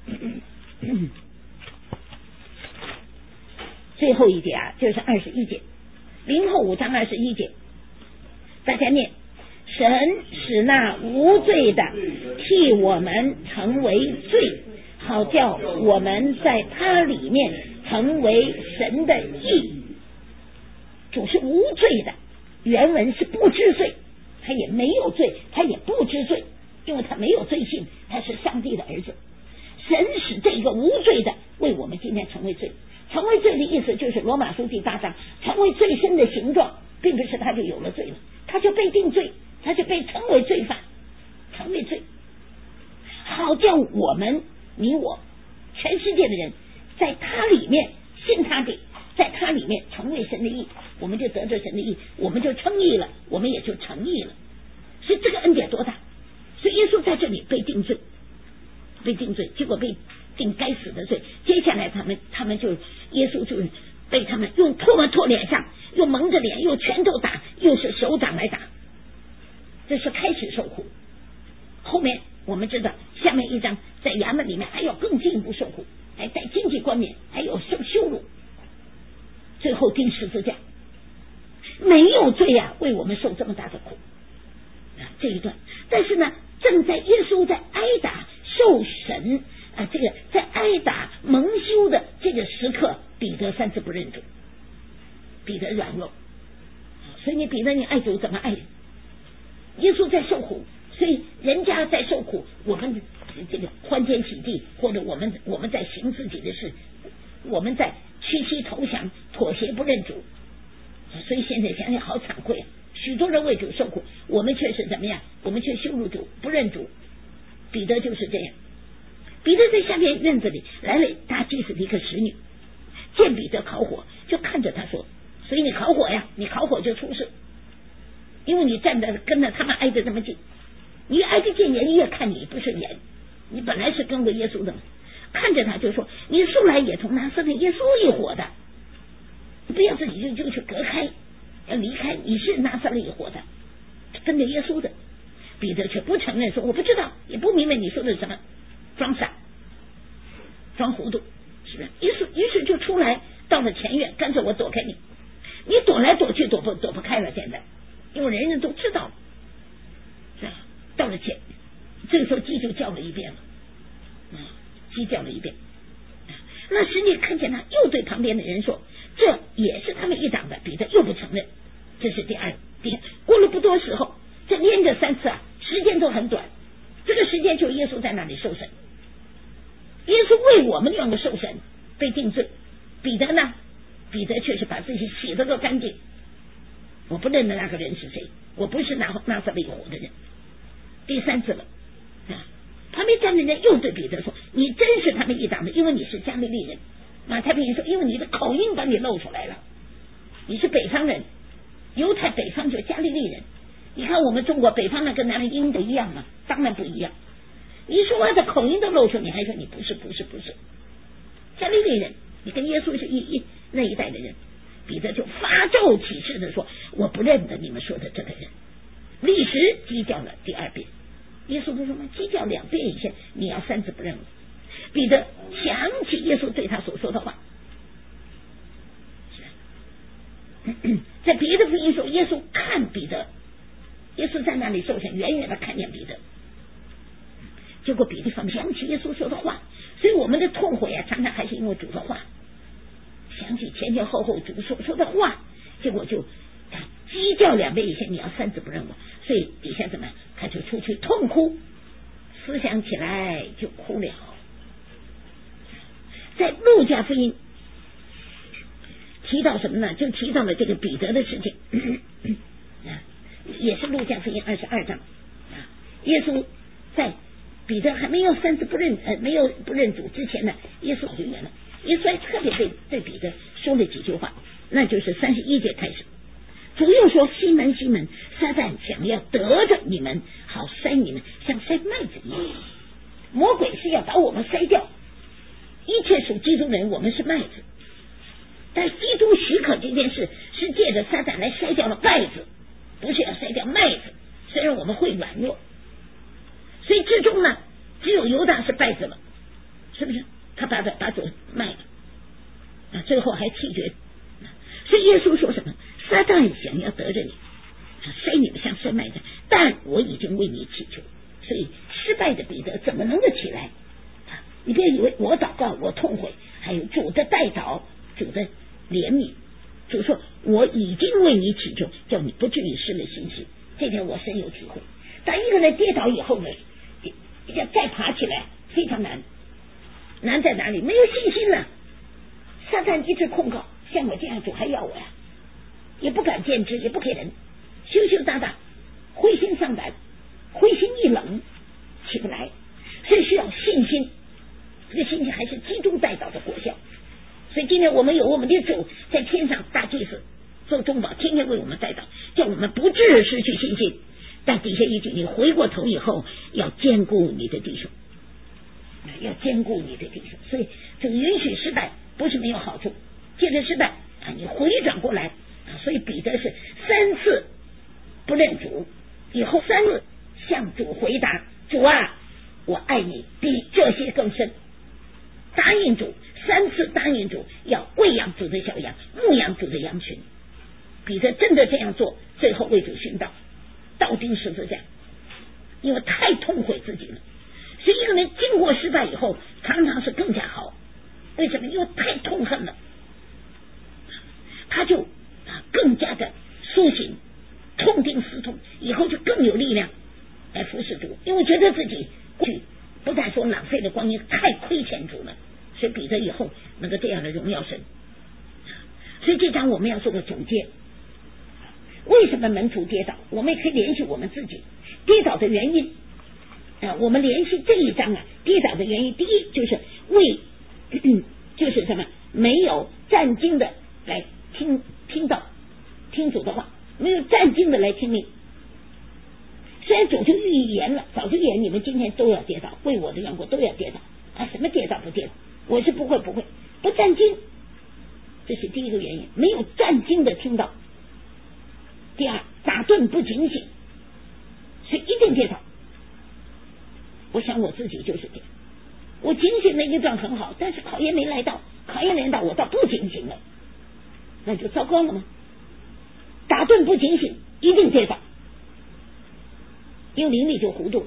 最后一节啊，就是二十一节。林后五章二十一节，大家念：神使那无罪的替我们成为罪，好叫我们在他里面成为神的义。主是无罪的，原文是不知罪，他也没有罪，他也不知罪，因为他没有罪性，他是上帝的儿子。神使这个无罪的为我们今天成为罪。成为罪的意思就是罗马书第八章，成为罪身的形状，并不是他就有了罪了，他就被定罪，他就被称为罪犯，成为罪，好叫我们你我全世界的人在他里面信他的，在他里面成为神的义，我们就得着神的义，我们就称义了，我们也就成义了。所以这个恩典多大！所以耶稣在这里被定罪，被定罪，结果被定该死的罪。接下来他们他们就耶稣就被他们用唾沫唾脸上，又蒙着脸，又拳头打，又是手掌来打，这是开始受苦。 后面我们知道下面一章在衙门里面还要更进一步受苦，还带经济冠冕，还有受羞辱，最后钉十字架，没有罪啊，为我们受这么大的苦啊，这一段。但是呢，正在耶稣在挨打受审啊，这个在挨打蒙羞的这个时刻，彼得三次不认主，彼得软弱，所以你彼得你爱主怎么爱？耶稣在受苦，所以人家在受苦，我们这个欢天喜地，或者我们我们在行自己的事，我们在屈膝投降、妥协不认主，所以现在想想好惭愧啊！许多人为主受苦，我们却是怎么样？我们却羞辱主，不认主。彼得就是这样。彼得在下面院子里来了大祭司的一个使女，见彼得烤火，就看着他说：“所以你烤火呀，你烤火就出事，因为你站着跟着他们挨着这么近，你挨着近，人越看你不顺眼。你本来是跟过耶稣的嘛，看着他就说：你素来也同拿撒勒耶稣一伙的，不要自己就就去隔开，要离开，你是拿撒勒一伙的，跟着耶稣的。”彼得却不承认，说：“我不知道，也不明白你说的是什么，装傻，装糊涂，是不是？”于是，于是就出来到了前院，干脆我躲开你，你躲来躲去，躲不躲不开了。现在，因为人人都知道了，是吧？到了前，这个时候鸡就叫了一遍了，啊，鸡叫了一遍。那使女看见他，又对旁边的人说：“这也是他们一党的。”彼得又不承认，这是第二点。过了不多时候，这连着三次啊，时间都很短。这个时间就耶稣在那里受审，耶稣为我们两个受审被定罪。彼得呢？彼得却是把自己洗得个干净。我不认得那个人是谁，我不是拿拿撒勒一伙的人。第三次了啊，旁边站的人又对彼得说：“你真是他们一党的，因为你是加利利人。”马太福音说：“因为你的口音把你露出来了，你是北方人，犹太北方就加利利人。你看我们中国北方人跟南方音的一样吗？当然不一样。你说话的口音都露出，你还说你不是不是不是加利利人，你跟耶稣是一一那一代的人。”彼得就发咒起誓的说：“我不认得你们说的这个人。”立时鸡叫了第二遍。耶稣不说吗？鸡叫两遍以前，你要三次不认我。彼得想起耶稣对他所说的话，在别的福音说，耶稣看彼得，耶稣在那里受审，远远的看见彼得。结果彼得方想起耶稣说的话，所以我们的痛悔啊，常常还是因为主的话，想起前前后后主所说的话，结果就鸡叫两遍以前，你要三次不认我。所以底下怎么他就出去痛哭，思想起来就哭了。在路加福音提到什么呢？就提到了这个彼得的事情，也是路加福音二十二章。耶稣在彼得还没有三次不认呃没有不认主之前呢，耶稣就远了。耶稣还特别对对彼得说了几句话，那就是三十一节开始。主又说：“西门西门，撒旦想要得着你们，好筛你们，像筛麦子一样。魔鬼是要把我们筛掉，一切属基督的人，我们是麦子。但基督许可这件事，是借着撒旦来筛掉了麦子，不是要筛掉麦子。虽然我们会软弱，所以最终呢，只有犹大是败子了，是不是？他把把主卖了，啊，最后还弃绝。所以耶稣说什么？撒旦想要得着你，筛你们像筛麦子，但我已经为你祈求。所以失败的彼得怎么能够起来？啊，你别以为我祷告我痛悔，还有主的代祷，主的怜悯。主说我已经为你祈求，叫你不至于失了信心。这点我深有体会。当一个人跌倒以后呢，要再爬起来非常难。难在哪里？没有信心了。撒旦一直控告，像我这样主还要我呀，也不敢见之，也不给人，羞羞答答，灰心丧胆，灰心一冷，起不来。所以需要信心，这个信心还是基督带到的果效。所以今天我们有我们的主在天上大祭司做中保，天天为我们带到，叫我们不致失去信心。但底下一句，你回过头以后要兼顾你的弟兄，要兼顾你的弟兄。所以这个允许失败不是没有好处，借着失败啊，你回转过来啊。所以彼得是三次不认主，以后三次向主回答，主主的小羊，牧养主的羊群。彼得真的这样做，最后为主殉道，倒钉十字架，因为太痛悔自己了。所以一个人经过失败以后，常常是更加好。为什么？因为太痛恨了，他就更加的苏醒，痛定思痛，以后就更有力量来服侍主，因为觉得自己过去不但说浪费的光阴，太亏欠主了，所以彼得以后能够这样的荣耀神。所以这章我们要做个总结，为什么门徒跌倒？我们也可以联系我们自己跌倒的原因。呃、我们联系这一章啊，跌倒的原因，第一就是为、嗯、就是什么？没有站经的来听听到听主的话，没有站经的来听命。虽然主就预言了，早就预言你们今天都要跌倒，为我的缘故都要跌倒啊！什么跌倒不跌倒？我是不会不会不站经，这是第一个原因，没有站经的听到。第二，打盹不警醒，所以一定跌倒。我想我自己就是这样，我警醒了一段很好，但是考验没来到，考验来到我倒不警醒了，那就糟糕了吗？打盹不警醒，一定跌倒，因为灵力就糊涂了。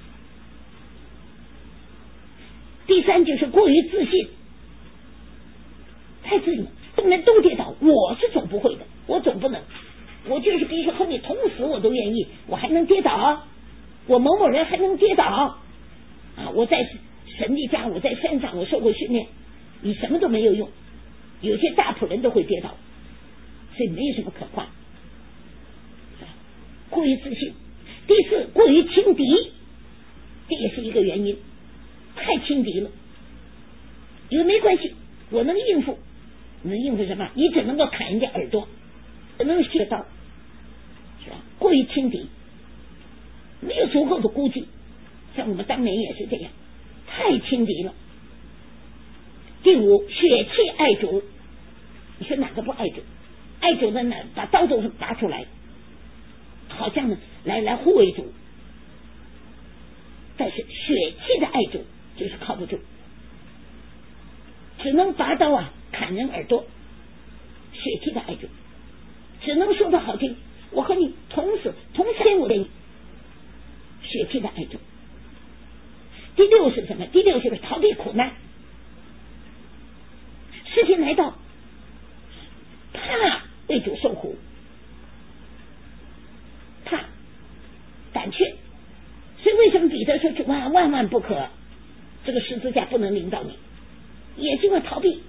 第三就是过于自信，太自信，众人都跌倒，我是总不会的，我总不能，我就是必须和你同死我都愿意，我还能跌倒？我某某人还能跌倒啊？我在神的家，我在山上，我受过训练，你什么都没有用，有些大仆人都会跌倒，所以没有什么可夸。过于自信。第四，过于轻敌，这也是一个原因，太轻敌了，因为没关系，我能应付，能应付什么？你只能够砍人家耳朵，只能学刀，是吧？过于轻敌，没有足够的估计，像我们当年也是这样，太轻敌了。第五，血气爱主，你说哪个不爱主？爱主的呢，把刀都拔出来，好像呢来来护卫主，但是血气的爱主就是靠不住，只能拔刀啊砍人耳朵。血气的爱主只能说的好听，我和你同死同生，我的血气的爱主。第六是什么？第六就是逃避苦难，事情来到怕为主受苦，怕胆怯，所以为什么彼得说主啊，万万不可，这个十字架不能领导你，也是因为逃避。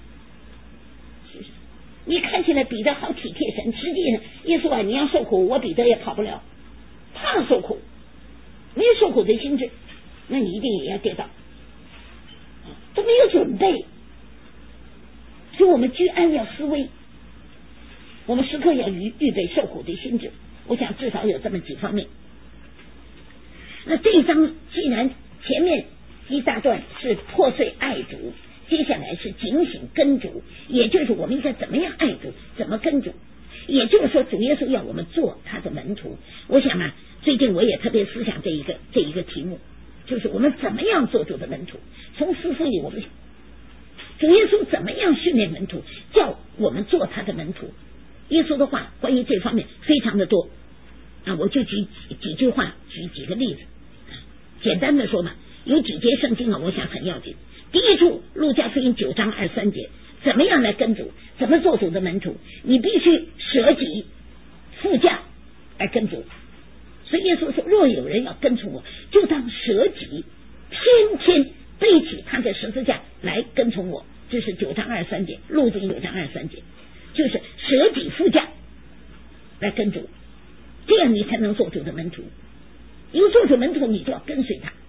你看起来彼得好体贴神，实际上耶稣啊，你要受苦，我彼得也跑不了，怕受苦，没有受苦的心智，那你一定也要跌倒，都没有准备。所以我们居安要思危，我们时刻要预预备受苦的心智。我想至少有这么几方面。那这一章既然前面一大段是破碎爱主，接下来是警醒跟主，也就是我们应该怎么样爱主，怎么跟主，也就是说主耶稣要我们做他的门徒。我想啊，最近我也特别思想这一个这一个题目，就是我们怎么样做主的门徒。从四福音我们主耶稣怎么样训练门徒，叫我们做他的门徒。耶稣的话关于这方面非常的多啊，我就举几句话，举几个例子。简单的说嘛，有几节圣经啊，我想很要紧。第一处路加福音九章二三节，怎么样来跟主，怎么做主的门徒？你必须舍己负价而跟主。所以耶稣说，若有人要跟从我，就当舍己，天天背起他的十字架来跟从我。这是九章二三节，路加九章二三节，就是舍己负价来跟主，这样你才能做主的门徒。因为做主门徒，你就要跟随他，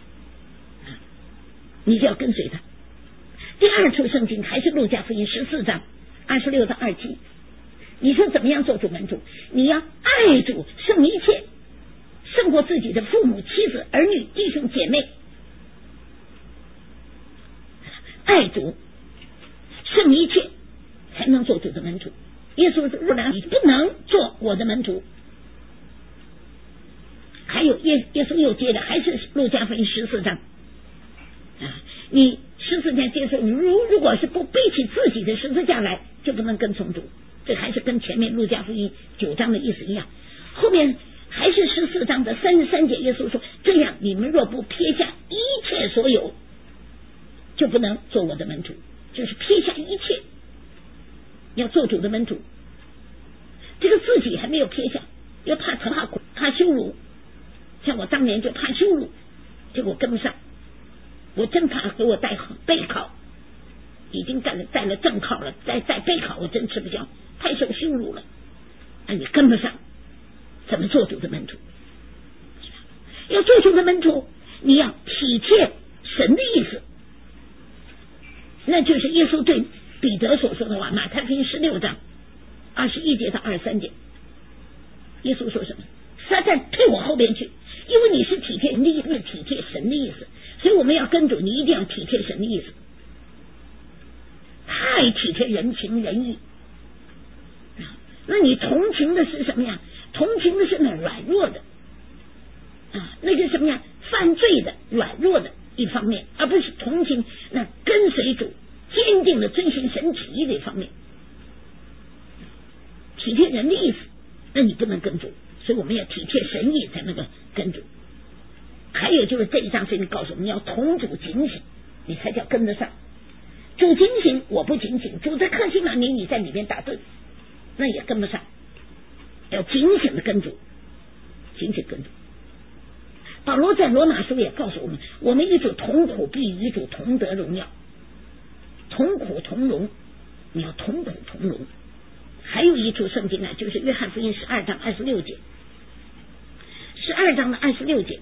你就要跟随他。第二处圣经还是路加福音十四章二十六到二七，你说怎么样做主门徒？你要爱主胜一切，胜过自己的父母、妻子、儿女、弟兄姐妹。爱主胜一切，才能做主的门徒。耶稣说，若然你不能做我的门徒。还有耶耶稣又接着还是路加福音十四章啊，你十字架接受，如如果是不背起自己的十字架来，就不能跟从主。这还是跟前面路加福音九章的意思一样。后面还是十四章的三十三节，耶稣说：这样你们若不撇下一切所有，就不能做我的门徒。就是撇下一切，要做主的门徒。这个自己还没有撇下，又怕责罚，怕羞辱。像我当年就怕羞辱，结果跟不上。我真怕给我带备考，已经带了带了正考了，再带备考我真吃不消，太受羞辱了。那你跟不上，怎么做主的门徒？要做主的门徒，你要体贴神的意思，那就是耶稣对彼得所说的话。马太福音十六章二十一节到二十三节，耶稣说什么？撒旦退我后边去，因为你是体贴人的意思，体贴神的意思，所以我们要跟主，你一定要体贴神的意思。太体贴人情人意，那你同情的是什么呀？同情的是那软弱的啊，那个什么呀？犯罪的软弱的一方面，而不是同情那跟随主坚定的遵循神旨意的一方面。体贴人的意思，那你不能跟主，所以我们要体贴神意才能够跟主。还有就是这一章圣经告诉我们要同主警醒，你才叫跟得上。主警醒我不警醒，主在克西马尼你在里面打盹，那也跟不上。要警醒的跟主，警醒跟主。保罗在罗马书也告诉我们，我们与主同苦必与主同得荣耀，同苦同荣，你要同苦同荣。还有一处圣经啊，就是约翰福音十二章二十六节，十二章的二十六节，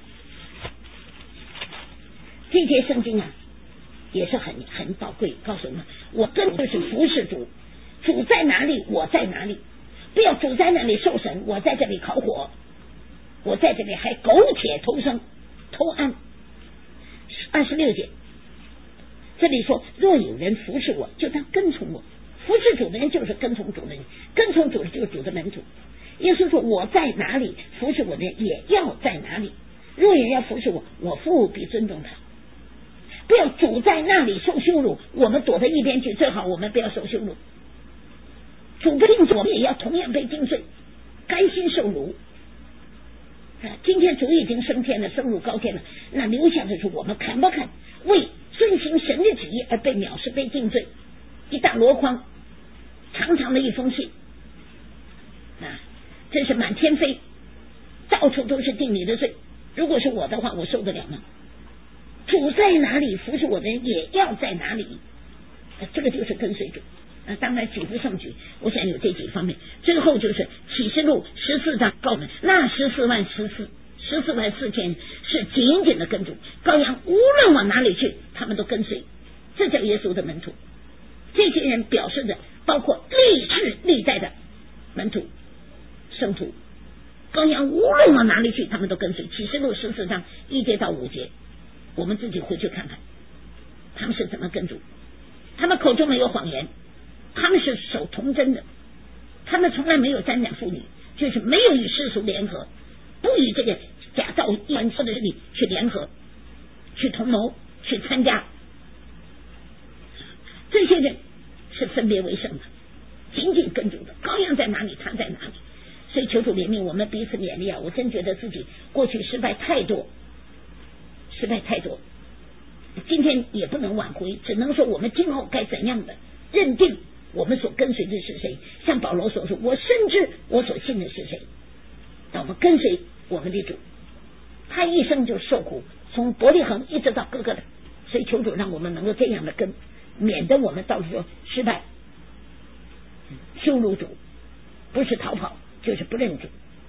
这节圣经啊也是很很宝贵，告诉我们，我跟就是服侍主，主在哪里我在哪里，不要主在那里受审，我在这里烤火，我在这里还苟且偷生偷安。二十六节这里说，若有人服侍我，就当跟从我。服侍主的人就是跟从主的人，跟从主的就是主的门徒。耶稣说，我在哪里，服侍我的人也要在哪里。若有人要服侍我，我父必尊重他。不要主在那里受羞辱，我们躲在一边去，最好我们不要受羞辱。主被定罪，我们也要同样被定罪，甘心受辱。啊，今天主已经升天了，升入高天了，那留下的是我们肯不肯为遵行神的旨意而被藐视、被定罪？一大箩筐，长长的一封信，啊，真是满天飞，到处都是定你的罪。如果是我的话，我受得了吗？主在哪里，服侍我的人也要在哪里，啊，这个就是跟随主。啊，当然举不胜举，我想有这几方面。最后就是启示录十四章告诉我们，那十四万十四十四万四千是紧紧的跟主，羔羊无论往哪里去，他们都跟随，这叫耶稣的门徒。这些人表示着包括历世历代的门徒圣徒，羔羊无论往哪里去，他们都跟随。启示录十四章一节到五节，我们自己回去看看他们是怎么跟主。他们口中没有谎言，他们是守童贞的，他们从来没有沾染妇女，就是没有与世俗联合，不与这个假造异端说的势力去联合，去同谋，去参加。这些人是分别为圣的，紧紧跟主的，羔羊在哪里他在哪里。所以求主怜悯我们，彼此勉励啊！我真觉得自己过去失败太多，失败太多，今天也不能挽回，只能说我们今后该怎样的认定我们所跟随的是谁。像保罗所说，我深知我所信的是谁，那我们跟随我们的主，他一生就受苦，从伯利恒一直到哥哥的。所以求主让我们能够这样的跟，免得我们到时候失败羞辱主，不是逃跑就是不认主。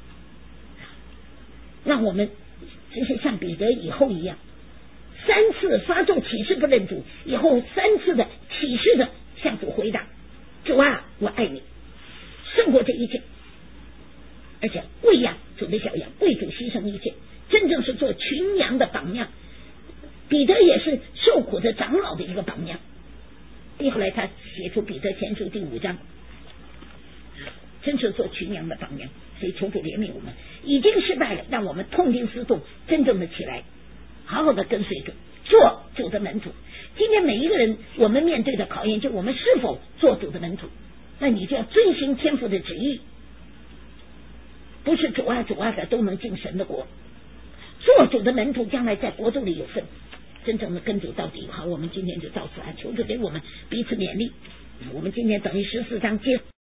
让我们只是像彼得以后一样，三次发咒起誓不认主，以后三次的起誓的向主回答，主啊，我爱你胜过这一切，而且喂养主的小羊，为主牺牲一切，真正是做群羊的榜样。彼得也是受苦的长老的一个榜样。后来他写出彼得前书第五章，真是做群羊的榜样。所以求主怜悯我们，已经失败了，让我们痛定思痛，真正的起来，好好的跟随主，做主的门徒。 今天每一个人，我们面对的考验，就我们是否做主的门徒。那你就要遵行天父的旨意，不是主啊主啊的都能进神的国。做主的门徒将来在国度里有份，真正的跟主到底。好，我们今天就到此啊，求主给我们彼此勉励。我们今天等于十四章接